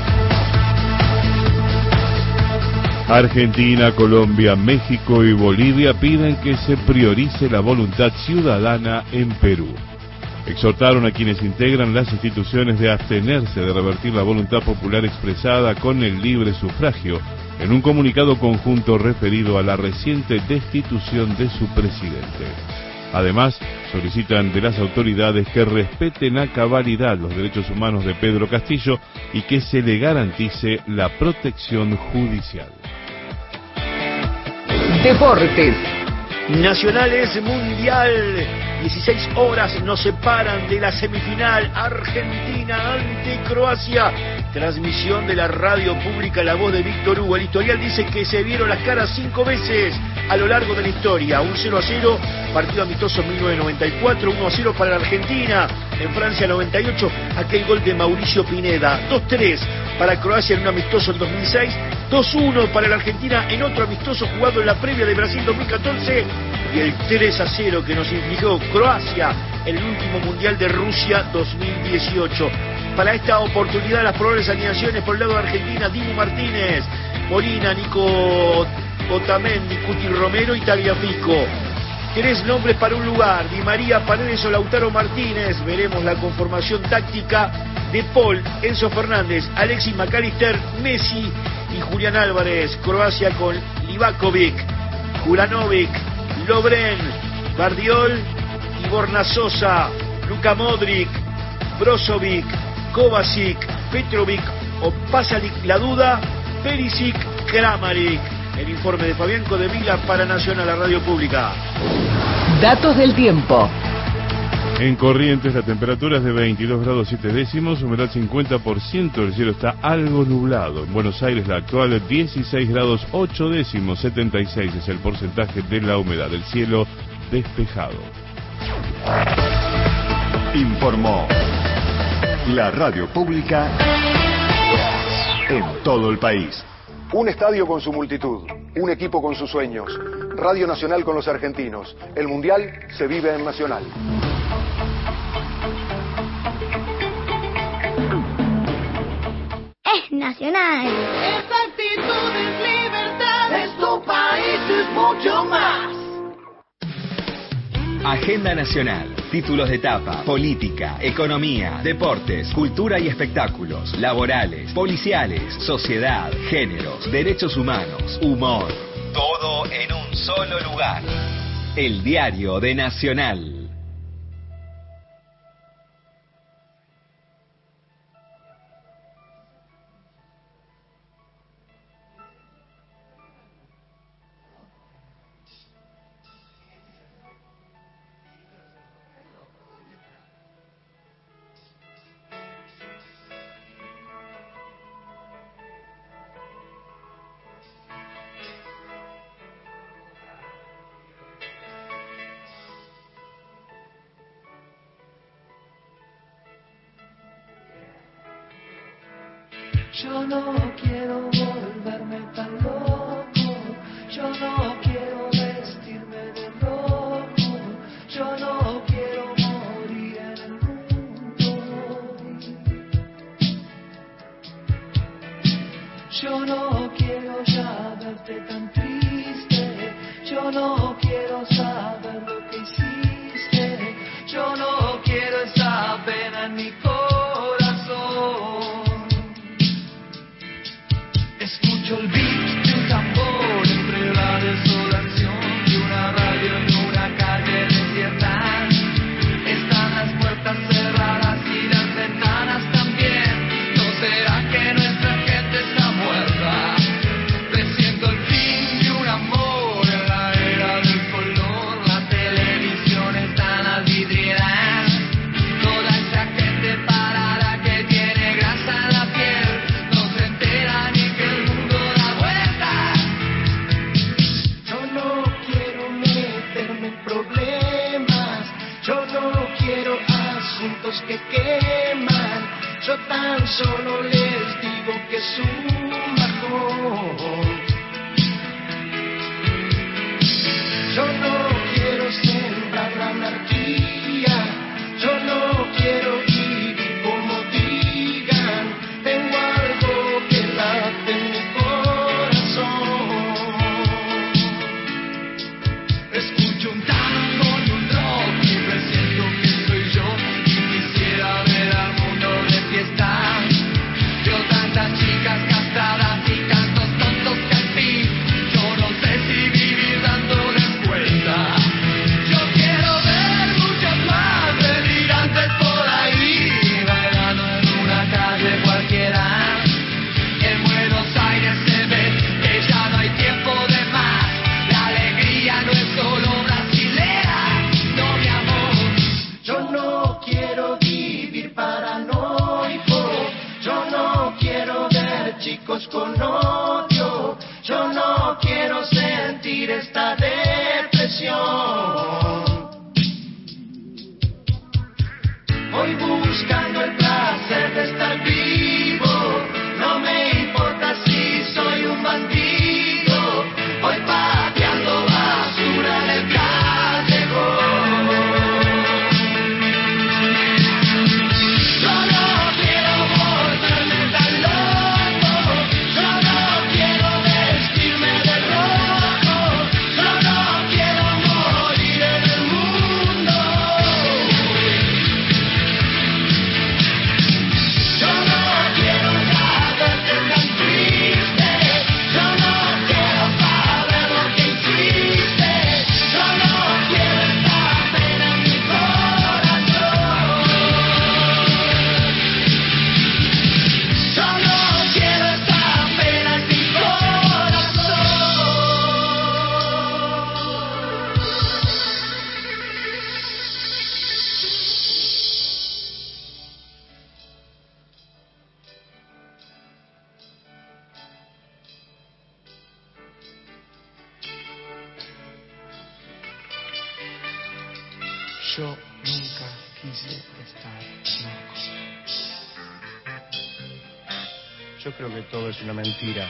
Argentina, Colombia, México y Bolivia piden que se priorice la voluntad ciudadana en Perú. Exhortaron a quienes integran las instituciones de abstenerse de revertir la voluntad popular expresada con el libre sufragio en un comunicado conjunto referido a la reciente destitución de su presidente. Además, solicitan de las autoridades que respeten a cabalidad los derechos humanos de Pedro Castillo y que se le garantice la protección judicial. Deportes. Nacional es mundial. dieciséis horas nos separan de la semifinal Argentina ante Croacia. Transmisión de la radio pública La Voz de Víctor Hugo. El historial dice que se vieron las caras cinco veces a lo largo de la historia. Un cero a cero, partido amistoso en mil novecientos noventa y cuatro, uno a cero para la Argentina. En Francia noventa y ocho, aquel gol de Mauricio Pineda. dos tres para Croacia en un amistoso en dos mil seis. dos uno para la Argentina en otro amistoso jugado en la previa de Brasil dos mil catorce. Y el tres a cero que nos infligió Croacia en el último Mundial de Rusia dos mil dieciocho. Para esta oportunidad las probables alineaciones por el lado de Argentina: Dibu Martínez, Molina, Nico Otamendi, Cuti Romero y Tagliafico. Tres nombres para un lugar: Di María, Paredes o Lautaro Martínez. Veremos la conformación táctica de Paul, Enzo Fernández, Alexis McAllister, Messi y Julián Álvarez. Croacia con Livakovic, Juranovic, Lovren, Bardiol y Borna Sosa, Luka Modric, Brozovic, Kovacic, Petrovic o Pasalic la duda, Perisic, Kramaric. El informe de Fabián Codevila para Nacional, la radio pública. Datos del tiempo. En Corrientes la temperatura es de veintidós grados siete décimos, humedad cincuenta por ciento, el cielo está algo nublado. En Buenos Aires la actual dieciséis grados ocho décimos, setenta y seis es el porcentaje de la humedad, el cielo despejado. Informó la radio pública en todo el país. Un estadio con su multitud, un equipo con sus sueños, Radio Nacional con los argentinos. El Mundial se vive en Nacional. Es Nacional. Es actitud, es libertad, es tu país, es mucho más. Agenda Nacional. Títulos de etapa, política, economía, deportes, cultura y espectáculos, laborales, policiales, sociedad, géneros, derechos humanos, humor. Todo en un solo lugar. El Diario de Nacional. Yo no quiero volverme tan loco, yo no quiero vestirme de loco, yo no quiero morir en el mundo. Yo no quiero ya verte tan triste, yo no quiero saber lo que hiciste, yo no quiero esa pena en mi corazón. Escucho el beat de un tambor entre la desolación de una radio en una calle desierta. Están las puertas cerradas y las ventanas también. ¿No será que nuestra gente está muerta? Presiento el fin de un amor en la era del color. La televisión está en las vidrieras. Toda esa gente parada que tiene grasa en la piel no se entera ni que el mundo da vueltas. Yo no quiero meterme en problemas, yo no quiero asuntos que queman, yo tan solo les digo que es un bajón. Yo no quiero sembrar la anarquía, yo no quiero vivir como digan, tengo algo que late en mi corazón. Escucho un tango y un rock y presiento que soy yo y quisiera ver al mundo de fiesta. Veo tantas chicas castradas y tantos tontos que al fin yo no sé si vivir dándoles cuenta. Yo quiero ver muchas más delirantes por ahí, bailando en una calle cualquiera. En Buenos Aires se ve que ya no hay tiempo de más. La alegría no es solo brasilera, no mi amor. Yo no quiero vivir paranoico, yo no quiero ver chicos con odio, yo no quiero sentir esta depresión. Voy buscando el placer de estar vivo, no me importa si soy un bandido, voy pateando basura en el callejón. Yo no quiero volverme tan loco, yo no quiero Yo nunca quise estar loco. Yo creo que todo es una mentira.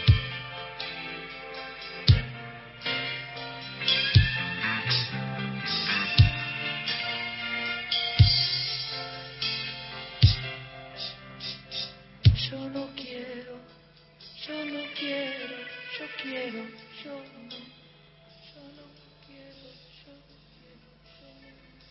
Yo no quiero, yo no quiero, yo quiero, yo no, yo no quiero, yo quiero, yo no.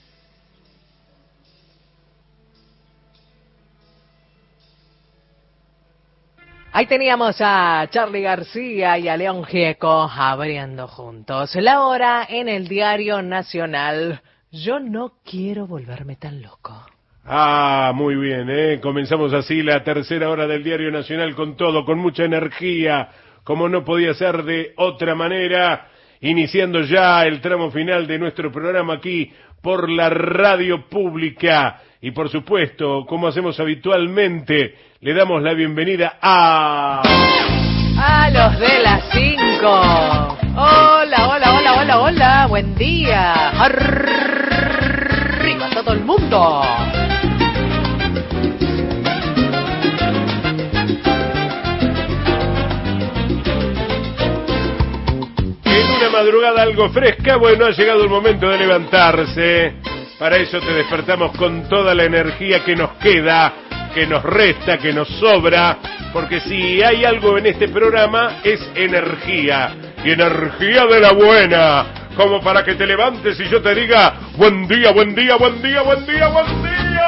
Ahí teníamos a Charly García y a León Gieco abriendo juntos. La hora en el Diario Nacional. Yo no quiero volverme tan loco. Ah, muy bien, ¿eh? Comenzamos así la tercera hora del Diario Nacional con todo, con mucha energía, como no podía ser de otra manera, iniciando ya el tramo final de nuestro programa aquí por la radio pública. Y por supuesto, como hacemos habitualmente, le damos la bienvenida a... A los de las cinco. Hola, hola, hola, hola, hola. Buen día. Arriba todo el mundo. En una madrugada algo fresca, bueno, ha llegado el momento de levantarse. Para eso te despertamos con toda la energía que nos queda, que nos resta, que nos sobra, porque si hay algo en este programa es energía, y energía de la buena, como para que te levantes y yo te diga, buen día, buen día, buen día, buen día, buen día.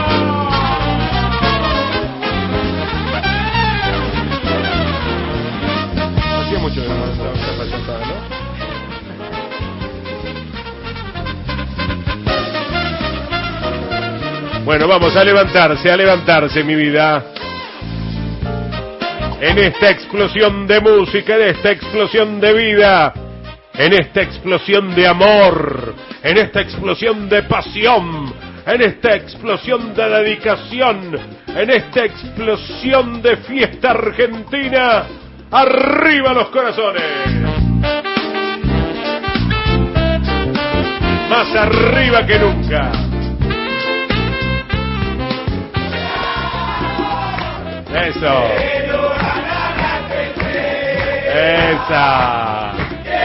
Hacía mucho que no estaba payatada, ¿no? Bueno, vamos a levantarse, a levantarse, mi vida. En esta explosión de música, en esta explosión de vida, en esta explosión de amor, en esta explosión de pasión, en esta explosión de dedicación, en esta explosión de fiesta argentina, ¡arriba los corazones! Más arriba que nunca. Eso. Esa.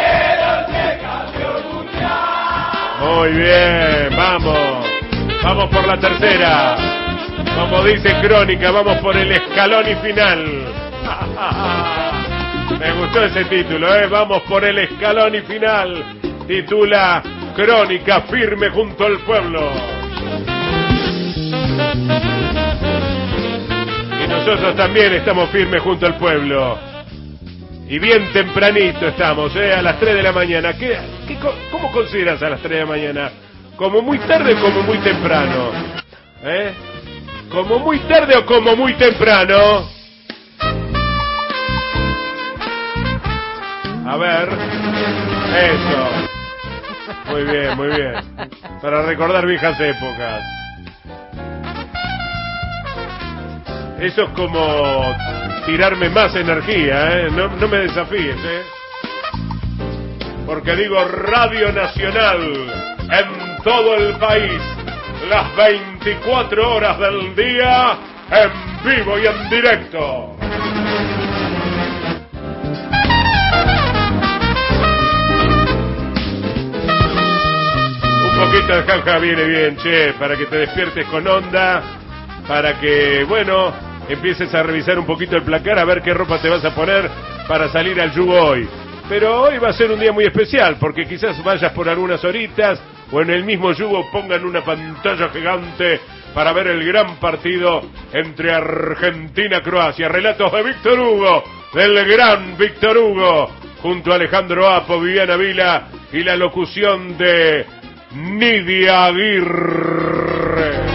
Muy bien, vamos. Vamos por la tercera. Como dice Crónica, vamos por el escalón y final. Me gustó ese título, ¿eh? Vamos por el escalón y final. Titula Crónica, firme junto al pueblo. Nosotros también estamos firmes junto al pueblo. Y bien tempranito estamos, ¿eh? A las tres de la mañana. ¿Qué, qué, ¿Cómo consideras a las tres de la mañana? ¿Como muy tarde o como muy temprano? ¿Eh? ¿Como muy tarde o como muy temprano? A ver. Eso. Muy bien, muy bien. Para recordar viejas épocas. Eso es como tirarme más energía, ¿eh? No, no me desafíes, ¿eh? Porque digo Radio Nacional en todo el país, las veinticuatro horas del día, en vivo y en directo. Un poquito de jauja viene bien, che, para que te despiertes con onda, para que, bueno, empieces a revisar un poquito el placar, a ver qué ropa te vas a poner para salir al yugo hoy. Pero hoy va a ser un día muy especial, porque quizás vayas por algunas horitas, o en el mismo yugo pongan una pantalla gigante para ver el gran partido entre Argentina y Croacia. Relatos de Víctor Hugo, del gran Víctor Hugo, junto a Alejandro Apo, Viviana Vila, y la locución de Nidia Aguirre.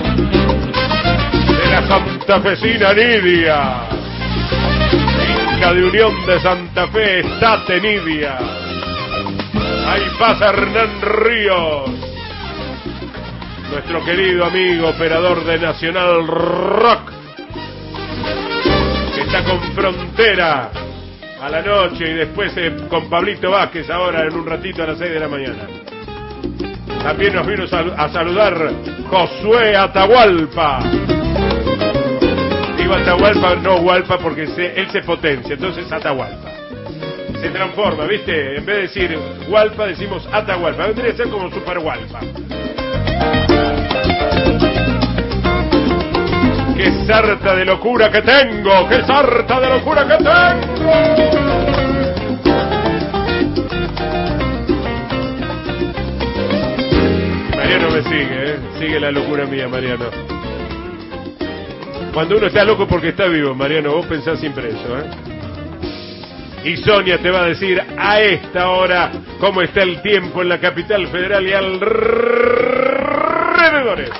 La santafesina Nidia, hija de Unión de Santa Fe, estate Nidia. Ahí pasa Hernán Ríos, nuestro querido amigo operador de Nacional Rock, que está con Frontera a la noche y después eh, con Pablito Vázquez ahora en un ratito a las seis de la mañana. También nos vino a saludar Josué Atahualpa. Digo Atahualpa, no Hualpa, porque se, él se potencia, entonces Atahualpa. Se transforma, ¿viste? En vez de decir Hualpa, decimos Atahualpa. Vendría a ser como Super Hualpa. ¡Qué sarta de locura que tengo! ¡Qué sarta de locura que tengo! Mariano me sigue, ¿eh? Sigue la locura mía, Mariano. Cuando uno está loco porque está vivo, Mariano, vos pensás siempre eso, ¿eh? Y Sonia te va a decir a esta hora cómo está el tiempo en la capital federal y alrededores.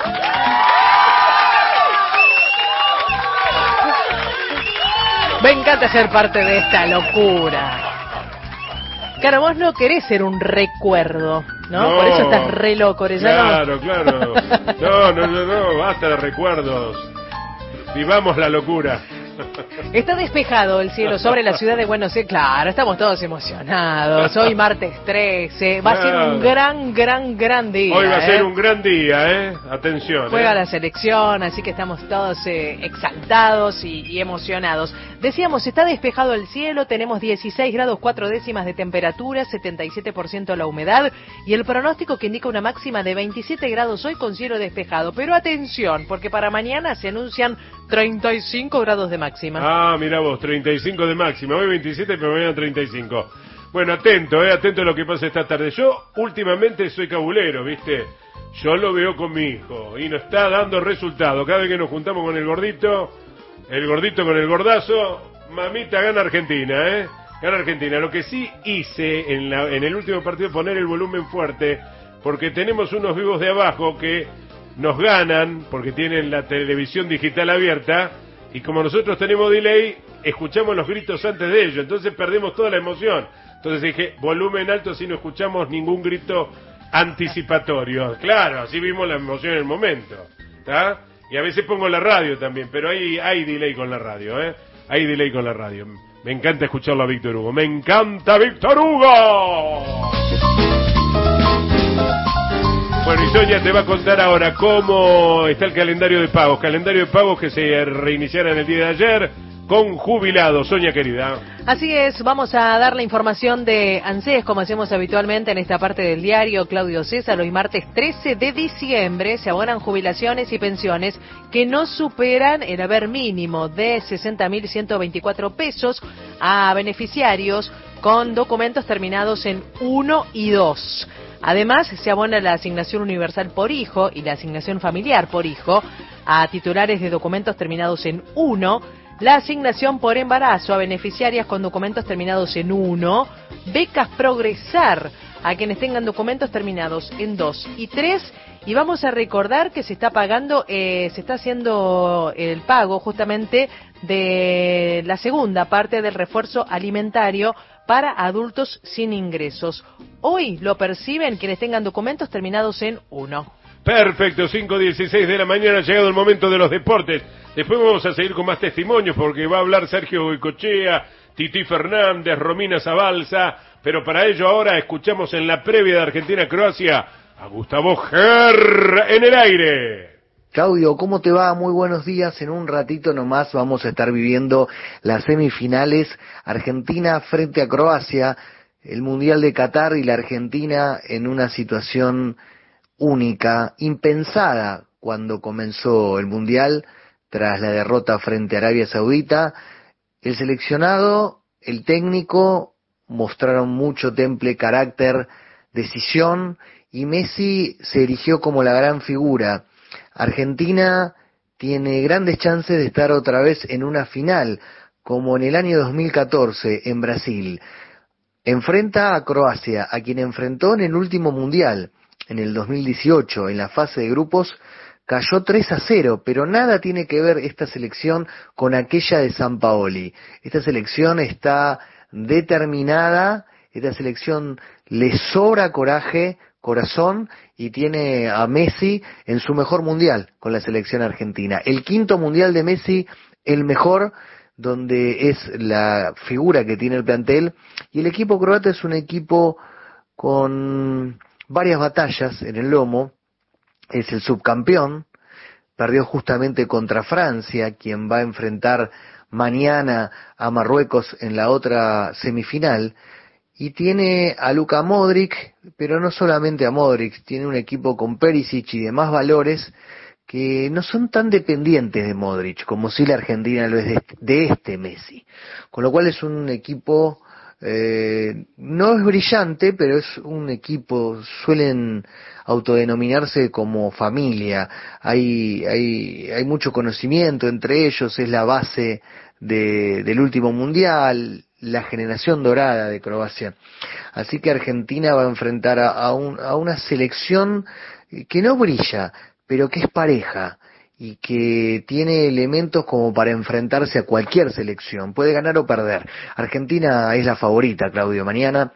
Me encanta ser parte de esta locura. Claro, vos no querés ser un recuerdo, ¿no? No. Por eso estás re loco, Orellano. Claro, claro. No, no, no, no, basta de recuerdos. Vivamos la locura. Está despejado el cielo sobre la ciudad de Buenos Aires. Claro, estamos todos emocionados. Hoy martes trece. Va a ser un gran, gran, gran día. Hoy va a ¿eh? ser un gran día, ¿eh? Atención. Juega ¿eh? la selección, así que estamos todos eh, exaltados y, y emocionados. Decíamos, está despejado el cielo, tenemos dieciséis grados cuatro décimas de temperatura, setenta y siete por ciento la humedad y el pronóstico que indica una máxima de veintisiete grados hoy con cielo despejado. Pero atención, porque para mañana se anuncian treinta y cinco grados de máxima. Ah, mira vos, treinta y cinco de máxima. Hoy veintisiete, pero mañana treinta y cinco. Bueno, atento, eh, atento a lo que pasa esta tarde. Yo últimamente soy cabulero, ¿viste? Yo lo veo con mi hijo y nos está dando resultado. Cada vez que nos juntamos con el gordito, el gordito con el gordazo, mamita, gana Argentina, ¿eh? Gana Argentina. Lo que sí hice en, la, en el último partido, poner el volumen fuerte, porque tenemos unos vivos de abajo que nos ganan, porque tienen la televisión digital abierta, y como nosotros tenemos delay, escuchamos los gritos antes de ellos, entonces perdemos toda la emoción. Entonces dije, volumen alto si no escuchamos ningún grito anticipatorio. Claro, así vimos la emoción en el momento, ¿está? Y a veces pongo la radio también, pero hay, hay delay con la radio, ¿eh? Hay delay con la radio. Me encanta escucharlo a Víctor Hugo. ¡Me encanta Víctor Hugo! Bueno, y Sonia te va a contar ahora cómo está el calendario de pagos. Calendario de pagos que se reiniciara en el día de ayer con jubilados. Sonia querida. Así es, vamos a dar la información de ANSES, como hacemos habitualmente en esta parte del diario. Claudio César, hoy martes trece de diciembre se abonan jubilaciones y pensiones que no superan el haber mínimo de sesenta mil ciento veinticuatro pesos a beneficiarios con documentos terminados en uno y dos. Además, se abona la asignación universal por hijo y la asignación familiar por hijo a titulares de documentos terminados en uno, la asignación por embarazo a beneficiarias con documentos terminados en uno, becas Progresar a quienes tengan documentos terminados en dos y tres, y vamos a recordar que se está pagando, eh, se está haciendo el pago justamente de la segunda parte del refuerzo alimentario para adultos sin ingresos. Hoy lo perciben quienes tengan documentos terminados en uno. Perfecto, cinco dieciséis de la mañana, ha llegado el momento de los deportes. Después vamos a seguir con más testimonios porque va a hablar Sergio Goicoechea, Titi Fernández, Romina Zabalza, pero para ello ahora escuchamos en la previa de Argentina-Croacia a Gustavo Ger en el aire. Claudio, ¿cómo te va? Muy buenos días. En un ratito nomás vamos a estar viviendo las semifinales Argentina frente a Croacia, el Mundial de Qatar y la Argentina en una situación única, impensada cuando comenzó el Mundial tras la derrota frente a Arabia Saudita. El seleccionado, el técnico mostraron mucho temple, carácter, decisión y Messi se erigió como la gran figura. Argentina tiene grandes chances de estar otra vez en una final, como en el año dos mil catorce en Brasil. Enfrenta a Croacia, a quien enfrentó en el último Mundial, en el dos mil dieciocho, en la fase de grupos, cayó tres a cero, pero nada tiene que ver esta selección con aquella de Sampaoli. Esta selección está determinada, esta selección le sobra coraje, corazón, y tiene a Messi en su mejor mundial con la selección argentina. El quinto mundial de Messi, el mejor, donde es la figura que tiene el plantel, y el equipo croata es un equipo con varias batallas en el lomo, es el subcampeón, perdió justamente contra Francia, quien va a enfrentar mañana a Marruecos en la otra semifinal, y tiene a Luka Modric, pero no solamente a Modric, tiene un equipo con Perisic y demás valores que no son tan dependientes de Modric, como si la Argentina lo es de este, de este Messi. Con lo cual es un equipo, eh, no es brillante, pero es un equipo, suelen autodenominarse como familia, hay, hay, hay mucho conocimiento entre ellos, es la base de, del último mundial, la generación dorada de Croacia. Así que Argentina va a enfrentar a, a, un, a una selección que no brilla, pero que es pareja y que tiene elementos como para enfrentarse a cualquier selección. Puede ganar o perder. Argentina es la favorita, Claudio, mañana,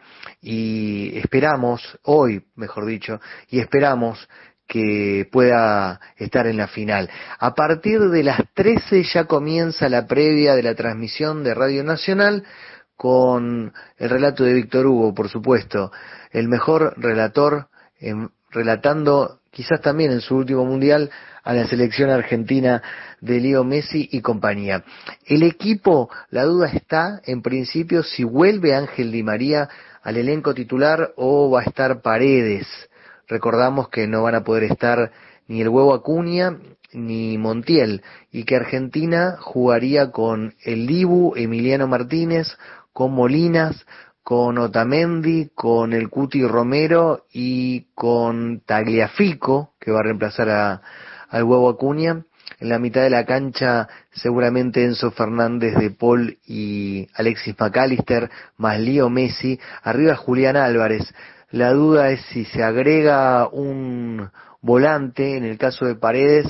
y esperamos, hoy mejor dicho, y esperamos que pueda estar en la final. A partir de las trece ya comienza la previa de la transmisión de Radio Nacional con el relato de Víctor Hugo, por supuesto, el mejor relator, eh, relatando quizás también en su último mundial a la selección argentina de Leo Messi y compañía. El equipo, la duda está en principio si vuelve Ángel Di María al elenco titular o va a estar Paredes. Recordamos que no van a poder estar ni el Huevo Acuña ni Montiel, y que Argentina jugaría con el Dibu, Emiliano Martínez, con Molinas, con Otamendi, con el Cuti Romero y con Tagliafico, que va a reemplazar a, al Huevo Acuña. En la mitad de la cancha seguramente Enzo Fernández, De Paul y Alexis McAllister, más Leo Messi. Arriba Julián Álvarez. La duda es si se agrega un volante, en el caso de Paredes,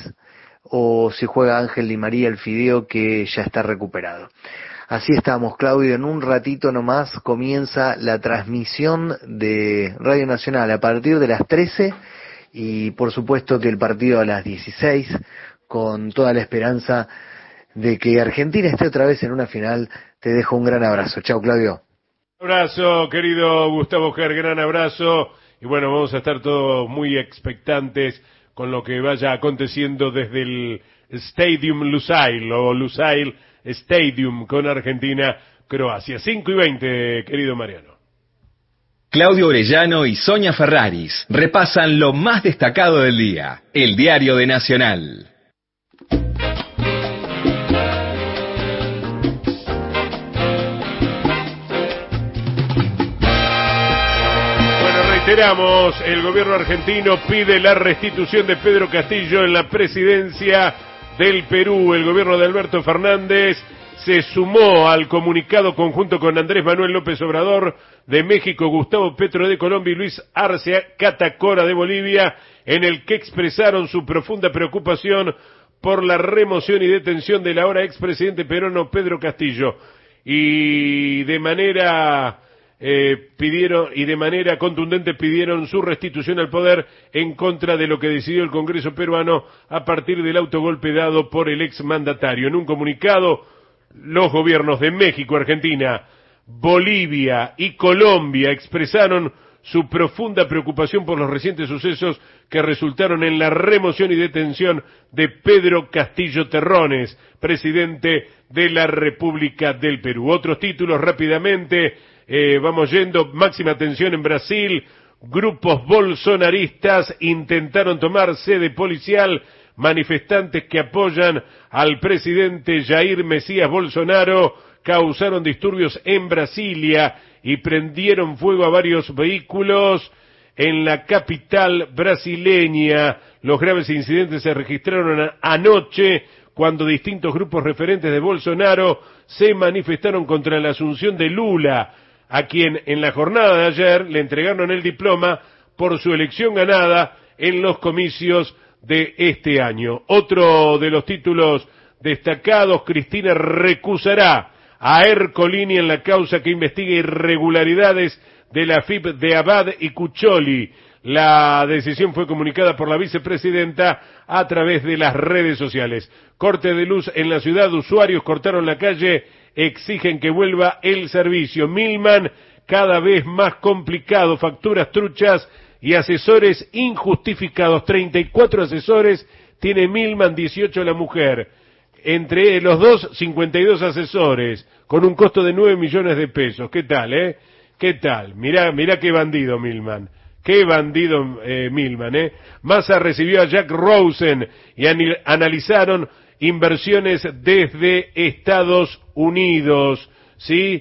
o si juega Ángel Di María, el Fideo, que ya está recuperado. Así estamos, Claudio, en un ratito nomás comienza la transmisión de Radio Nacional a partir de las trece y por supuesto que el partido a las dieciséis, con toda la esperanza de que Argentina esté otra vez en una final. Te dejo un gran abrazo. Chao, Claudio. Un abrazo, querido Gustavo Ger, gran abrazo. Y bueno, vamos a estar todos muy expectantes con lo que vaya aconteciendo desde el Stadium Lusail o Lusail Stadium con Argentina-Croacia. cinco y veinte, querido Mariano. Claudio Orellano y Sonia Ferraris repasan lo más destacado del día. El diario de Nacional. Reiteramos, el gobierno argentino pide la restitución de Pedro Castillo en la presidencia del Perú. El gobierno de Alberto Fernández se sumó al comunicado conjunto con Andrés Manuel López Obrador de México, Gustavo Petro de Colombia y Luis Arce Catacora de Bolivia, en el que expresaron su profunda preocupación por la remoción y detención del ahora expresidente peruano Pedro Castillo, y de manera eh, pidieron y de manera contundente pidieron su restitución al poder en contra de lo que decidió el Congreso peruano a partir del autogolpe dado por el exmandatario. En un comunicado, los gobiernos de México, Argentina, Bolivia y Colombia expresaron su profunda preocupación por los recientes sucesos que resultaron en la remoción y detención de Pedro Castillo Terrones, presidente de la República del Perú. Otros títulos rápidamente, eh, vamos yendo, máxima atención en Brasil, grupos bolsonaristas intentaron tomar sede policial, manifestantes que apoyan al presidente Jair Mesías Bolsonaro causaron disturbios en Brasilia y prendieron fuego a varios vehículos en la capital brasileña. Los graves incidentes se registraron anoche cuando distintos grupos referentes de Bolsonaro se manifestaron contra la asunción de Lula, a quien en la jornada de ayer le entregaron el diploma por su elección ganada en los comicios de este año. Otro de los títulos destacados, Cristina recusará a Ercolini en la causa que investiga irregularidades de la F I P de Abad y Cuccioli. La decisión fue comunicada por la vicepresidenta a través de las redes sociales. Corte de luz en la ciudad, usuarios cortaron la calle, exigen que vuelva el servicio. Milman, cada vez más complicado, facturas truchas y asesores injustificados. treinta y cuatro asesores tiene Milman, dieciocho la mujer. Entre los dos, cincuenta y dos asesores, con un costo de nueve millones de pesos. ¿Qué tal, eh? ¿Qué tal? Mirá, mirá qué bandido Milman. Qué bandido eh, Milman, ¿eh? Massa recibió a Jack Rosen y an- analizaron inversiones desde Estados Unidos, ¿sí?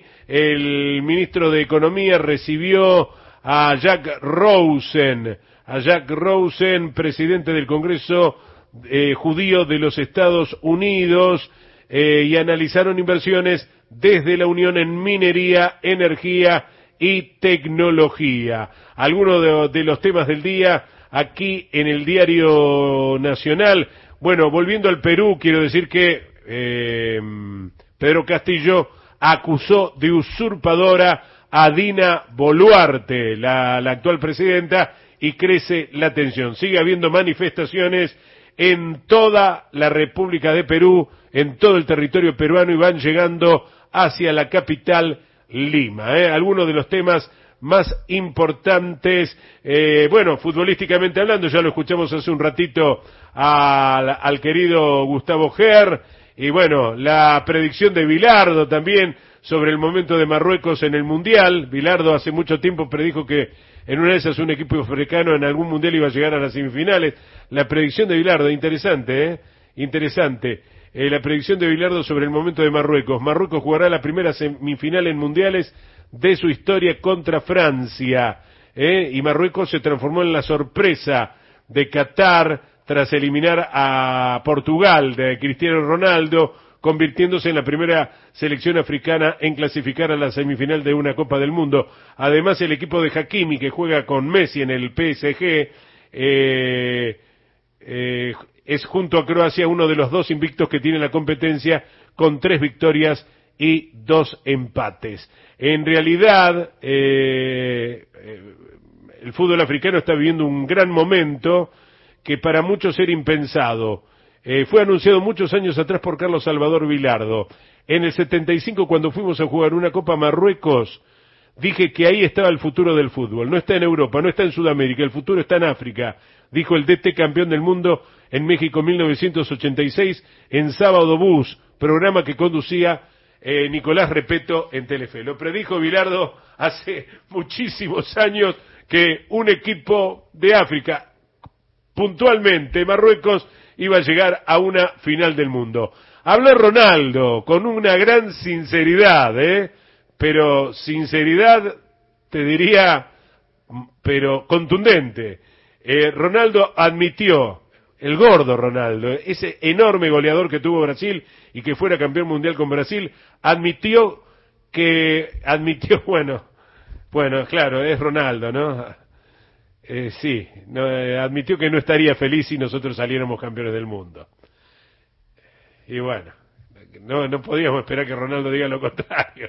El ministro de Economía recibió a Jack Rosen, a Jack Rosen, presidente del Congreso eh, judío de los Estados Unidos, eh, y analizaron inversiones desde la Unión en minería, energía y tecnología. Algunos de, de los temas del día aquí en el Diario Nacional. Bueno, volviendo al Perú, quiero decir que eh, Pedro Castillo acusó de usurpadora a Dina Boluarte, la, la actual presidenta, y crece la tensión. Sigue habiendo manifestaciones en toda la República de Perú, en todo el territorio peruano, y van llegando hacia la capital Lima. ¿eh? Algunos de los temas más importantes, eh, bueno, futbolísticamente hablando, ya lo escuchamos hace un ratito al, al querido Gustavo Ger, y bueno, la predicción de Bilardo también sobre el momento de Marruecos en el Mundial. Bilardo hace mucho tiempo predijo que en una de esas un equipo africano en algún Mundial iba a llegar a las semifinales. La predicción de Bilardo, interesante, ¿eh? Interesante. Eh, la predicción de Bilardo sobre el momento de Marruecos. Marruecos jugará la primera semifinal en mundiales de su historia contra Francia, ¿eh? Y Marruecos se transformó en la sorpresa de Qatar tras eliminar a Portugal de Cristiano Ronaldo, convirtiéndose en la primera selección africana en clasificar a la semifinal de una Copa del Mundo. Además, el equipo de Hakimi, que juega con Messi en el P S G, eh, eh, es junto a Croacia uno de los dos invictos que tiene la competencia, con tres victorias y dos empates. En realidad, eh, eh, el fútbol africano está viviendo un gran momento que para muchos era impensado. Eh, fue anunciado muchos años atrás por Carlos Salvador Vilardo. En el setenta y cinco, cuando fuimos a jugar una Copa Marruecos, dije que ahí estaba el futuro del fútbol. No está en Europa, no está en Sudamérica, el futuro está en África, dijo el D T campeón del mundo en México mil novecientos ochenta y seis en Sábado Bus, programa que conducía eh, Nicolás Repeto en Telefe. Lo predijo Vilardo hace muchísimos años, que un equipo de África, puntualmente Marruecos, iba a llegar a una final del mundo. Habló Ronaldo con una gran sinceridad, ¿eh? Pero sinceridad, te diría, pero contundente. Eh, Ronaldo admitió, el gordo Ronaldo, ese enorme goleador que tuvo Brasil y que fuera campeón mundial con Brasil, admitió que, admitió, bueno, bueno, claro, es Ronaldo, ¿no? Eh, sí, no, eh, admitió que no estaría feliz si nosotros saliéramos campeones del mundo. Y bueno, no, no podíamos esperar que Ronaldo diga lo contrario.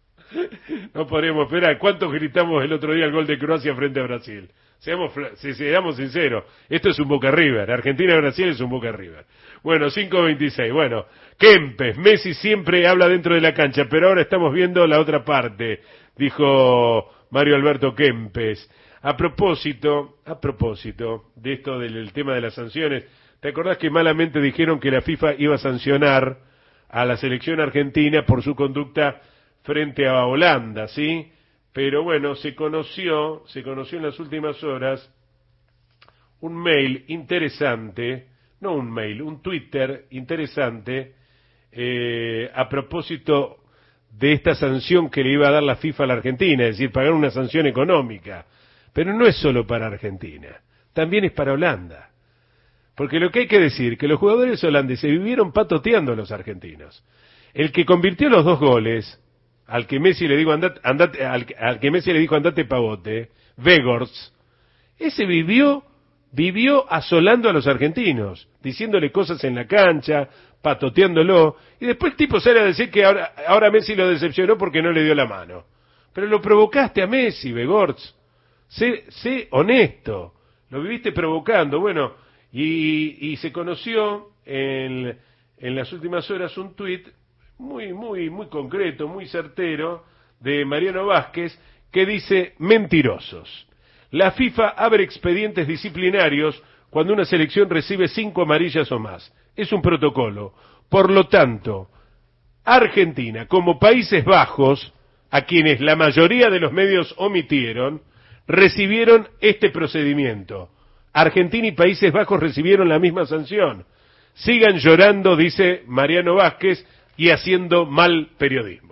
No podríamos esperar. ¿Cuántos gritamos el otro día el gol de Croacia frente a Brasil? Seamos, si seamos sinceros, esto es un Boca River. Argentina y Brasil es un Boca River. Bueno, cinco veintiséis. Bueno, Kempes, Messi siempre habla dentro de la cancha, pero ahora estamos viendo la otra parte, dijo Mario Alberto Kempes. A propósito, a propósito de esto del, del tema de las sanciones, ¿te acordás que malamente dijeron que la FIFA iba a sancionar a la selección argentina por su conducta frente a Holanda, sí? Pero bueno, se conoció, se conoció en las últimas horas un mail interesante, no un mail, un Twitter interesante, eh, a propósito de esta sanción que le iba a dar la FIFA a la Argentina, es decir, pagar una sanción económica. Pero no es solo para Argentina, también es para Holanda. Porque lo que hay que decir, que los jugadores holandeses vivieron patoteando a los argentinos. El que convirtió los dos goles, al que Messi le dijo andate, andate, al, al que Messi le dijo andate pavote, Weghorst, ese vivió, vivió asolando a los argentinos, diciéndole cosas en la cancha, patoteándolo, y después el tipo sale a decir que ahora, ahora Messi lo decepcionó porque no le dio la mano. Pero lo provocaste a Messi, Weghorst. Sé, sé honesto, lo viviste provocando. Bueno, y, y se conoció en, en las últimas horas un tuit muy, muy, muy concreto, muy certero, de Mariano Vázquez, que dice: mentirosos. La FIFA abre expedientes disciplinarios cuando una selección recibe cinco amarillas o más. Es un protocolo. Por lo tanto, Argentina, como Países Bajos, a quienes la mayoría de los medios omitieron, recibieron este procedimiento. Argentina y Países Bajos recibieron la misma sanción. Sigan llorando, dice Mariano Vázquez, y haciendo mal periodismo.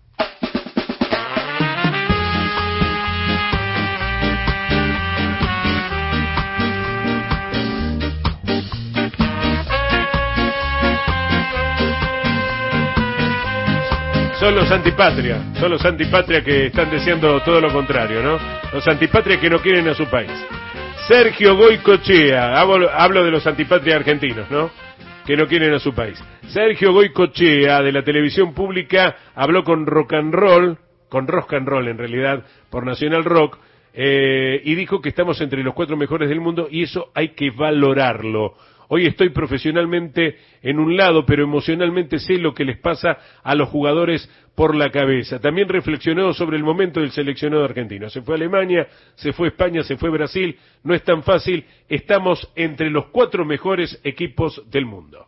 Son los antipatria, son los antipatria que están deseando todo lo contrario, ¿no? Los antipatria que no quieren a su país. Sergio Goycochea, hablo, hablo de los antipatria argentinos, ¿no? Que no quieren a su país. Sergio Goycochea, de la televisión pública, habló con Rock and Roll, con Rock and Roll en realidad, por Nacional Rock, eh, y dijo que estamos entre los cuatro mejores del mundo y eso hay que valorarlo. Hoy estoy profesionalmente en un lado, pero emocionalmente sé lo que les pasa a los jugadores por la cabeza. También reflexionó sobre el momento del seleccionado argentino. Se fue a Alemania, se fue a España, se fue a Brasil. No es tan fácil. Estamos entre los cuatro mejores equipos del mundo.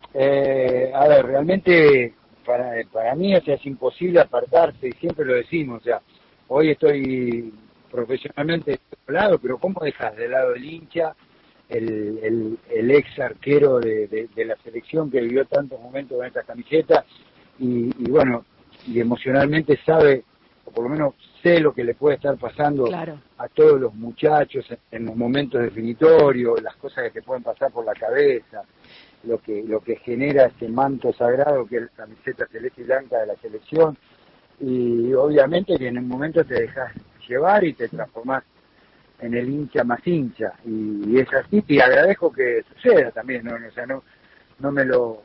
Eh, a ver, realmente para, para mí o sea, es imposible apartarse, y siempre lo decimos. O sea, hoy estoy profesionalmente de otro lado, pero ¿cómo dejas de lado el hincha? El, el, el ex arquero de, de, de la selección que vivió tantos momentos con esta camiseta y, y bueno, y emocionalmente sabe, o por lo menos sé lo que le puede estar pasando claro. a todos los muchachos en, en los momentos definitorios, las cosas que te pueden pasar por la cabeza, lo que lo que genera ese manto sagrado que es la camiseta celeste y blanca de la selección, y obviamente que en un momento te dejas llevar y te transformás en el hincha más hincha, y, y es así, y agradezco que suceda también, no, o sea, no, no me lo,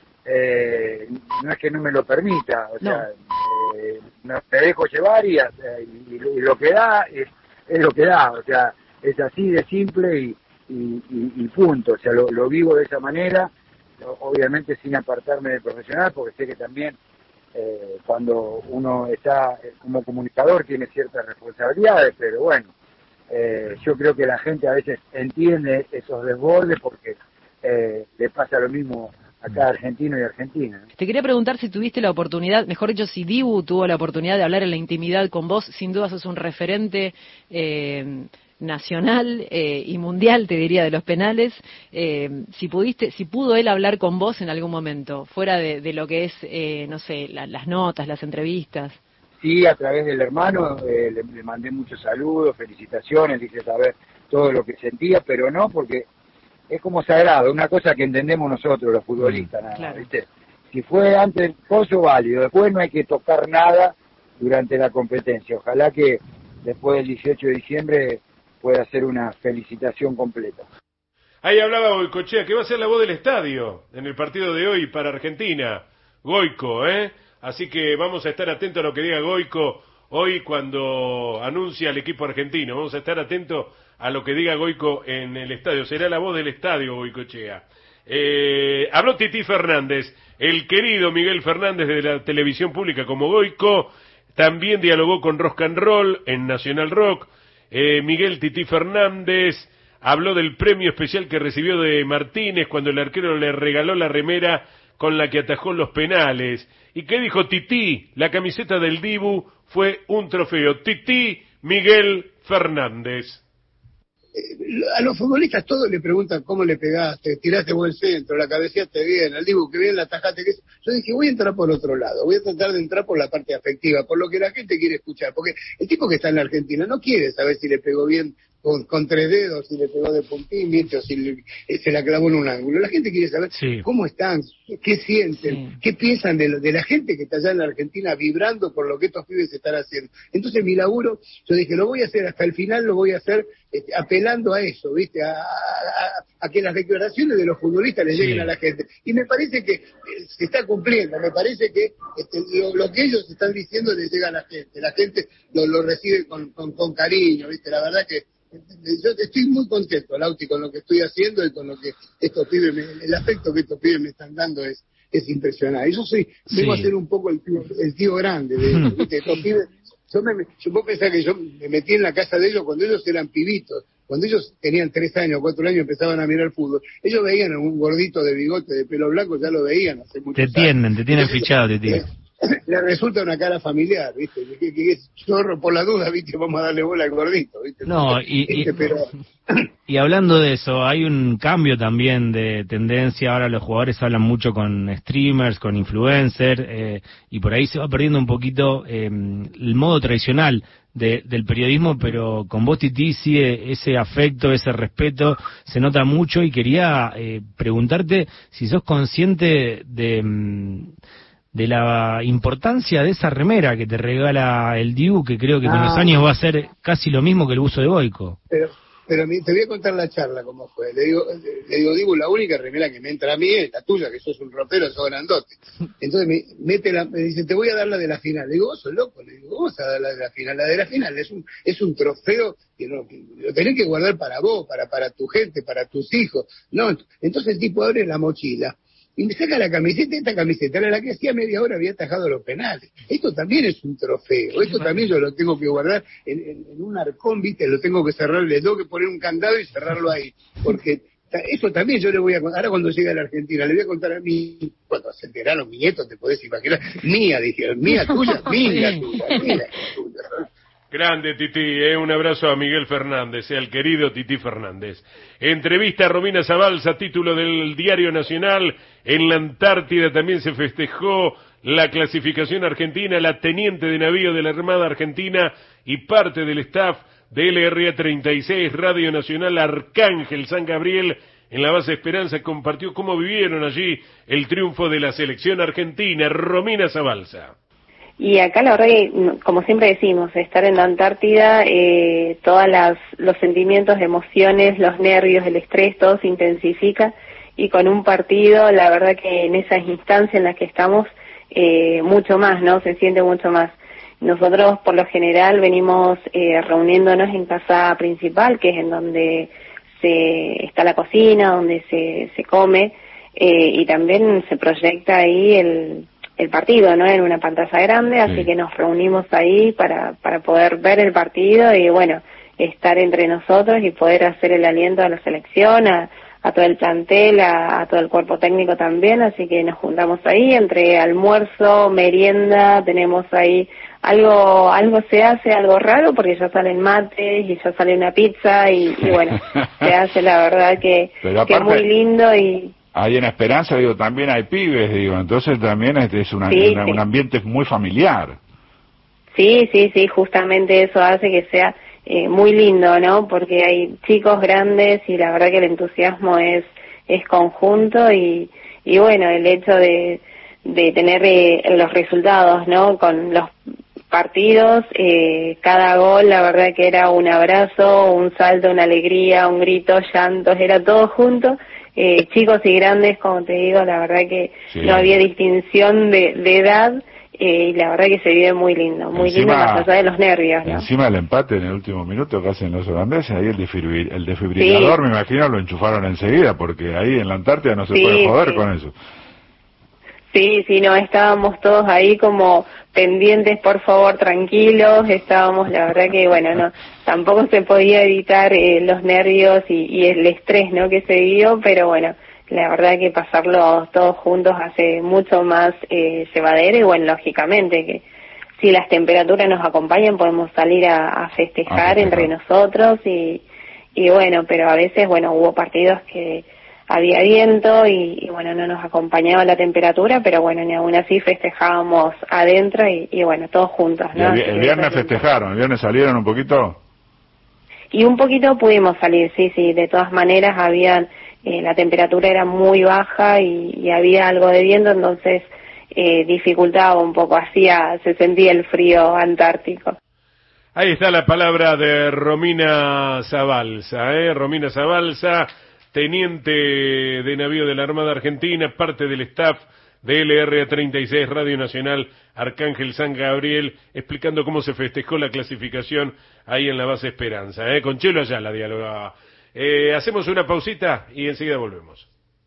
eh, no es que no me lo permita, o sea, no. eh, no me dejo llevar y, y, y lo que da es, es lo que da, o sea, es así de simple y, y, y, y punto, o sea, lo, lo vivo de esa manera, obviamente sin apartarme del profesional, porque sé que también eh, cuando uno está como comunicador tiene ciertas responsabilidades, pero bueno, Eh, yo creo que la gente a veces entiende esos desbordes porque eh, le pasa lo mismo a cada argentino y argentina. Te quería preguntar si tuviste la oportunidad, mejor dicho, si Dibu tuvo la oportunidad de hablar en la intimidad con vos. Sin duda sos un referente eh, nacional eh, y mundial, te diría, de los penales. Eh, si pudiste, si pudo él hablar con vos en algún momento, fuera de, de lo que es, eh, no sé, la, las notas, las entrevistas. Sí, a través del hermano eh, le, le mandé muchos saludos, felicitaciones, dije saber todo lo que sentía, pero no porque es como sagrado, una cosa que entendemos nosotros los futbolistas, nada, claro. ¿Viste? Si fue antes del pozo, válido, después no hay que tocar nada durante la competencia. Ojalá que después del dieciocho de diciembre pueda ser una felicitación completa. Ahí hablaba Goycochea, que va a ser la voz del estadio en el partido de hoy para Argentina. Goico, ¿eh? Así que vamos a estar atentos a lo que diga Goico hoy cuando anuncia al equipo argentino. Vamos a estar atentos a lo que diga Goico en el estadio. Será la voz del estadio, Goycochea. Eh, habló Tití Fernández, el querido Miguel Fernández de la televisión pública como Goico. También dialogó con Rock and Roll en Nacional Rock. Eh, Miguel Tití Fernández habló del premio especial que recibió de Martínez cuando el arquero le regaló la remera con la que atajó los penales. ¿Y qué dijo Tití? La camiseta del Dibu fue un trofeo. Tití Miguel Fernández. A los futbolistas todos le preguntan cómo le pegaste, tiraste buen centro, la cabeceaste bien, al Dibu que bien la atajaste. Que... Yo dije, voy a entrar por otro lado, voy a tratar de entrar por la parte afectiva, por lo que la gente quiere escuchar, porque el tipo que está en la Argentina no quiere saber si le pegó bien con, con tres dedos, si le pegó de puntín, ¿viste? O si le, eh, se la clavó en un ángulo. La gente quiere saber sí. cómo están, qué sienten, sí. qué piensan de, de la gente que está allá en la Argentina vibrando por lo que estos pibes están haciendo. Entonces mi laburo, yo dije, lo voy a hacer hasta el final, lo voy a hacer este, apelando a eso, ¿viste? A, a, a que las declaraciones de los futbolistas les sí. lleguen a la gente. Y me parece que eh, se está cumpliendo, me parece que este, lo, lo que ellos están diciendo les llega a la gente. La gente lo, lo recibe con, con, con cariño, ¿viste? La verdad que yo estoy muy contento, Lauti, con lo que estoy haciendo y con lo que estos pibes, me, el afecto que estos pibes me están dando es, es impresionante. Yo soy, sí. vengo a ser un poco el tío, el tío grande de, ¿viste? Estos pibes Yo me, yo, vos pensás que yo me metí en la casa de ellos cuando ellos eran pibitos, cuando ellos tenían tres años, cuatro años, empezaban a mirar fútbol. Ellos veían a un gordito de bigote, de pelo blanco, ya lo veían hace mucho tiempo. Te tienen, te tienen fichado, te tienen. Le resulta una cara familiar, ¿viste? Que, que es chorro por la duda, ¿viste? Vamos a darle bola al gordito, ¿viste? No, y, y, este, pero... y hablando de eso, hay un cambio también de tendencia. Ahora los jugadores hablan mucho con streamers, con influencers, eh, y por ahí se va perdiendo un poquito eh, el modo tradicional de, del periodismo, pero con vos, Tití, sigue ese afecto, ese respeto, se nota mucho, y quería eh, preguntarte si sos consciente de... de la importancia de esa remera que te regala el Dibu, que creo que con ah, los años va a ser casi lo mismo que el buzo de Goico. Pero, pero te voy a contar la charla cómo fue. Le digo, le digo, Dibu, la única remera que me entra a mí es la tuya, que sos un ropero, sos grandote. Entonces me mete la, me dice, te voy a dar la de la final. Le digo, vos sos loco. Le digo, vos vas a dar la de la final. La de la final es un, es un trofeo que, no, que lo tenés que guardar para vos, para, para tu gente, para tus hijos. No, entonces el tipo abre la mochila y me saca la camiseta. Esta camiseta era la que hacía media hora había atajado los penales. Esto también es un trofeo, esto también yo lo tengo que guardar en, en, en un arcón, ¿viste? Lo tengo que cerrar, le tengo que poner un candado y cerrarlo ahí, porque eso también yo le voy a contar. Ahora cuando llegue a la Argentina le voy a contar a mí, cuando se enteraron mi nieto, te podés imaginar, mía, dijeron, mía tuya, mía tuya, mía tuya. Grande Tití, eh, un abrazo a Miguel Fernández, eh, al querido Tití Fernández. Entrevista a Romina Zabalza, título del Diario Nacional. En la Antártida también se festejó la clasificación argentina. La teniente de navío de la Armada Argentina y parte del staff de L R A treinta y seis Radio Nacional Arcángel San Gabriel en la base Esperanza compartió cómo vivieron allí el triunfo de la selección argentina. Romina Zabalza. Y acá la verdad que, como siempre decimos, estar en la Antártida, eh, todos los sentimientos, emociones, los nervios, el estrés, todo se intensifica, y con un partido, la verdad que en esas instancias en las que estamos, eh, mucho más, ¿no? Se siente mucho más. Nosotros, por lo general, venimos eh, reuniéndonos en casa principal, que es en donde se está la cocina, donde se, se come, eh, y también se proyecta ahí el... el partido, ¿no? En una pantalla grande, así sí. que nos reunimos ahí para, para poder ver el partido y, bueno, estar entre nosotros y poder hacer el aliento a la selección, a, a todo el plantel, a, a todo el cuerpo técnico también, así que nos juntamos ahí entre almuerzo, merienda, tenemos ahí algo, algo se hace, algo raro, porque ya salen mates y ya sale una pizza y, y bueno, se hace la verdad que, Pero que aparte... muy lindo y... Ahí en Esperanza, digo, también hay pibes, digo, entonces también es, es una, sí, una, sí. un ambiente muy familiar. Sí, sí, sí, justamente eso hace que sea eh, muy lindo, ¿no? Porque hay chicos grandes y la verdad que el entusiasmo es es conjunto y, y bueno, el hecho de, de tener eh, los resultados, ¿no? Con los partidos, eh, cada gol, la verdad que era un abrazo, un salto, una alegría, un grito, llantos, era todo junto. Eh, chicos y grandes, como te digo, la verdad que sí. no había distinción de, de edad, eh, y la verdad que se vive muy lindo, muy encima, lindo más allá de los nervios, ¿no? Encima el empate en el último minuto que hacen los holandeses, ahí el, defibril, el desfibrilador, sí. me imagino, lo enchufaron enseguida, porque ahí en la Antártida no se sí, puede joder sí. con eso. Sí, sí, no, estábamos todos ahí como pendientes, por favor, tranquilos, estábamos, la verdad que, bueno, no, tampoco se podía evitar eh, los nervios y, y el estrés, ¿no?, que se vivió, pero bueno, la verdad que pasarlo todos juntos hace mucho más eh, llevadero y, bueno, lógicamente que si las temperaturas nos acompañan podemos salir a, a festejar ah, entre nosotros y, y, bueno, pero a veces, bueno, hubo partidos que había viento y, y bueno, no nos acompañaba la temperatura, pero bueno, ni aún así festejábamos adentro y, y bueno, todos juntos, ¿no? El, el viernes festejaron, el viernes salieron un poquito. Y un poquito pudimos salir, sí, sí, de todas maneras habían, eh, la temperatura era muy baja y, y había algo de viento, entonces eh, dificultaba un poco, hacía, se sentía el frío antártico. Ahí está la palabra de Romina Zabalza, ¿eh? Romina Zabalza, teniente de navío de la Armada Argentina, parte del staff de L R A treinta y seis Radio Nacional Arcángel San Gabriel, explicando cómo se festejó la clasificación ahí en la base Esperanza, ¿eh? Con Chelo Ayala dialogaba. Eh, hacemos una pausita y enseguida volvemos.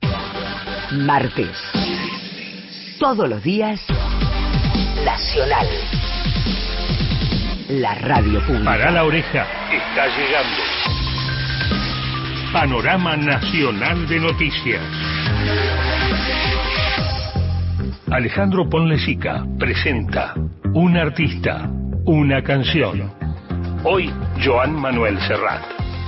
Martes. Todos los días, Nacional. La radio pública. Para la oreja, está llegando. Panorama Nacional de Noticias. Alejandro Ponlecica presenta Un artista, una canción. Hoy, Joan Manuel Serrat.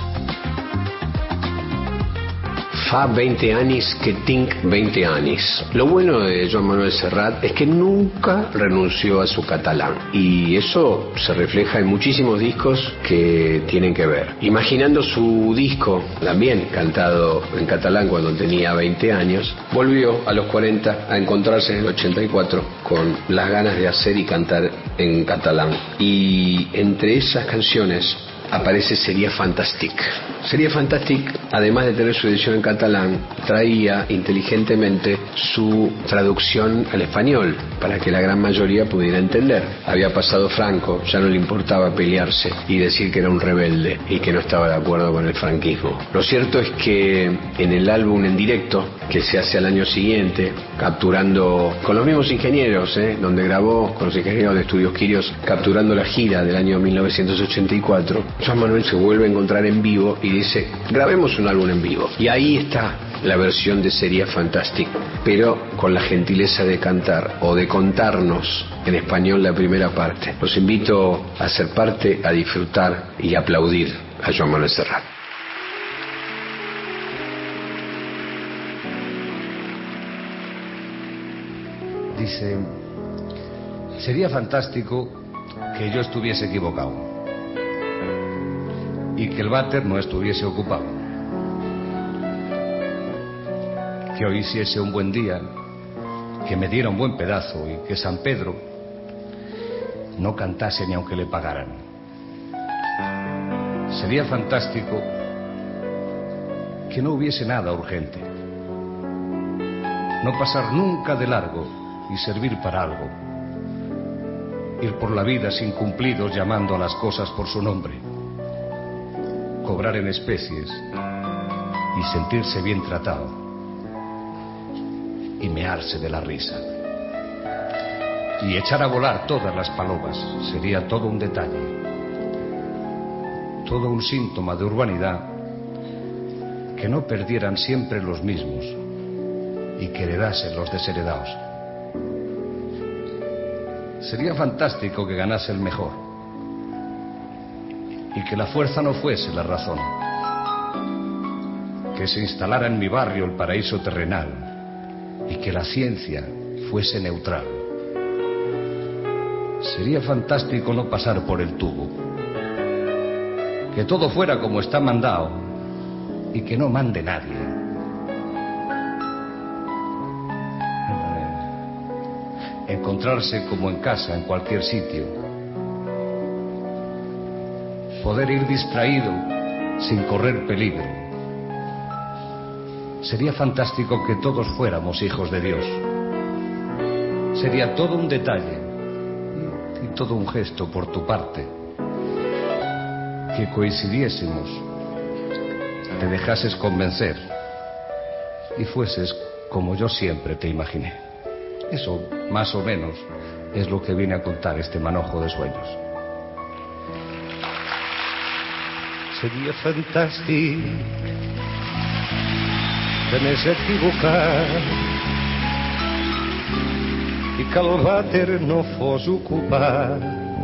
Fa veinte años que tinc veinte años. Lo bueno de Joan Manuel Serrat es que nunca renunció a su catalán y eso se refleja en muchísimos discos que tienen que ver. Imaginando su disco, también cantado en catalán cuando tenía veinte años, volvió a los cuarenta a encontrarse en el ochenta y cuatro con las ganas de hacer y cantar en catalán. Y entre esas canciones aparece Sería Fantastic. Sería Fantastic, además de tener su edición en catalán, traía inteligentemente su traducción al español para que la gran mayoría pudiera entender. Había pasado Franco, ya no le importaba pelearse y decir que era un rebelde y que no estaba de acuerdo con el franquismo. Lo cierto es que en el álbum en directo, que se hace al año siguiente, capturando con los mismos ingenieros, ¿eh? donde grabó con los ingenieros de Estudios Quirios, capturando la gira del año mil novecientos ochenta y cuatro, Joan Manuel se vuelve a encontrar en vivo y dice, grabemos un álbum en vivo. Y ahí está la versión de Sería Fantastic, pero con la gentileza de cantar o de contarnos en español la primera parte. Los invito a ser parte, a disfrutar y a aplaudir a Joan Manuel Serrat. Dice, sería fantástico que yo estuviese equivocado y que el váter no estuviese ocupado, que hoy hiciese un buen día, que me diera un buen pedazo y que San Pedro no cantase ni aunque le pagaran. Sería fantástico que no hubiese nada urgente, no pasar nunca de largo y servir para algo, ir por la vida sin cumplidos llamando a las cosas por su nombre, cobrar en especies y sentirse bien tratado y mearse de la risa y echar a volar todas las palomas. Sería todo un detalle, todo un síntoma de urbanidad, que no perdieran siempre los mismos y que heredasen los desheredados. Sería fantástico que ganase el mejor y que la fuerza no fuese la razón, que se instalara en mi barrio el paraíso terrenal y que la ciencia fuese neutral. Sería fantástico no pasar por el tubo, que todo fuera como está mandado y que no mande nadie. Encontrarse como en casa en cualquier sitio, poder ir distraído sin correr peligro. Sería fantástico que todos fuéramos hijos de Dios. Sería todo un detalle y todo un gesto por tu parte, que coincidiésemos, te dejases convencer y fueses como yo siempre te imaginé. Eso, más o menos, es lo que viene a contar este manojo de sueños. Seria fantàstic que m'és equivocat i que el vàter no fos ocupat,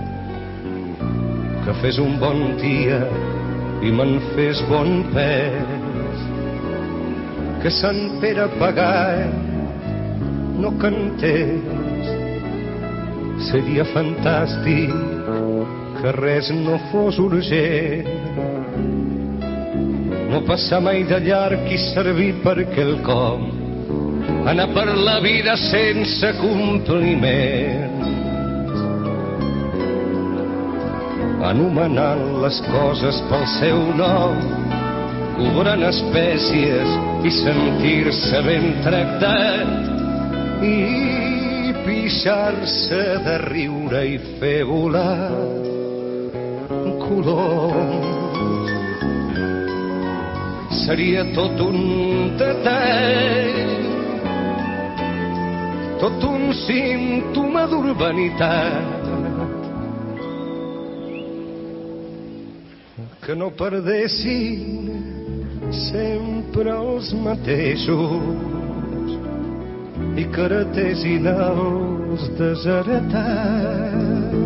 que fes un bon dia i me'n fes bon pes, que Sant Pere pagat no cantés. Seria fantàstic que res no fos urgent, no passar mai de llarg i servir per quelcom, anar per la vida sense compliments, anomenant les coses pel seu nom, cobrant espècies i sentir-se ben tractat i pixar-se de riure i fer volar coloms. Seria tot un detall, tot un símptoma d'urbanitat, que no perdessin sempre els mateixos i que heretessin els desheretats.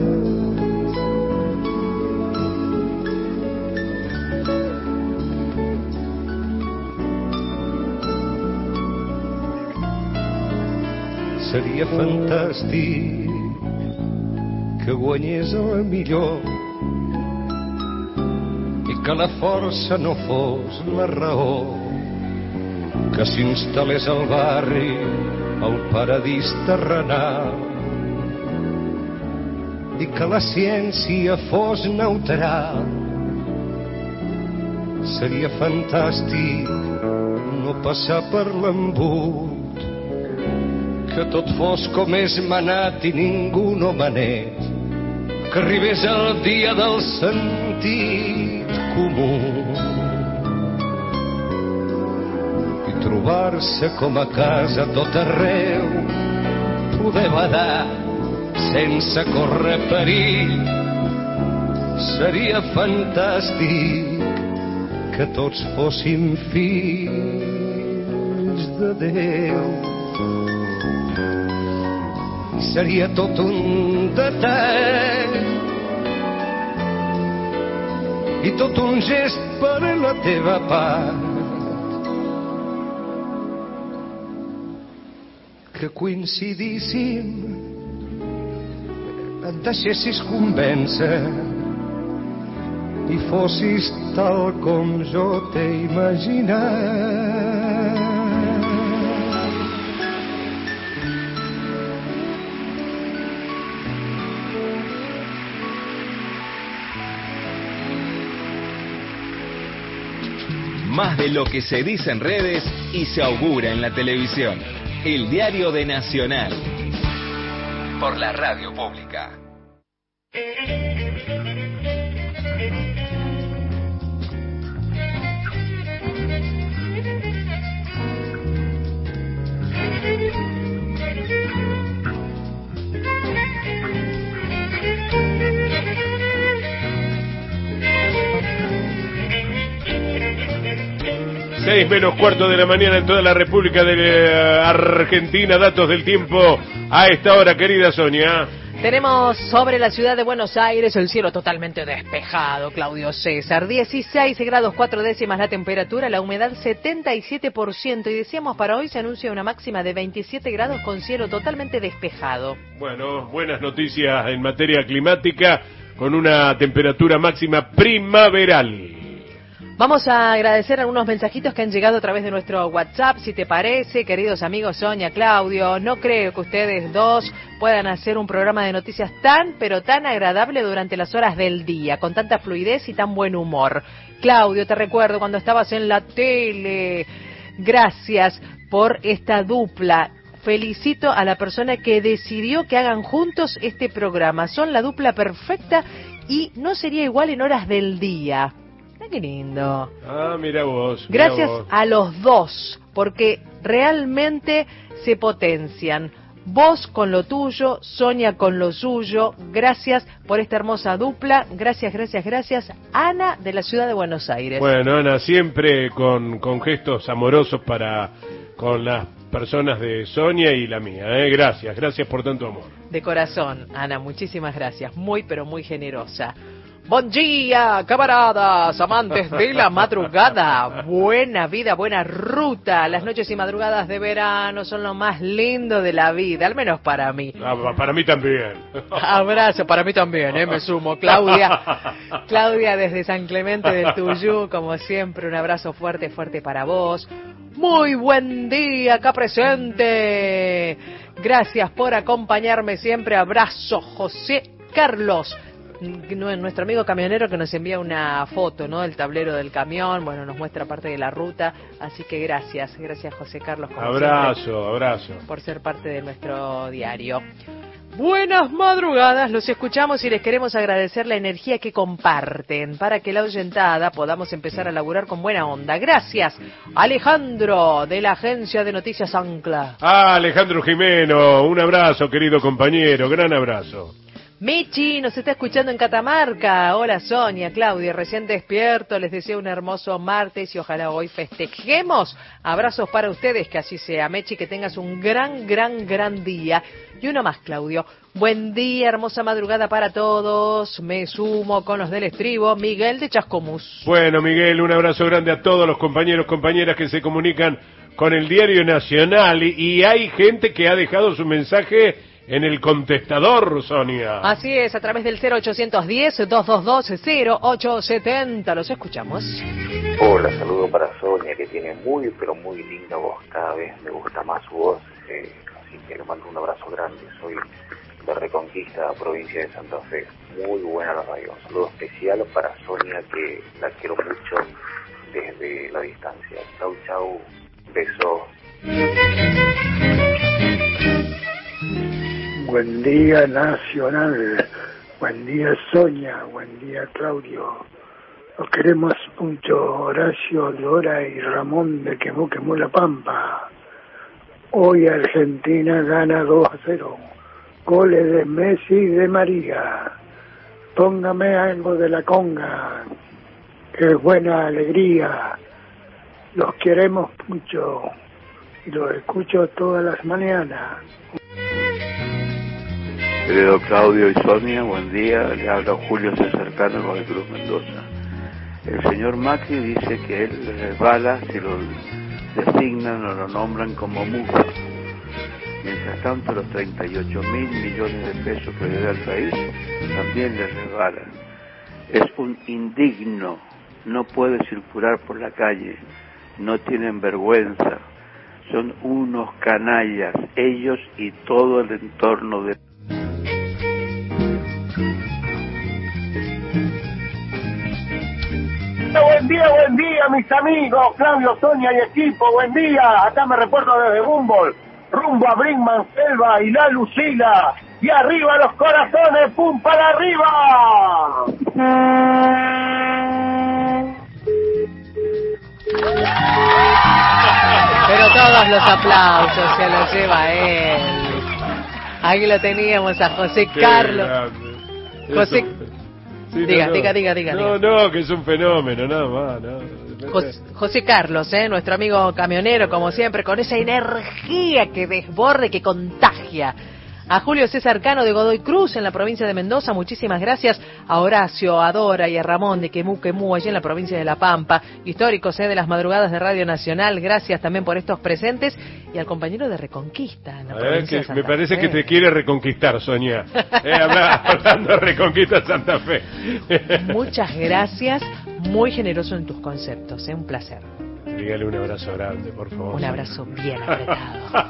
Seria fantàstic que guanyés el millor i que la força no fos la raó, que s'instal·lés al barri el paradís terrenal i que la ciència fos neutral. Seria fantàstic no passar per l'embut, que tot fos com és manat i ningú no manés, que arribés el dia del sentit comú i trobar-se com a casa tot arreu, poder badar sense córrer perill. Seria fantàstic que tots fóssim fills de Déu. Seria tot un detall i tot un gest per la teva part, que coincidíssim, et deixessis convèncer i fossis tal com jo t'he imaginat. Más de lo que se dice en redes y se augura en la televisión. El diario de Nacional. Por la radio pública. Seis menos cuarto de la mañana en toda la República de Argentina. Datos del tiempo a esta hora, querida Sonia. Tenemos sobre la ciudad de Buenos Aires el cielo totalmente despejado, Claudio César. dieciséis grados cuatro décimas la temperatura, la humedad setenta y siete por ciento. Y decíamos, para hoy se anuncia una máxima de veintisiete grados con cielo totalmente despejado. Bueno, buenas noticias en materia climática, con una temperatura máxima primaveral. Vamos a agradecer algunos mensajitos que han llegado a través de nuestro WhatsApp, si te parece, queridos amigos Sonia, Claudio. No creo que ustedes dos puedan hacer un programa de noticias tan, pero tan agradable durante las horas del día, con tanta fluidez y tan buen humor. Claudio, te recuerdo cuando estabas en la tele. Gracias por esta dupla. Felicito a la persona que decidió que hagan juntos este programa. Son la dupla perfecta y no sería igual en horas del día. Qué lindo. Ah, mira vos. Mira Gracias vos. a los dos, porque realmente se potencian. Vos con lo tuyo, Sonia con lo suyo. Gracias por esta hermosa dupla. Gracias, gracias, gracias. Ana, de la ciudad de Buenos Aires. Bueno, Ana, siempre con, con gestos amorosos para con las personas de Sonia y la mía. ¿eh? Gracias, gracias por tanto amor. De corazón, Ana, muchísimas gracias. Muy, pero muy generosa. Buen día, camaradas, amantes de la madrugada. Buena vida, buena ruta. Las noches y madrugadas de verano son lo más lindo de la vida, al menos para mí. Ah, para mí también. Abrazo, para mí también, ¿eh? Me sumo. Claudia, Claudia desde San Clemente del Tuyú, como siempre, un abrazo fuerte, fuerte para vos. Muy buen día, acá presente. Gracias por acompañarme siempre. Abrazo, José Carlos. Nuestro amigo camionero que nos envía una foto, ¿no? Del tablero del camión, bueno, nos muestra parte de la ruta, así que gracias, gracias José Carlos. Abrazo, siempre, abrazo. por ser parte de nuestro diario. Buenas madrugadas, los escuchamos y les queremos agradecer la energía que comparten para que la oyentada podamos empezar a laburar con buena onda. Gracias, Alejandro, de la agencia de noticias Ancla. Ah, Alejandro Jimeno, un abrazo, querido compañero, gran abrazo. Michi nos está escuchando en Catamarca. Hola Sonia, Claudia, recién despierto, les deseo un hermoso martes y ojalá hoy festejemos. Abrazos para ustedes, que así sea. Mechi, que tengas un gran, gran, gran día. Y uno más, Claudio. Buen día, hermosa madrugada para todos. Me sumo con los del estribo. Miguel de Chascomús. Bueno, Miguel, un abrazo grande a todos los compañeros, compañeras que se comunican con el Diario Nacional. Y, y hay gente que ha dejado su mensaje en el contestador, Sonia. Así es, a través del cero ochocientos diez, doscientos veintidós, cero ocho setenta. Los escuchamos. Hola, saludo para Sonia, que tiene muy, pero muy linda voz. Cada vez me gusta más su voz. Eh, así que le mando un abrazo grande. Soy de Reconquista, provincia de Santa Fe. Muy buena la radio. Un saludo especial para Sonia, que la quiero mucho desde la distancia. Chau, chau. Besos. Buen día, Nacional. Buen día, Sonia. Buen día, Claudio. Los queremos mucho, Horacio, Dora y Ramón de Quemó Quemó La Pampa. Hoy Argentina gana dos a cero. Goles de Messi y de María. Póngame algo de la conga, que es buena alegría. Los queremos mucho y los escucho todas las mañanas. Querido Claudio y Sonia, buen día. Le habla Julio César Cano de Cruz Mendoza. El señor Macri dice que él le resbala si lo designan o lo nombran como mufa. Mientras tanto, los treinta y ocho mil millones de pesos que le da al país también le resbalan. Es un indigno, no puede circular por la calle, no tienen vergüenza, son unos canallas, ellos y todo el entorno de... Buen día, buen día, mis amigos, Claudio, Sonia y equipo, buen día. Acá me reporto desde Humboldt, rumbo a Brinkman, Selva y La Lucila. Y arriba los corazones, ¡pum, para arriba! Pero todos los aplausos se los lleva él. Aquí lo teníamos a José Carlos. José... Sí, diga, no, diga, diga, diga. No, diga. no, que es un fenómeno, nada más. No. José, José Carlos, ¿eh? Nuestro amigo camionero, como siempre, con esa energía que desborde, que contagia. A Julio César Cano de Godoy Cruz, en la provincia de Mendoza, muchísimas gracias. A Horacio, a Dora y a Ramón de Quemú Quemú, allí en la provincia de La Pampa. Históricos, ¿eh? De las madrugadas de Radio Nacional, gracias también por estos presentes. Y al compañero de Reconquista, en la A provincia ver, de que Santa me parece Fe. que te quiere reconquistar, Sonia. Eh, habla, hablando de Reconquista Santa Fe. Muchas gracias, muy generoso en tus conceptos, ¿eh? Un placer. Dígale un abrazo grande, por favor. Un abrazo bien apretado.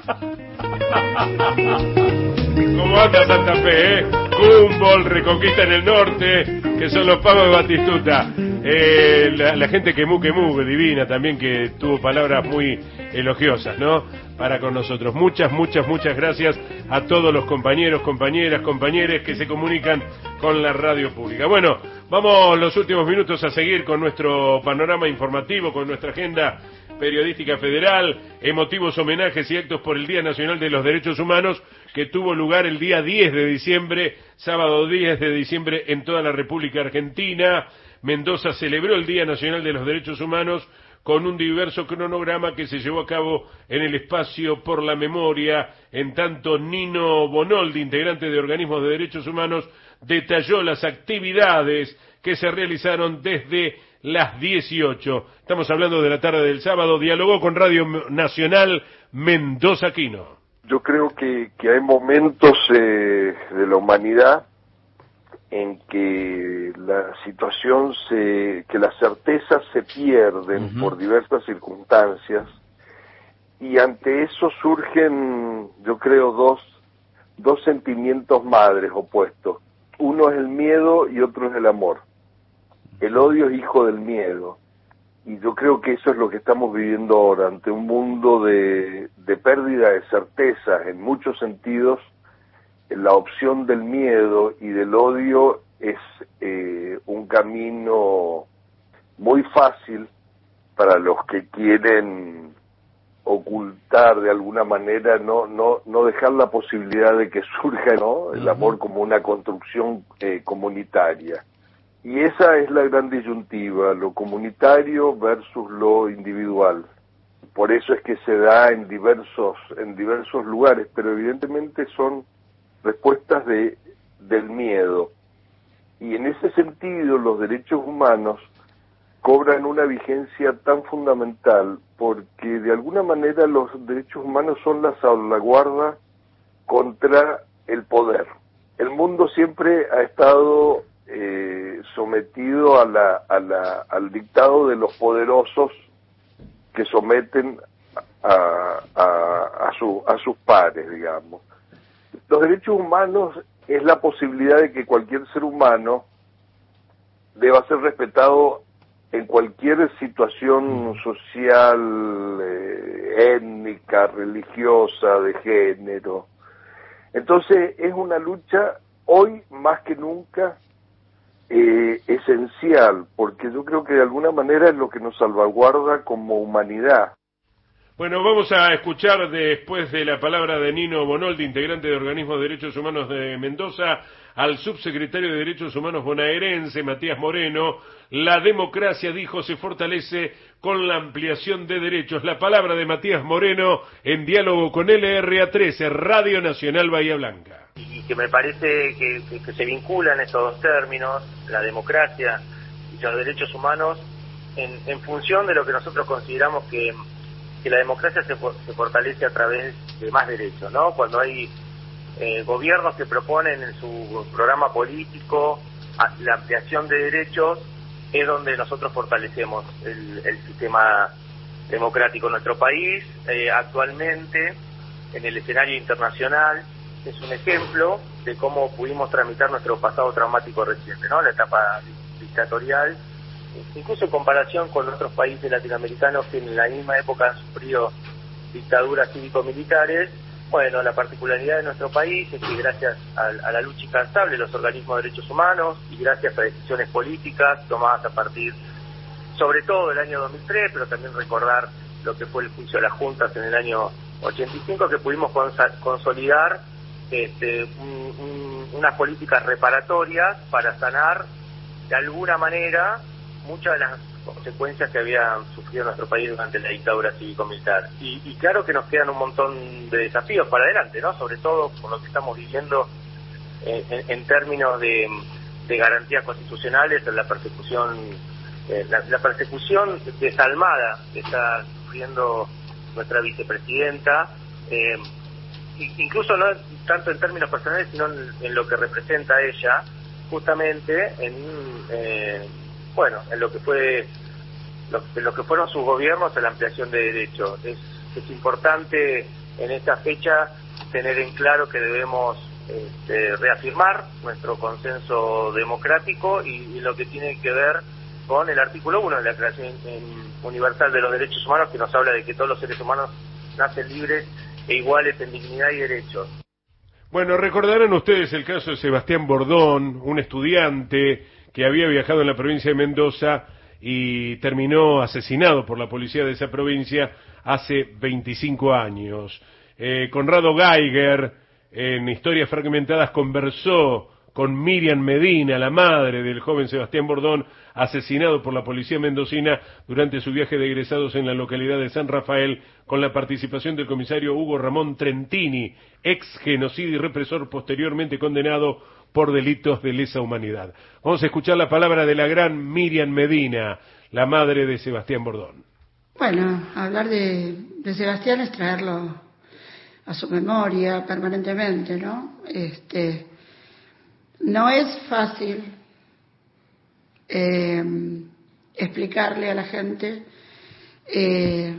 ¿Cómo anda Santa Fe, eh? Humboldt, Reconquista en el norte, que son los pagos de Batistuta. Eh, la, la gente que mu, que mu, divina también, que tuvo palabras muy elogiosas, ¿no? Para con nosotros. Muchas, muchas, muchas gracias a todos los compañeros, compañeras, compañeres que se comunican con la radio pública. Bueno, vamos los últimos minutos a seguir con nuestro panorama informativo, con nuestra agenda periodística federal, emotivos homenajes y actos por el Día Nacional de los Derechos Humanos, que tuvo lugar el día diez de diciembre, sábado diez de diciembre, en toda la República Argentina. Mendoza celebró el Día Nacional de los Derechos Humanos con un diverso cronograma que se llevó a cabo en el espacio Por la Memoria. En tanto, Nino Bonoldi, integrante de organismos de derechos humanos, detalló las actividades que se realizaron desde las dieciocho. Estamos hablando de la tarde del sábado. Dialogó con Radio Nacional Mendoza Quino. Yo creo que, que hay momentos eh, de la humanidad en que la situación se, que las certezas se pierden uh-huh. por diversas circunstancias, y ante eso surgen, yo creo, dos, dos sentimientos madres opuestos. Uno es el miedo y otro es el amor. El odio es hijo del miedo, y yo creo que eso es lo que estamos viviendo ahora, ante un mundo de, de pérdida de certezas en muchos sentidos. La opción del miedo y del odio es eh, un camino muy fácil para los que quieren ocultar de alguna manera, no no no dejar la posibilidad de que surja, ¿no?, el amor como una construcción eh, comunitaria. Y esa es la gran disyuntiva, lo comunitario versus lo individual. Por eso es que se da en diversos en diversos lugares, pero evidentemente son respuestas de del miedo. Y en ese sentido los derechos humanos cobran una vigencia tan fundamental porque de alguna manera los derechos humanos son la salvaguarda contra el poder. El mundo siempre ha estado eh, sometido a la, a la, al dictado de los poderosos que someten a, a, a, su, a sus pares, digamos. Los derechos humanos es la posibilidad de que cualquier ser humano deba ser respetado en cualquier situación social, eh, étnica, religiosa, de género. Entonces es una lucha hoy más que nunca eh, esencial, porque yo creo que de alguna manera es lo que nos salvaguarda como humanidad. Bueno, vamos a escuchar después de la palabra de Nino Bonoldi, integrante de Organismo de Derechos Humanos de Mendoza, al subsecretario de Derechos Humanos bonaerense, Matías Moreno. La democracia, dijo, se fortalece con la ampliación de derechos. La palabra de Matías Moreno en diálogo con L R A trece, Radio Nacional Bahía Blanca. Y que me parece que, que, que se vinculan estos dos términos, la democracia y los derechos humanos, en, en función de lo que nosotros consideramos que, que la democracia se, se fortalece a través de más derechos, ¿no? Cuando hay eh, gobiernos que proponen en su programa político la ampliación de derechos, es donde nosotros fortalecemos el, el sistema democrático en nuestro país. Eh, actualmente, en el escenario internacional, es un ejemplo de cómo pudimos tramitar nuestro pasado traumático reciente, ¿no? La etapa dictatorial, incluso en comparación con otros países latinoamericanos que en la misma época han sufrido dictaduras cívico-militares. Bueno, la particularidad de nuestro país es que gracias a, a la lucha incansable de los organismos de derechos humanos y gracias a decisiones políticas tomadas a partir, sobre todo del año dos mil tres, pero también recordar lo que fue el juicio de las juntas en el año ochenta y cinco, que pudimos cons- consolidar este, un, un, unas políticas reparatorias para sanar de alguna manera muchas de las consecuencias que había sufrido nuestro país durante la dictadura cívico-militar. Y, y claro que nos quedan un montón de desafíos para adelante, ¿no? Sobre todo por lo que estamos viviendo eh, en, en términos de, de garantías constitucionales, en la persecución, eh, la, la persecución desalmada que está sufriendo nuestra vicepresidenta, eh, incluso no tanto en términos personales, sino en, en lo que representa ella, justamente en eh, bueno, en lo que fue lo, en lo que fueron sus gobiernos en la ampliación de derechos. Es, es importante en esta fecha tener en claro que debemos este, reafirmar nuestro consenso democrático y, y lo que tiene que ver con el artículo uno de la Declaración Universal de los Derechos Humanos, que nos habla de que todos los seres humanos nacen libres e iguales en dignidad y derechos. Bueno, recordarán ustedes el caso de Sebastián Bordón, un estudiante que había viajado en la provincia de Mendoza y terminó asesinado por la policía de esa provincia hace veinticinco años. Eh, Conrado Geiger, en Historias Fragmentadas, conversó con Miriam Medina, la madre del joven Sebastián Bordón, asesinado por la policía mendocina durante su viaje de egresados en la localidad de San Rafael, con la participación del comisario Hugo Ramón Trentini, ex genocida y represor posteriormente condenado por delitos de lesa humanidad. Vamos a escuchar la palabra de la gran Miriam Medina, la madre de Sebastián Bordón. Bueno, hablar de, de Sebastián es traerlo a su memoria permanentemente, ¿no? Este, no es fácil eh, explicarle a la gente eh,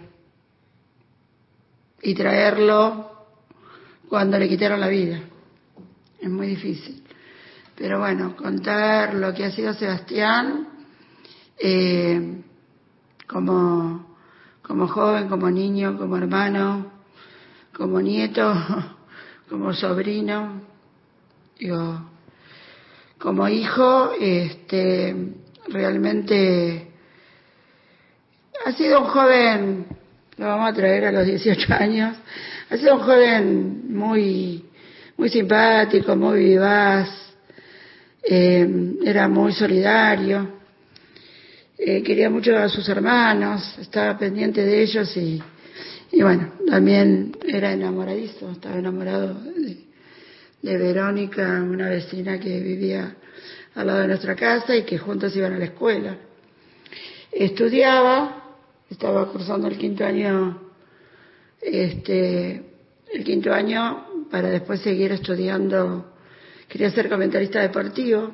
y traerlo cuando le quitaron la vida. Es muy difícil. Pero bueno, contar lo que ha sido Sebastián eh, como, como joven, como niño, como hermano, como nieto, como sobrino, digo, como hijo, este, realmente ha sido un joven lo vamos a traer a los dieciocho años. Ha sido un joven muy, muy simpático, muy vivaz, eh, era muy solidario, eh, quería mucho a sus hermanos, estaba pendiente de ellos y, y bueno, también era enamoradizo, estaba enamorado de, de Verónica, una vecina que vivía al lado de nuestra casa y que juntos iban a la escuela. Estudiaba, estaba cursando el quinto año, este, el quinto año para después seguir estudiando, quería ser comentarista deportivo,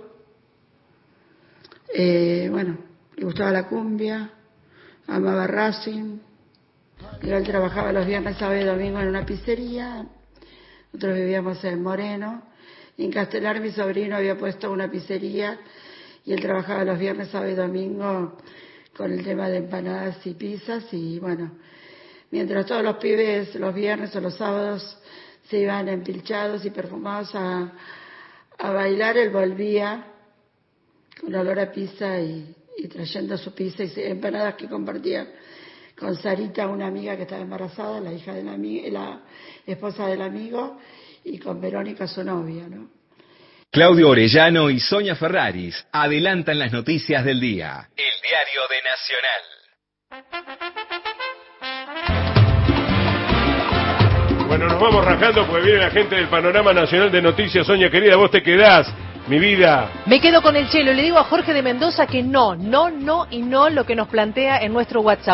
eh, bueno, le gustaba la cumbia, amaba Racing, él trabajaba los viernes, sábado y domingo en una pizzería, nosotros vivíamos en Moreno, y en Castelar mi sobrino había puesto una pizzería y él trabajaba los viernes, sábado y domingo con el tema de empanadas y pizzas y bueno, mientras todos los pibes los viernes o los sábados se iban empilchados y perfumados a, a bailar, él volvía con olor a pizza y, y trayendo su pizza y empanadas que compartía con Sarita, una amiga que estaba embarazada, la hija del amigo, la esposa del amigo, y con Verónica, su novia, ¿no? Claudio Orellano y Sonia Ferraris adelantan las noticias del día. El diario de Nacional. Bueno, nos vamos rajando porque viene la gente del Panorama Nacional de Noticias. Sonia, querida, vos te quedás, mi vida. Me quedo con el chelo. Le digo a Jorge de Mendoza que no, no, no y no lo que nos plantea en nuestro WhatsApp.